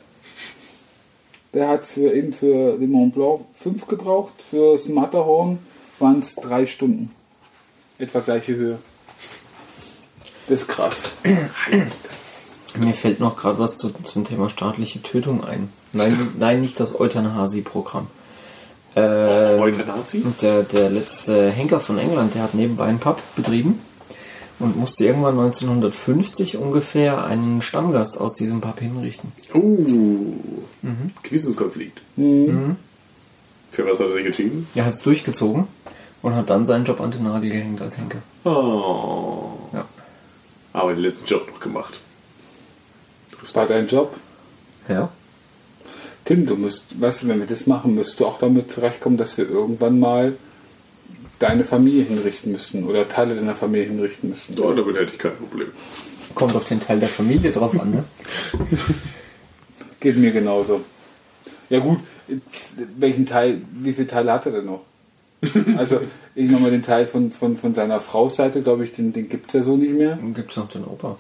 Der hat für eben für den Mont Blanc fünf gebraucht. Für das Matterhorn waren es drei Stunden. Etwa gleiche Höhe. Das ist krass. Mir fällt noch gerade was zu, zum Thema staatliche Tötung ein. Nein, nein, nicht das Euthanasie-Programm. Äh, Euthanasie? der, der letzte Henker von England, der hat nebenbei einen Pub betrieben und musste irgendwann neunzehnhundertfünfzig ungefähr einen Stammgast aus diesem Pub hinrichten. Uh, mhm. Gewissenskonflikt. Mhm. Für was hat er sich entschieden? Er hat es durchgezogen und hat dann seinen Job an den Nagel gehängt als Henker. Oh. Ja. Aber den letzten Job noch gemacht. Das war dein Job? Ja. Tim, du musst, weißt du, wenn wir das machen, müsst du auch damit zurechtkommen, dass wir irgendwann mal deine Familie hinrichten müssten oder Teile deiner Familie hinrichten müssten. Oh, damit hätte ich kein Problem. Kommt auf den Teil der Familie drauf an, ne? Geht mir genauso. Ja gut, welchen Teil, wie viele Teile hat er denn noch? Also, ich nochmal den Teil von, von, von seiner Frau's Seite, glaube ich, den, den gibt es ja so nicht mehr. Dann gibt es noch den Opa.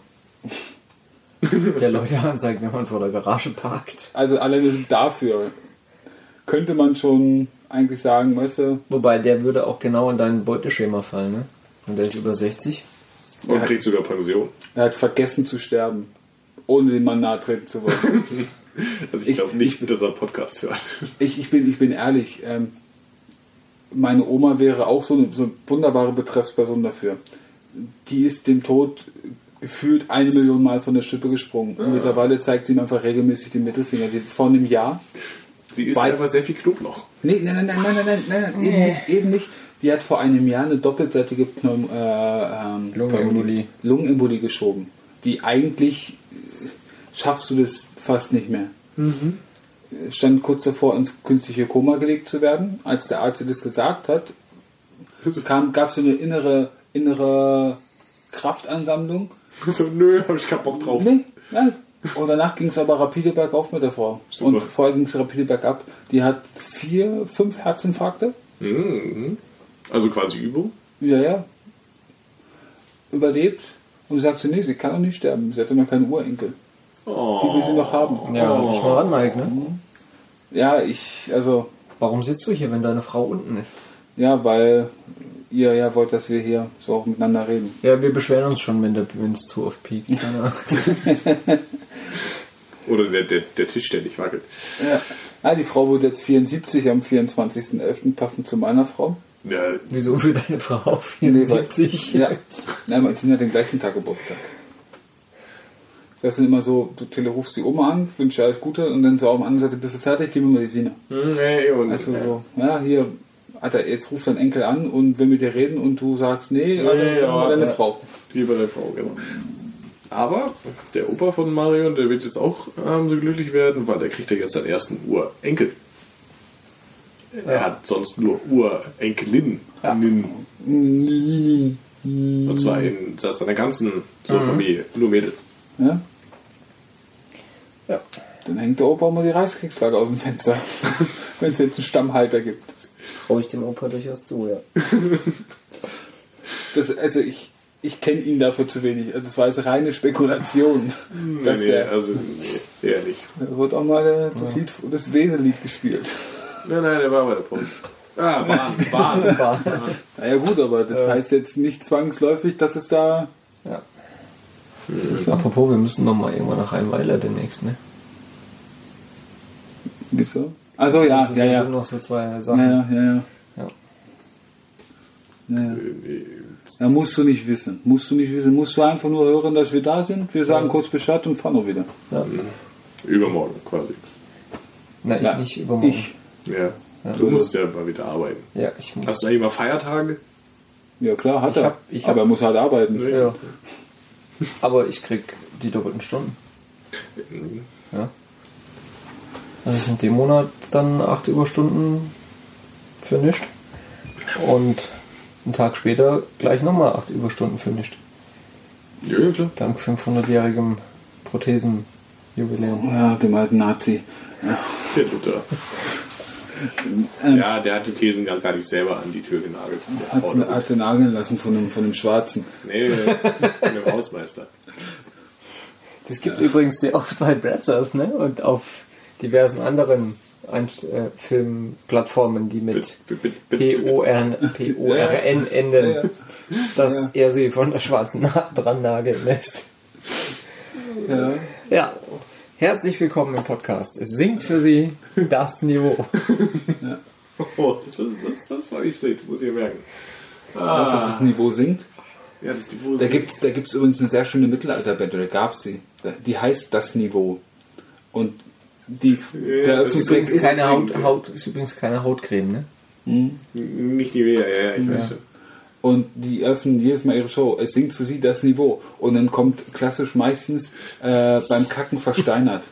Der Leute anzeigt, wenn man vor der Garage parkt. Also alleine dafür könnte man schon eigentlich sagen, weißt du... Wobei, der würde auch genau in dein Beuteschema fallen, ne? Und der ist über sechzig. Und hat, kriegt sogar Pension. Er hat vergessen zu sterben, ohne dem Mann nahe treten zu wollen. Also ich glaube nicht, dass er einen Podcast hört. Ich, ich, bin, ich bin ehrlich, ähm, meine Oma wäre auch so eine, so eine wunderbare Betreffsperson dafür. Die ist dem Tod gefühlt eine Million Mal von der Schippe gesprungen. Und ja. Mittlerweile zeigt sie ihm einfach regelmäßig den Mittelfinger. Sie vor einem Jahr... Sie isst einfach sehr viel Knoblauch. Nee, nein, nein, nein, nein, nein, nein, nein, nein nee. eben nicht, eben nicht. Die hat vor einem Jahr eine doppelseitige Pneum, äh, ähm, Lungenembolie. Lungenembolie geschoben. Die eigentlich äh, schaffst du das fast nicht mehr. Mhm. Stand kurz davor, ins künstliche Koma gelegt zu werden. Als der Arzt ihr das gesagt hat, gab es so eine innere, innere Kraftansammlung. So, nö, hab ich keinen Bock drauf. Nee, nein. Und danach ging es aber rapide bergauf mit der Frau. Super. Und vorher ging es rapide bergab. Die hat vier, fünf Herzinfarkte. Mhm. Also quasi Übung? Ja, ja. Überlebt. Und sie sagt, nee, sie kann doch nicht sterben. Sie hatte noch keinen Urenkel. Oh. Die will sie noch haben. Ja, oh. dich mal ran, Mike, ne? Ja, ich, also... Warum sitzt du hier, wenn deine Frau unten ist? Ja, weil ihr ja wollt, dass wir hier so auch miteinander reden. Ja, wir beschweren uns schon, wenn es zu oft piekt. Keine Angst. Oder der, der, der Tisch, der nicht wackelt. Ja. Ah, die Frau wurde jetzt vierundsiebzig am vierundzwanzigsten elften passend zu meiner Frau. Ja. Wieso für deine Frau vierundsiebzig? Ja, nein, sie hat den gleichen Tag Geburtstag. Das sind immer so, du rufst die Oma an, wünschst dir alles Gute und dann so auf der anderen Seite bist du fertig, gib mir mal die Sina. Nee, und also so, ja, hier, Alter, jetzt ruft dein Enkel an und will mit dir reden und du sagst, nee, Alter, nee, ja, deine ja. Frau. Lieber deine Frau, genau. Aber der Opa von Marion, der wird jetzt auch ähm, so glücklich werden, weil der kriegt ja jetzt seinen ersten Urenkel. Ja. Er hat sonst nur Urenkelinnen. Ja. Und zwar in seiner ganzen so mhm. Familie, nur Mädels. Ja? Ja. Dann hängt der Opa immer die Reichskriegsflagge auf dem Fenster, wenn es jetzt einen Stammhalter gibt. Traue ich dem Opa durchaus zu, ja. Das, also ich, ich kenne ihn dafür zu wenig. Also es war jetzt reine Spekulation. Nee, dass nee, der, also nee, eher nicht. Da wird auch mal der, das, Lied, das Wesenlied gespielt. Nein, nein, der war bei der Post. Ah, Bahn, Bahn, Bahn. Naja gut, aber das äh. heißt jetzt nicht zwangsläufig, dass es da... Ja. Mhm. Apropos, wir müssen noch mal irgendwann nach Rheinweiler demnächst, ne? Wieso? Also ja, also, ja, ja. Das sind noch so zwei Sachen. Ja, ja, ja. ja. ja. ja. ja musst du nicht wissen. Musst du nicht wissen. Musst du einfach nur hören, dass wir da sind. Wir sagen ja. kurz Bescheid und fahren auch wieder. Ja. Übermorgen quasi. Na, ich ja. nicht übermorgen. Ich. Ja. ja. Du musst ja mal wieder arbeiten. Ja, ich muss. Hast du eigentlich mal Feiertage? Ja klar, hat ich er. Hab, ich aber hab, er muss halt arbeiten. Ja. Aber ich krieg die doppelten Stunden. Ja. Also sind dem Monat dann acht Überstunden für nichts. Und einen Tag später gleich nochmal acht Überstunden für nichts. Ja, ja, klar. Dank fünfhundertjährigem Prothesenjubiläum. Ja, dem alten Nazi. Ja. Der Luther. Ähm, Ja, der hat die Thesen gar, gar nicht selber an die Tür genagelt. Der hat, Frau sie, da. hat sie nageln lassen von einem, von einem Schwarzen. Nee, von dem Hausmeister. Das gibt es übrigens sehr oft bei Brazzers, ne? Und auf diversen anderen Einst- äh, Filmplattformen, die mit Bitte, bitte, bitte, P O R N enden, dass Ja. er sie von der schwarzen Na- dran nageln lässt. Ja. Ja, herzlich willkommen im Podcast. Es singt für Sie das Niveau. Oh, das, das, das war nicht schlecht, das muss ich mir merken. Was ist das Niveau singt? Ja, das Niveau Da singt. gibt es da gibt's übrigens eine sehr schöne Mittelalterband, oder gab es sie. Die heißt Das Niveau. Und die, Ja, der das ist Eröffnungssong Übrigens keine singt, Haut, ja. Haut, ist übrigens keine Hautcreme, ne? Nicht die Wehr, ja, ja, ich weiß schon. Und die öffnen jedes Mal ihre Show. Es singt für sie das Niveau. Und dann kommt klassisch meistens äh, beim Kacken versteinert.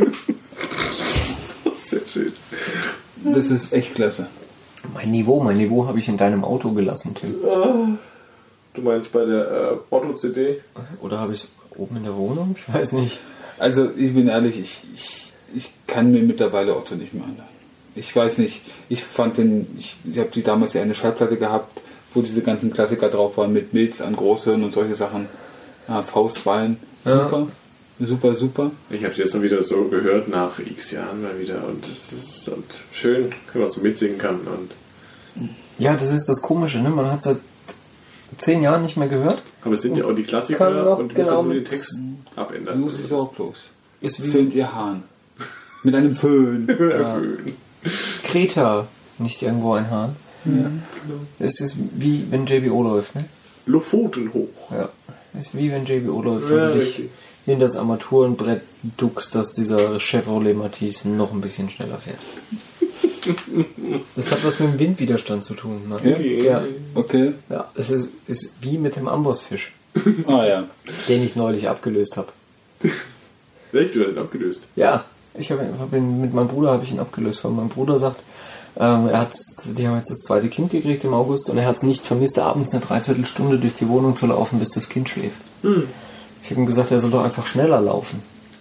Sehr schön. Das ist echt klasse. Mein Niveau, mein Niveau habe ich in deinem Auto gelassen, Tim. Du meinst bei der äh, Otto-C D? Oder habe ich es oben in der Wohnung? Ich weiß nicht. Also ich bin ehrlich, ich, ich, ich kann mir mittlerweile Otto nicht mehr anhören. Ich weiß nicht, ich fand den, ich, ich habe die damals ja eine Schallplatte gehabt, wo diese ganzen Klassiker drauf waren, mit Milz an Großhirn und solche Sachen. Ja, Faustballen, super, super, super. Ich habe es jetzt noch wieder so gehört nach x Jahren mal wieder und es ist und schön, wenn man so mitsingen kann. Und Ja, das ist das Komische, ne? Man hat seit zehn Jahren nicht mehr gehört. aber es sind ja auch die Kann Klassiker noch und du musst genau auch nur den mit- Text abändern. Susi Sorglos. Ist wie Föhnt ihr Hahn. Mit einem Föhn. Erfüllen. Kreta, nicht irgendwo ein Hahn. Es ist wie wenn J B O läuft, ne? Lofoten hoch. Ja. Es ist wie wenn J B O läuft Ja, und du dich richtig. in das Armaturenbrett duckst, dass dieser Chevrolet Matisse noch ein bisschen schneller fährt. Das hat was mit dem Windwiderstand zu tun. Ne? Okay. Ja, Okay. ja. Es ist, ist wie mit dem Ambossfisch, Ah ja. den ich neulich abgelöst habe. Echt, du hast ihn abgelöst. Ja, ich habe hab ihn mit meinem Bruder habe ich ihn abgelöst, weil mein Bruder sagt, ähm, er hat, die haben jetzt das zweite Kind gekriegt im August und er hat es nicht vermisst, abends eine Dreiviertelstunde durch die Wohnung zu laufen, bis das Kind schläft. Hm. Ich habe ihm gesagt, er soll doch einfach schneller laufen.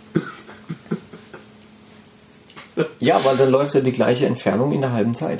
Ja, weil dann läuft er die gleiche Entfernung in der halben Zeit.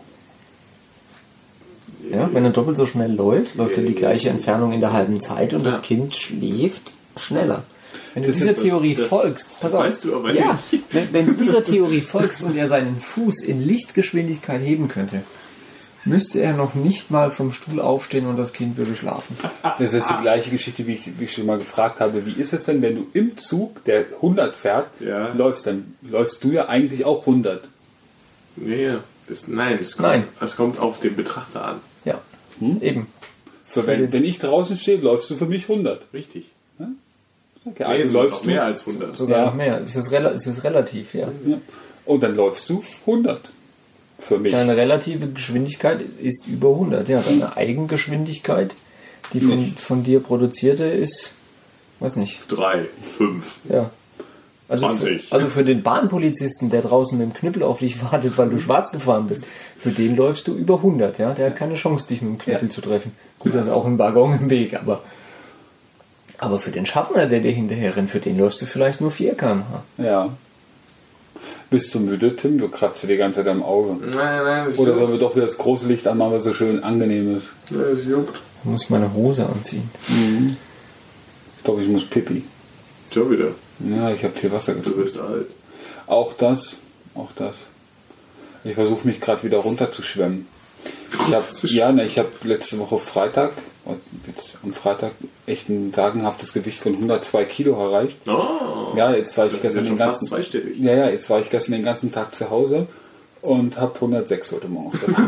Ja, wenn er doppelt so schnell läuft, läuft er die gleiche Entfernung in der halben Zeit und das Ja. Kind schläft schneller. Wenn du Das dieser ist das- Theorie das- folgst, pass das auf. weißt du aber ja, nicht. wenn, wenn du dieser Theorie folgst und er seinen Fuß in Lichtgeschwindigkeit heben könnte, müsste er noch nicht mal vom Stuhl aufstehen und das Kind würde schlafen. Das ist die gleiche Geschichte, wie ich, wie ich schon mal gefragt habe. Wie ist es denn, wenn du im Zug, der hundert fährt, Ja. läufst? Dann läufst du ja eigentlich auch hundert. Nee, das, nein, es kommt, Nein. es kommt auf den Betrachter an. Ja, Hm? eben. Für wenn, wenn ich draußen stehe, läufst du für mich hundert. Richtig. Okay, Nee, also sogar läufst noch du mehr als hundert. Sogar Ja. noch mehr. Es ist, rela es ist relativ, ja. Ja. Und dann läufst du hundert. Für mich. Deine relative Geschwindigkeit ist über hundert. Ja, deine Eigengeschwindigkeit, die von, Nicht. von dir produzierte, ist, weiß nicht, Drei, fünf. ja. Also zwanzig. Für, also für den Bahnpolizisten, der draußen mit dem Knüppel auf dich wartet, weil du schwarz gefahren bist, für den läufst du über hundert, ja. Der hat keine Chance, dich mit dem Knüppel Ja. zu treffen. Gut, das ist auch ein Waggon im Weg, aber aber für den Schaffner, der dir hinterher rennt, für den läufst du vielleicht nur vier Kilometer pro Stunde. Ja. Bist du müde, Tim? Du kratzt dir die ganze Zeit am Auge. Nein, nein, das Oder sollen wir juckt. doch wieder das große Licht anmachen, was so schön angenehm ist? Ja, das juckt. Da muss ich meine Hose anziehen. Ich glaube, ich muss pipi. Schon wieder. Ja, ich habe viel Wasser Du getrunken. bist alt. Auch das, auch das. Ich versuche mich gerade wieder runterzuschwemmen. Ich habe ja, ne, ich habe letzte Woche Freitag, und jetzt am Freitag echt ein sagenhaftes Gewicht von hundertzwei Kilo erreicht. Oh, Ja, jetzt war ich das ist gestern ja den schon fast ganzen zweistellig. Ja, ja, jetzt war ich gestern den ganzen Tag zu Hause und habe hundertsechs heute Morgen auf der Bank.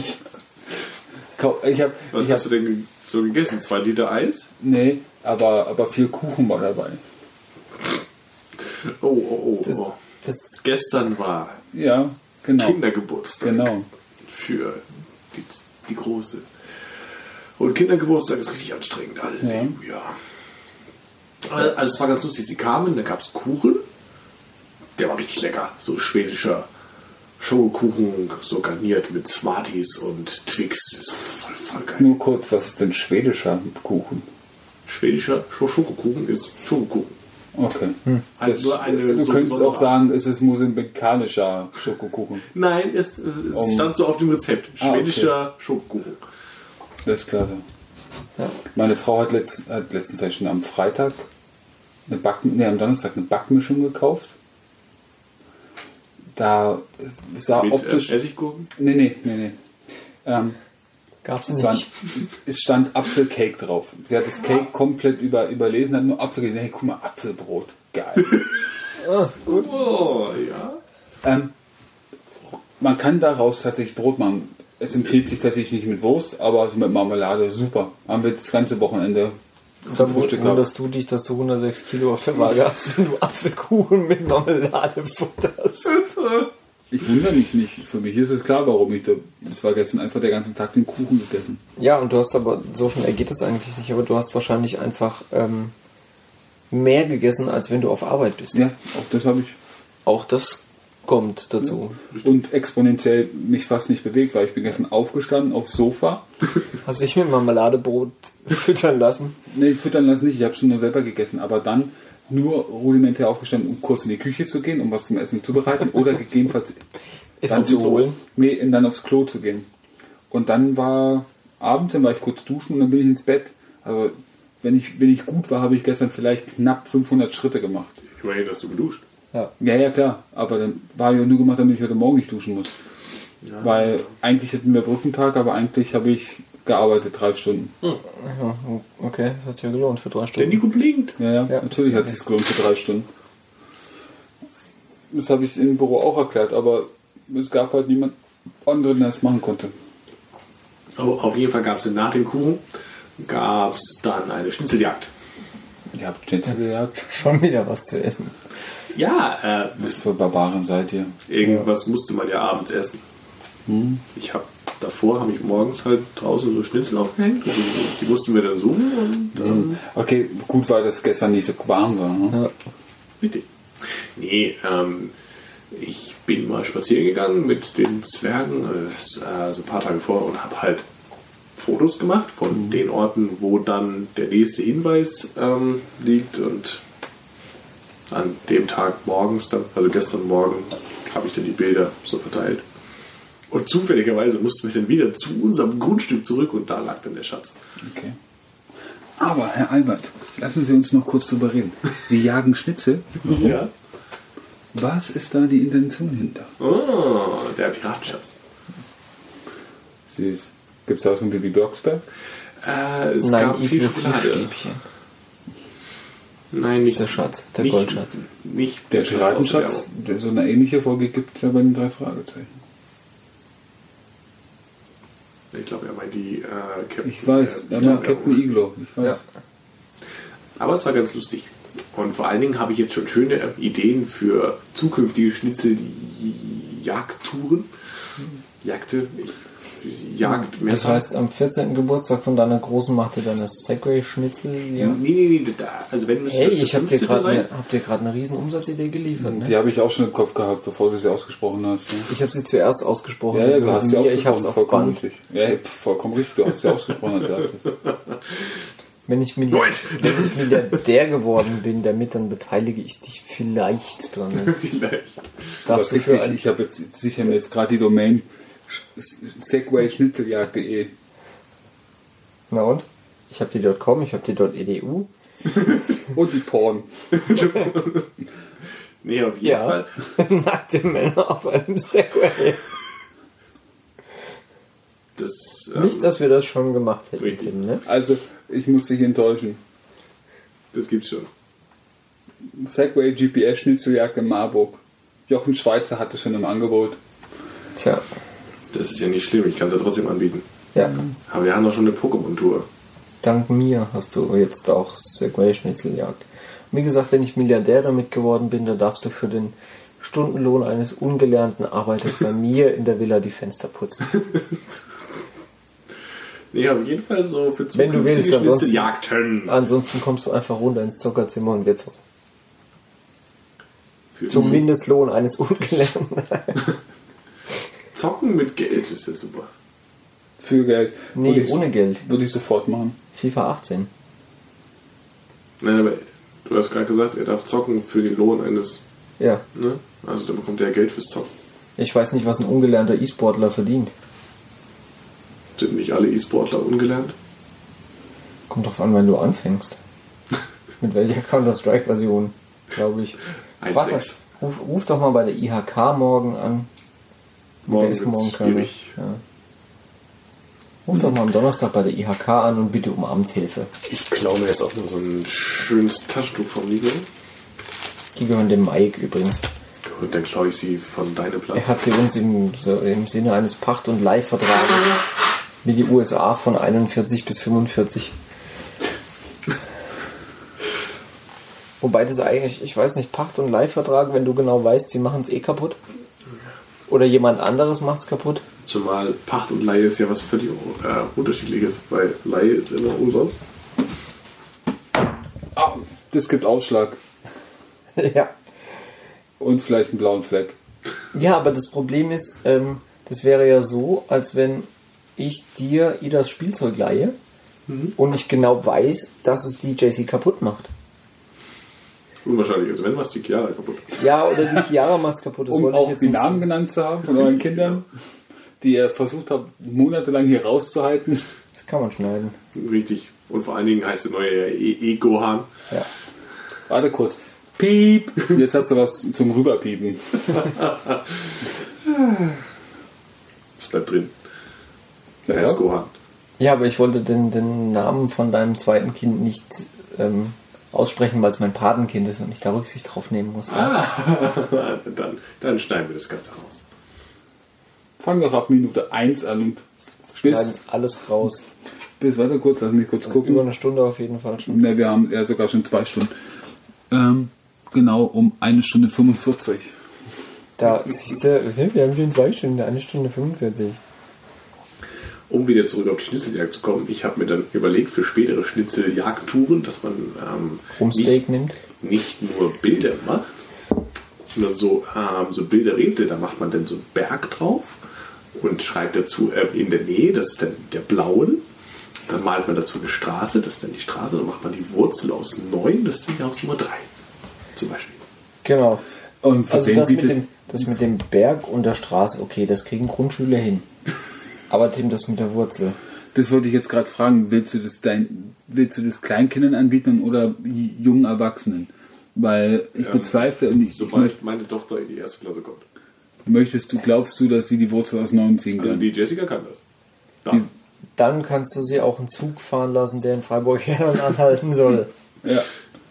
Ich habe Was ich hast hab, du denn so gegessen? Zwei Liter Eis? nee, aber aber viel Kuchen war dabei. Oh, oh, oh. Das, oh. das Gestern war Ja, genau. Kindergeburtstag Genau. für die, die Große. Und Kindergeburtstag ist richtig anstrengend. Halleluja. Also es war ganz lustig. Sie kamen, da gab es Kuchen. Der war richtig lecker. So schwedischer Schokokuchen, so garniert mit Smarties und Twix. Das ist voll, voll geil. Nur kurz, was ist denn schwedischer Kuchen? Schwedischer Scho- Schokokuchen ist Schokokuchen. Okay. Hat Das, nur eine du so könntest besondere auch sagen, es ist musikanischer Schokokuchen. Nein, es, es Um- stand so auf dem Rezept. Ah, okay. Schwedischer Schokokuchen. Das ist klasse. Ja. Meine Frau hat, letzt, hat letztens ja schon am Freitag eine Back, nee, am Donnerstag eine Backmischung gekauft. Da sah Mit optisch. äh, Essiggurken. Nee, nee, nee, nee. Ähm, Gab's es, war, nicht. es stand Apfelcake drauf. Sie hat das Cake komplett über, überlesen, hat nur Apfel gesehen. Hey, guck mal, Apfelbrot. Geil. Oh, ja. ähm, man kann daraus tatsächlich Brot machen. Es empfiehlt sich tatsächlich nicht mit Wurst, aber also mit Marmelade super. Haben wir das ganze Wochenende Da zum Frühstück gehabt. wunderst du dich, dass du hundertsechs Kilo auf der Waage hast, wenn du Apfelkuchen mit Marmelade futterst. Ich wundere mich nicht. Für mich ist es klar, warum ich da. Das war gestern einfach der ganze Tag den Kuchen gegessen. Ja, und du hast aber, so schnell geht das eigentlich nicht, aber du hast wahrscheinlich einfach ähm, mehr gegessen, als wenn du auf Arbeit bist. Ja, auch das habe ich. Auch das kommt dazu. Und exponentiell mich fast nicht bewegt, weil ich bin gestern aufgestanden aufs Sofa. Hast dich mit Marmeladebrot füttern lassen? Nee, füttern lassen nicht, ich habe schon nur selber gegessen, aber dann nur rudimentär aufgestanden, um kurz in die Küche zu gehen, um was zum Essen zubereiten oder gegebenenfalls Essen dann zu holen. Nee, dann aufs Klo zu gehen. Und dann war abends, dann war ich kurz duschen und dann bin ich ins Bett. Also wenn ich, wenn ich gut war, habe ich gestern vielleicht knapp fünfhundert Schritte gemacht. Immerhin hast du geduscht. Ja. Ja, ja, klar. Aber dann war ich auch nur gemacht, damit ich heute Morgen nicht duschen muss. Ja. Weil eigentlich hätten wir Brückentag, aber eigentlich habe ich gearbeitet, drei Stunden. Ja, okay, das hat sich ja gelohnt für drei Der Stunden. Nico blinkt. Ja, ja, Ja. natürlich hat es sich gelohnt für drei Stunden. Das habe ich im Büro auch erklärt, aber es gab halt niemand anderen, der es machen konnte. Aber auf jeden Fall gab es nach dem Kuchen gab es dann eine Schnitzeljagd. Ihr habt Schnitzel gejagt. Schon wieder was zu essen. Ja, äh, Was für Barbaren seid ihr? irgendwas musste man ja abends essen. Ich habe davor habe ich morgens halt draußen so Schnitzel aufgehängt. Und die mussten wir dann suchen und ähm, Okay, gut war, dass gestern nicht so warm war. Ne? Ja. richtig. Nee, ähm, ich bin mal spazieren gegangen mit den Zwergen, äh, so ein paar Tage vor und habe halt Fotos gemacht von Mhm. den Orten, wo dann der nächste Hinweis ähm, liegt und an dem Tag morgens dann, also gestern Morgen, habe ich dann die Bilder so verteilt. Und zufälligerweise mussten wir dann wieder zu unserem Grundstück zurück und da lag dann der Schatz. Okay. Aber, Herr Albert, lassen Sie uns noch kurz drüber reden. Sie jagen Schnitzel. Ja. Was ist da die Intention hinter? Oh, der Piratenschatz. Süß. Gibt es da was von Bibi Blocksberg? Äh, es Nein, gab ich viel will Schokolade. Stäbchen. Nein, nicht Der Schatz, der nicht, Goldschatz. Nicht Der Schatz aus der Piratenschatz, der, so eine ähnliche Folge gibt es ja bei den drei Fragezeichen. Werbung. Ich glaube, er meint die äh, Captain. Ich weiß, äh, er meint ja, Captain Iglo. Ich weiß. Ja. Aber es war ganz lustig. Und vor allen Dingen habe ich jetzt schon schöne Ideen für zukünftige Schnitzeljagdtouren. Jagde, ich, Jagd, Das heißt, am vierzehnten Geburtstag von deiner Großen macht ihr dann das Segway-Schnitzel. Ja. Nee, nee, nee, da, also wenn müsste Hey, das ich der habe dir fünfzehnte gerade sein. eine, hab dir gerade eine riesen Umsatzidee geliefert. Ne? Die habe ich auch schon im Kopf gehabt, bevor du sie ausgesprochen hast. Ne? Ich habe sie zuerst ausgesprochen. Ja, sie ja, du gehört hast sie mir, ich habe es ausgesprochen, auf vollkommen Band. richtig. Ja, pf, vollkommen richtig, du hast sie ausgesprochen als erstes. Wenn ich, Milliard, Moment. wenn ich Milliardär geworden bin, damit, dann beteilige ich dich vielleicht dran. Ne? Vielleicht. Aber Darfst du fick für dich, ein, ich habe jetzt sicher mir jetzt gerade die Domain segway-schnitzeljagd punkt de. Na und? Ich habe die .com, ich habe die .edu. Und die Porn. Nee, auf jeden Ja. Fall. Nackte Männer auf einem Segway. Das, ähm, Nicht, dass wir das schon gemacht hätten. Richtig. Tim, ne? Also, ich muss dich enttäuschen. das gibt's schon. Segway G P S-Schnitzeljagd in Marburg. Jochen Schweizer hatte schon im Angebot. Tja, Das ist ja nicht schlimm, ich kann es ja trotzdem anbieten. ja. Aber wir haben doch schon eine Pokémon-Tour. Dank mir hast du jetzt auch Segway-Schnitzeljagd. Wie gesagt, wenn ich Milliardär damit geworden bin, dann darfst du für den Stundenlohn eines ungelernten Arbeiters bei mir in der Villa die Fenster putzen. Nee, auf jeden Fall so für Wenn du willst, zukünftige ansonsten- Schnitzeljagden. Ansonsten kommst du einfach runter ins Zockerzimmer und wir zocken. Für Zum Mindestlohn eines Ungelernten. Zocken mit Geld ist ja super. Für Geld. Nee, Würde ich- ohne Geld. Würde ich sofort machen. FIFA achtzehn. Nein, aber Du hast gerade gesagt, er darf zocken für den Lohn eines... Ja. Ne? Also dann bekommt er Geld fürs Zocken. Ich weiß nicht, was ein ungelernter E-Sportler verdient. Sind nicht alle E-Sportler ungelernt? Kommt drauf an, wenn du anfängst. Mit welcher Counter-Strike-Version, glaube ich. eins Warte, sechs. ruf, ruf doch mal bei der I H K morgen an. Morgen Der ist wird's morgen keine. schwierig. Ja. Ruf doch mal am Donnerstag bei der I H K an und bitte um Amtshilfe. Ich klaue mir jetzt auch noch so ein schönes Taschentuch vom Nico. Die gehören dem Mike übrigens. Und dann klaue ich sie von deinem Platz. Er hat sie uns im, so im Sinne eines Pacht- und Leihvertrages wie die U S A von einundvierzig bis fünfundvierzig. Wobei das eigentlich, ich weiß nicht, Pacht- und Leihvertrag, wenn du genau weißt, sie machen es eh kaputt. Oder jemand anderes macht es kaputt. Zumal Pacht und Leihe ist ja was völlig äh, unterschiedliches, weil Leihe ist immer umsonst. Ah, das gibt Ausschlag. Ja. Und vielleicht einen blauen Fleck. Ja, aber das Problem ist, ähm, das wäre ja so, als wenn ich dir Idas Spielzeug leihe mhm. und ich genau weiß, dass es die J C kaputt macht. Unwahrscheinlich, also wenn was die Chiara kaputt. Ja, oder die Chiara macht es kaputt. Das Um wollte ich auch jetzt die nicht Namen sagen. genannt zu haben von euren Kindern, die ihr versucht habt, monatelang hier rauszuhalten. Das kann man schneiden. Richtig. Und vor allen Dingen heißt der neue ja E- E-Gohan. Ja. Warte kurz. Piep! Jetzt hast du was zum Rüberpiepen. Das bleibt drin. Der Ja. heißt Gohan. Ja, aber ich wollte den, den Namen von deinem zweiten Kind nicht ähm, aussprechen, weil es mein Patenkind ist und ich da Rücksicht drauf nehmen muss. Ah, dann, dann schneiden wir das Ganze raus. Fangen wir doch ab Minute eins an und bis, Schneiden alles raus. bis warte kurz, lass mich kurz gucken. Über eine Stunde auf jeden Fall schon. Ne, wir haben ja sogar schon zwei Stunden. Ähm, genau, um eine Stunde fünfundvierzig. Da siehst du, wir haben schon zwei Stunden, eine Stunde fünfundvierzig. Um wieder zurück auf die Schnitzeljagd zu kommen, ich habe mir dann überlegt für spätere Schnitzeljagdtouren, dass man ähm, Rumsteak nicht, nimmt. nicht nur Bilder macht, sondern so, ähm, so Bilderrätsel, da macht man dann so einen Berg drauf und schreibt dazu äh, in der Nähe, das ist dann der blauen. Dann malt man dazu eine Straße, das ist dann die Straße, dann macht man die Wurzel aus neun, das ist dann die aus Nummer drei. Zum Beispiel. Genau. Und für Also wen das mit, bietet dem, das mit dem Berg und der Straße, okay, das kriegen Grundschüler hin. Aber Tim, das mit der Wurzel. das wollte ich jetzt gerade fragen, willst du das dein, willst du das Kleinkindern anbieten oder jungen Erwachsenen? Weil ich Ähm, bezweifle und ich, ich Sobald möchte, meine Tochter in die erste Klasse kommt. möchtest du, glaubst du, dass sie die Wurzel aus neun ziehen Also kann? die Jessica kann das. Dann. Dann kannst du sie auch einen Zug fahren lassen, der in Freiburg anhalten soll. Ja.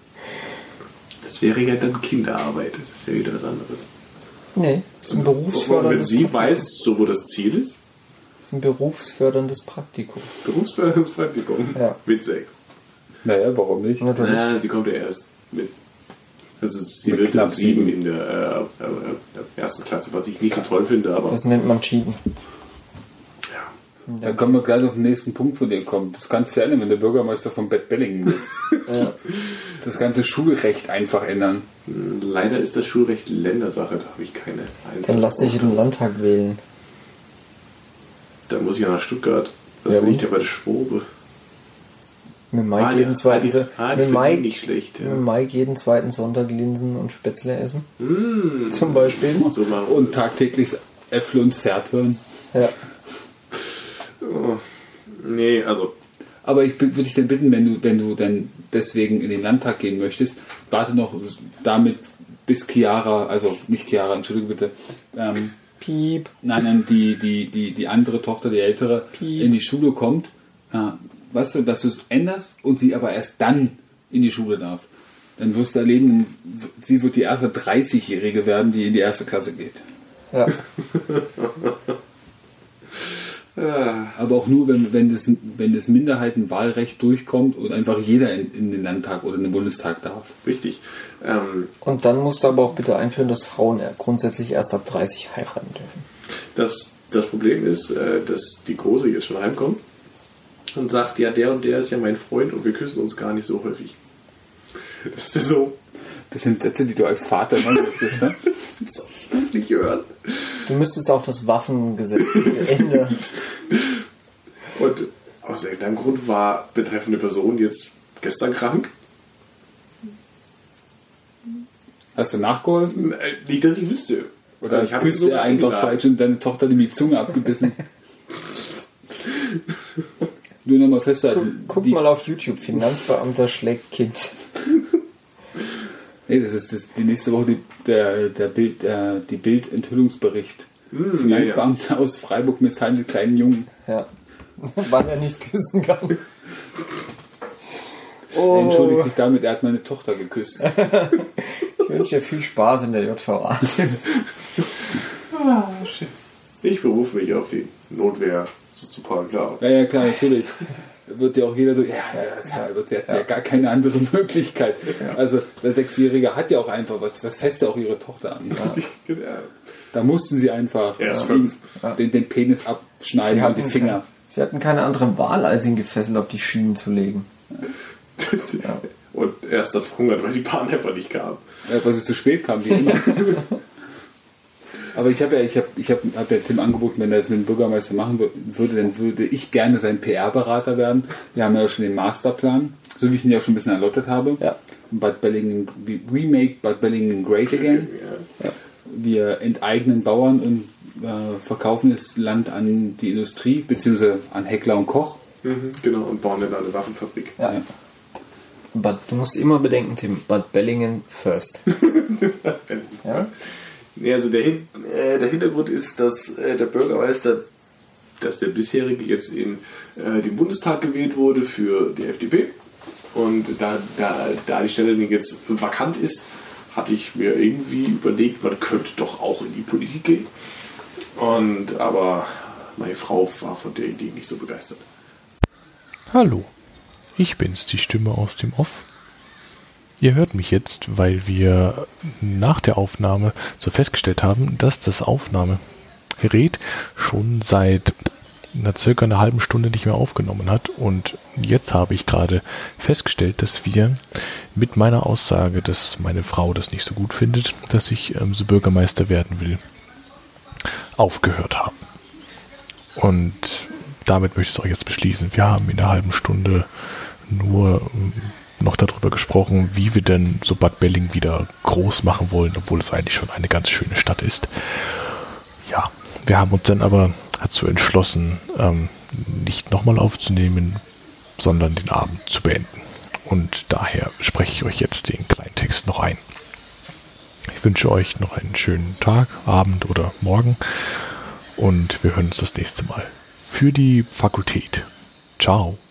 Das wäre ja dann Kinderarbeit. Das wäre wieder was anderes. Nee, das ist ein Und wenn berufsförderndes sie Praktikum. weiß, so wo das Ziel ist, Das ist ein berufsförderndes Praktikum. berufsförderndes Praktikum Ja. mit sechs. Naja, warum nicht? Natürlich. Na, sie kommt ja erst mit. Also sie Mit wird knapp knapp sieben sieben. in der, äh, äh, der ersten Klasse, was ich nicht so toll finde, aber Das nennt man Cheaten. ja. Dann können wir gleich auf den nächsten Punkt von dir kommen. Das kannst du ja ändern, wenn der Bürgermeister von Bad Bellingen ist. Ja. Das ganze Schulrecht einfach ändern. Leider ist das Schulrecht Ländersache, da habe ich keine Einfluss Dann lass dich drauf. in den Landtag wählen. Dann muss ich ja nach Stuttgart. Was Ja, will ich und? da bei der Schwobe? Mit Mike Ah, jeden die, zweiten ah, die, So- ah, die mit verdienen Mike, nicht schlecht. Ja. mit Mike jeden zweiten Sonntag Linsen und Spätzle essen. Mm. Zum Beispiel. So machen Und tagtäglich Äpfel und Pferd hören. Ja. oh. Nee, also Aber ich würde dich dann bitten, wenn du, wenn du dann deswegen in den Landtag gehen möchtest, warte noch damit bis Chiara, also nicht Chiara, entschuldige bitte, ähm, Piep. nein, nein, die, die, die, die andere Tochter, die ältere, Piep. in die Schule kommt, äh, weißt du, dass du es änderst und sie aber erst dann in die Schule darf. Dann wirst du erleben, sie wird die erste dreißigjährige werden, die in die erste Klasse geht. Ja. Aber auch nur, wenn, wenn, das, wenn das Minderheitenwahlrecht durchkommt und einfach jeder in, in den Landtag oder in den Bundestag darf. richtig. Ähm, Und dann musst du aber auch bitte einführen, dass Frauen grundsätzlich erst ab dreißig heiraten dürfen. das, das Problem ist, äh, dass die Große jetzt schon heimkommt und sagt, ja, der und der ist ja mein Freund und wir küssen uns gar nicht so häufig. Das ist so. Das sind Sätze, die du als Vater immer möchtest, ne? Das soll ich wirklich hören. Du müsstest auch das Waffengesetz bitte ändern. Und aus irgendeinem Grund war betreffende Person jetzt gestern krank. Hast du nachgeholfen? Nicht, dass ich wüsste. Oder also ich küsst er einfach falsch und deine Tochter hat ihm die Zunge abgebissen? Nur nochmal festhalten. Guck, guck mal auf YouTube, Finanzbeamter schlägt Kind. Nee, das ist das, die nächste Woche die, der, der Bild, der, die Bild-Enthüllungsbericht. Hm, Finanzbeamter ja, ja. aus Freiburg misshandelt kleinen Jungen. Ja. Wann er nicht küssen kann. Oh. Er entschuldigt sich damit, er hat meine Tochter geküsst. Ich wünsche dir viel Spaß in der J V A. Ah, ich berufe mich auf die Notwehr. Super klar. Ja, ja, klar, natürlich. Wird ja auch jeder durch. Ja, ja, ja, wird ja, ja. ja gar keine andere Möglichkeit. Ja. Also der Sechsjährige hat ja auch einfach was, was fässt ja auch ihre Tochter an. Ja. Da mussten sie einfach ja, ihm, ja. den, den Penis abschneiden und die Finger. Kein, sie hatten keine andere Wahl, als ihn gefesselt auf die Schienen zu legen. Ja. Und er ist dann verhungert, weil die Bahn einfach nicht kam. Ja, weil sie zu spät kam, wie immer. Aber ich habe ja, ich habe, ich habe, hab ja Tim angeboten, wenn er das mit dem Bürgermeister machen würde, dann würde ich gerne sein P R-Berater werden. Wir haben ja schon den Masterplan, so wie ich ihn ja schon ein bisschen erläutert habe. Ja. Bad Bellingen, we make Bad Bellingen great again. Ja. Wir enteignen Bauern und äh, verkaufen das Land an die Industrie, beziehungsweise an Heckler und Koch. Mhm, genau, und bauen dann eine Waffenfabrik. Ja. Ja. But, du musst immer bedenken, Tim, Bad Bellingen first. Ja? Ja, also der, Hin äh, der Hintergrund ist, dass äh, der Bürgermeister, dass der bisherige jetzt in äh, den Bundestag gewählt wurde für die F D P. Und da, da, da die Stelle jetzt vakant ist, hatte ich mir irgendwie überlegt, man könnte doch auch in die Politik gehen. Und aber meine Frau war von der Idee nicht so begeistert. Hallo, ich bin's, die Stimme aus dem Off. Ihr hört mich jetzt, weil wir nach der Aufnahme so festgestellt haben, dass das Aufnahmegerät schon seit einer circa einer halben Stunde nicht mehr aufgenommen hat. Und jetzt habe ich gerade festgestellt, dass wir mit meiner Aussage, dass meine Frau das nicht so gut findet, dass ich ähm, so Bürgermeister werden will, aufgehört haben. Und damit möchte ich es auch jetzt beschließen. Wir haben in einer halben Stunde nur ähm, noch darüber gesprochen, wie wir denn so Bad Belling wieder groß machen wollen, obwohl es eigentlich schon eine ganz schöne Stadt ist. Ja, wir haben uns dann aber dazu entschlossen, ähm, nicht nochmal aufzunehmen, sondern den Abend zu beenden. Und daher spreche ich euch jetzt den kleinen Text noch ein. Ich wünsche euch noch einen schönen Tag, Abend oder Morgen und wir hören uns das nächste Mal. Für die Fakultät. Ciao.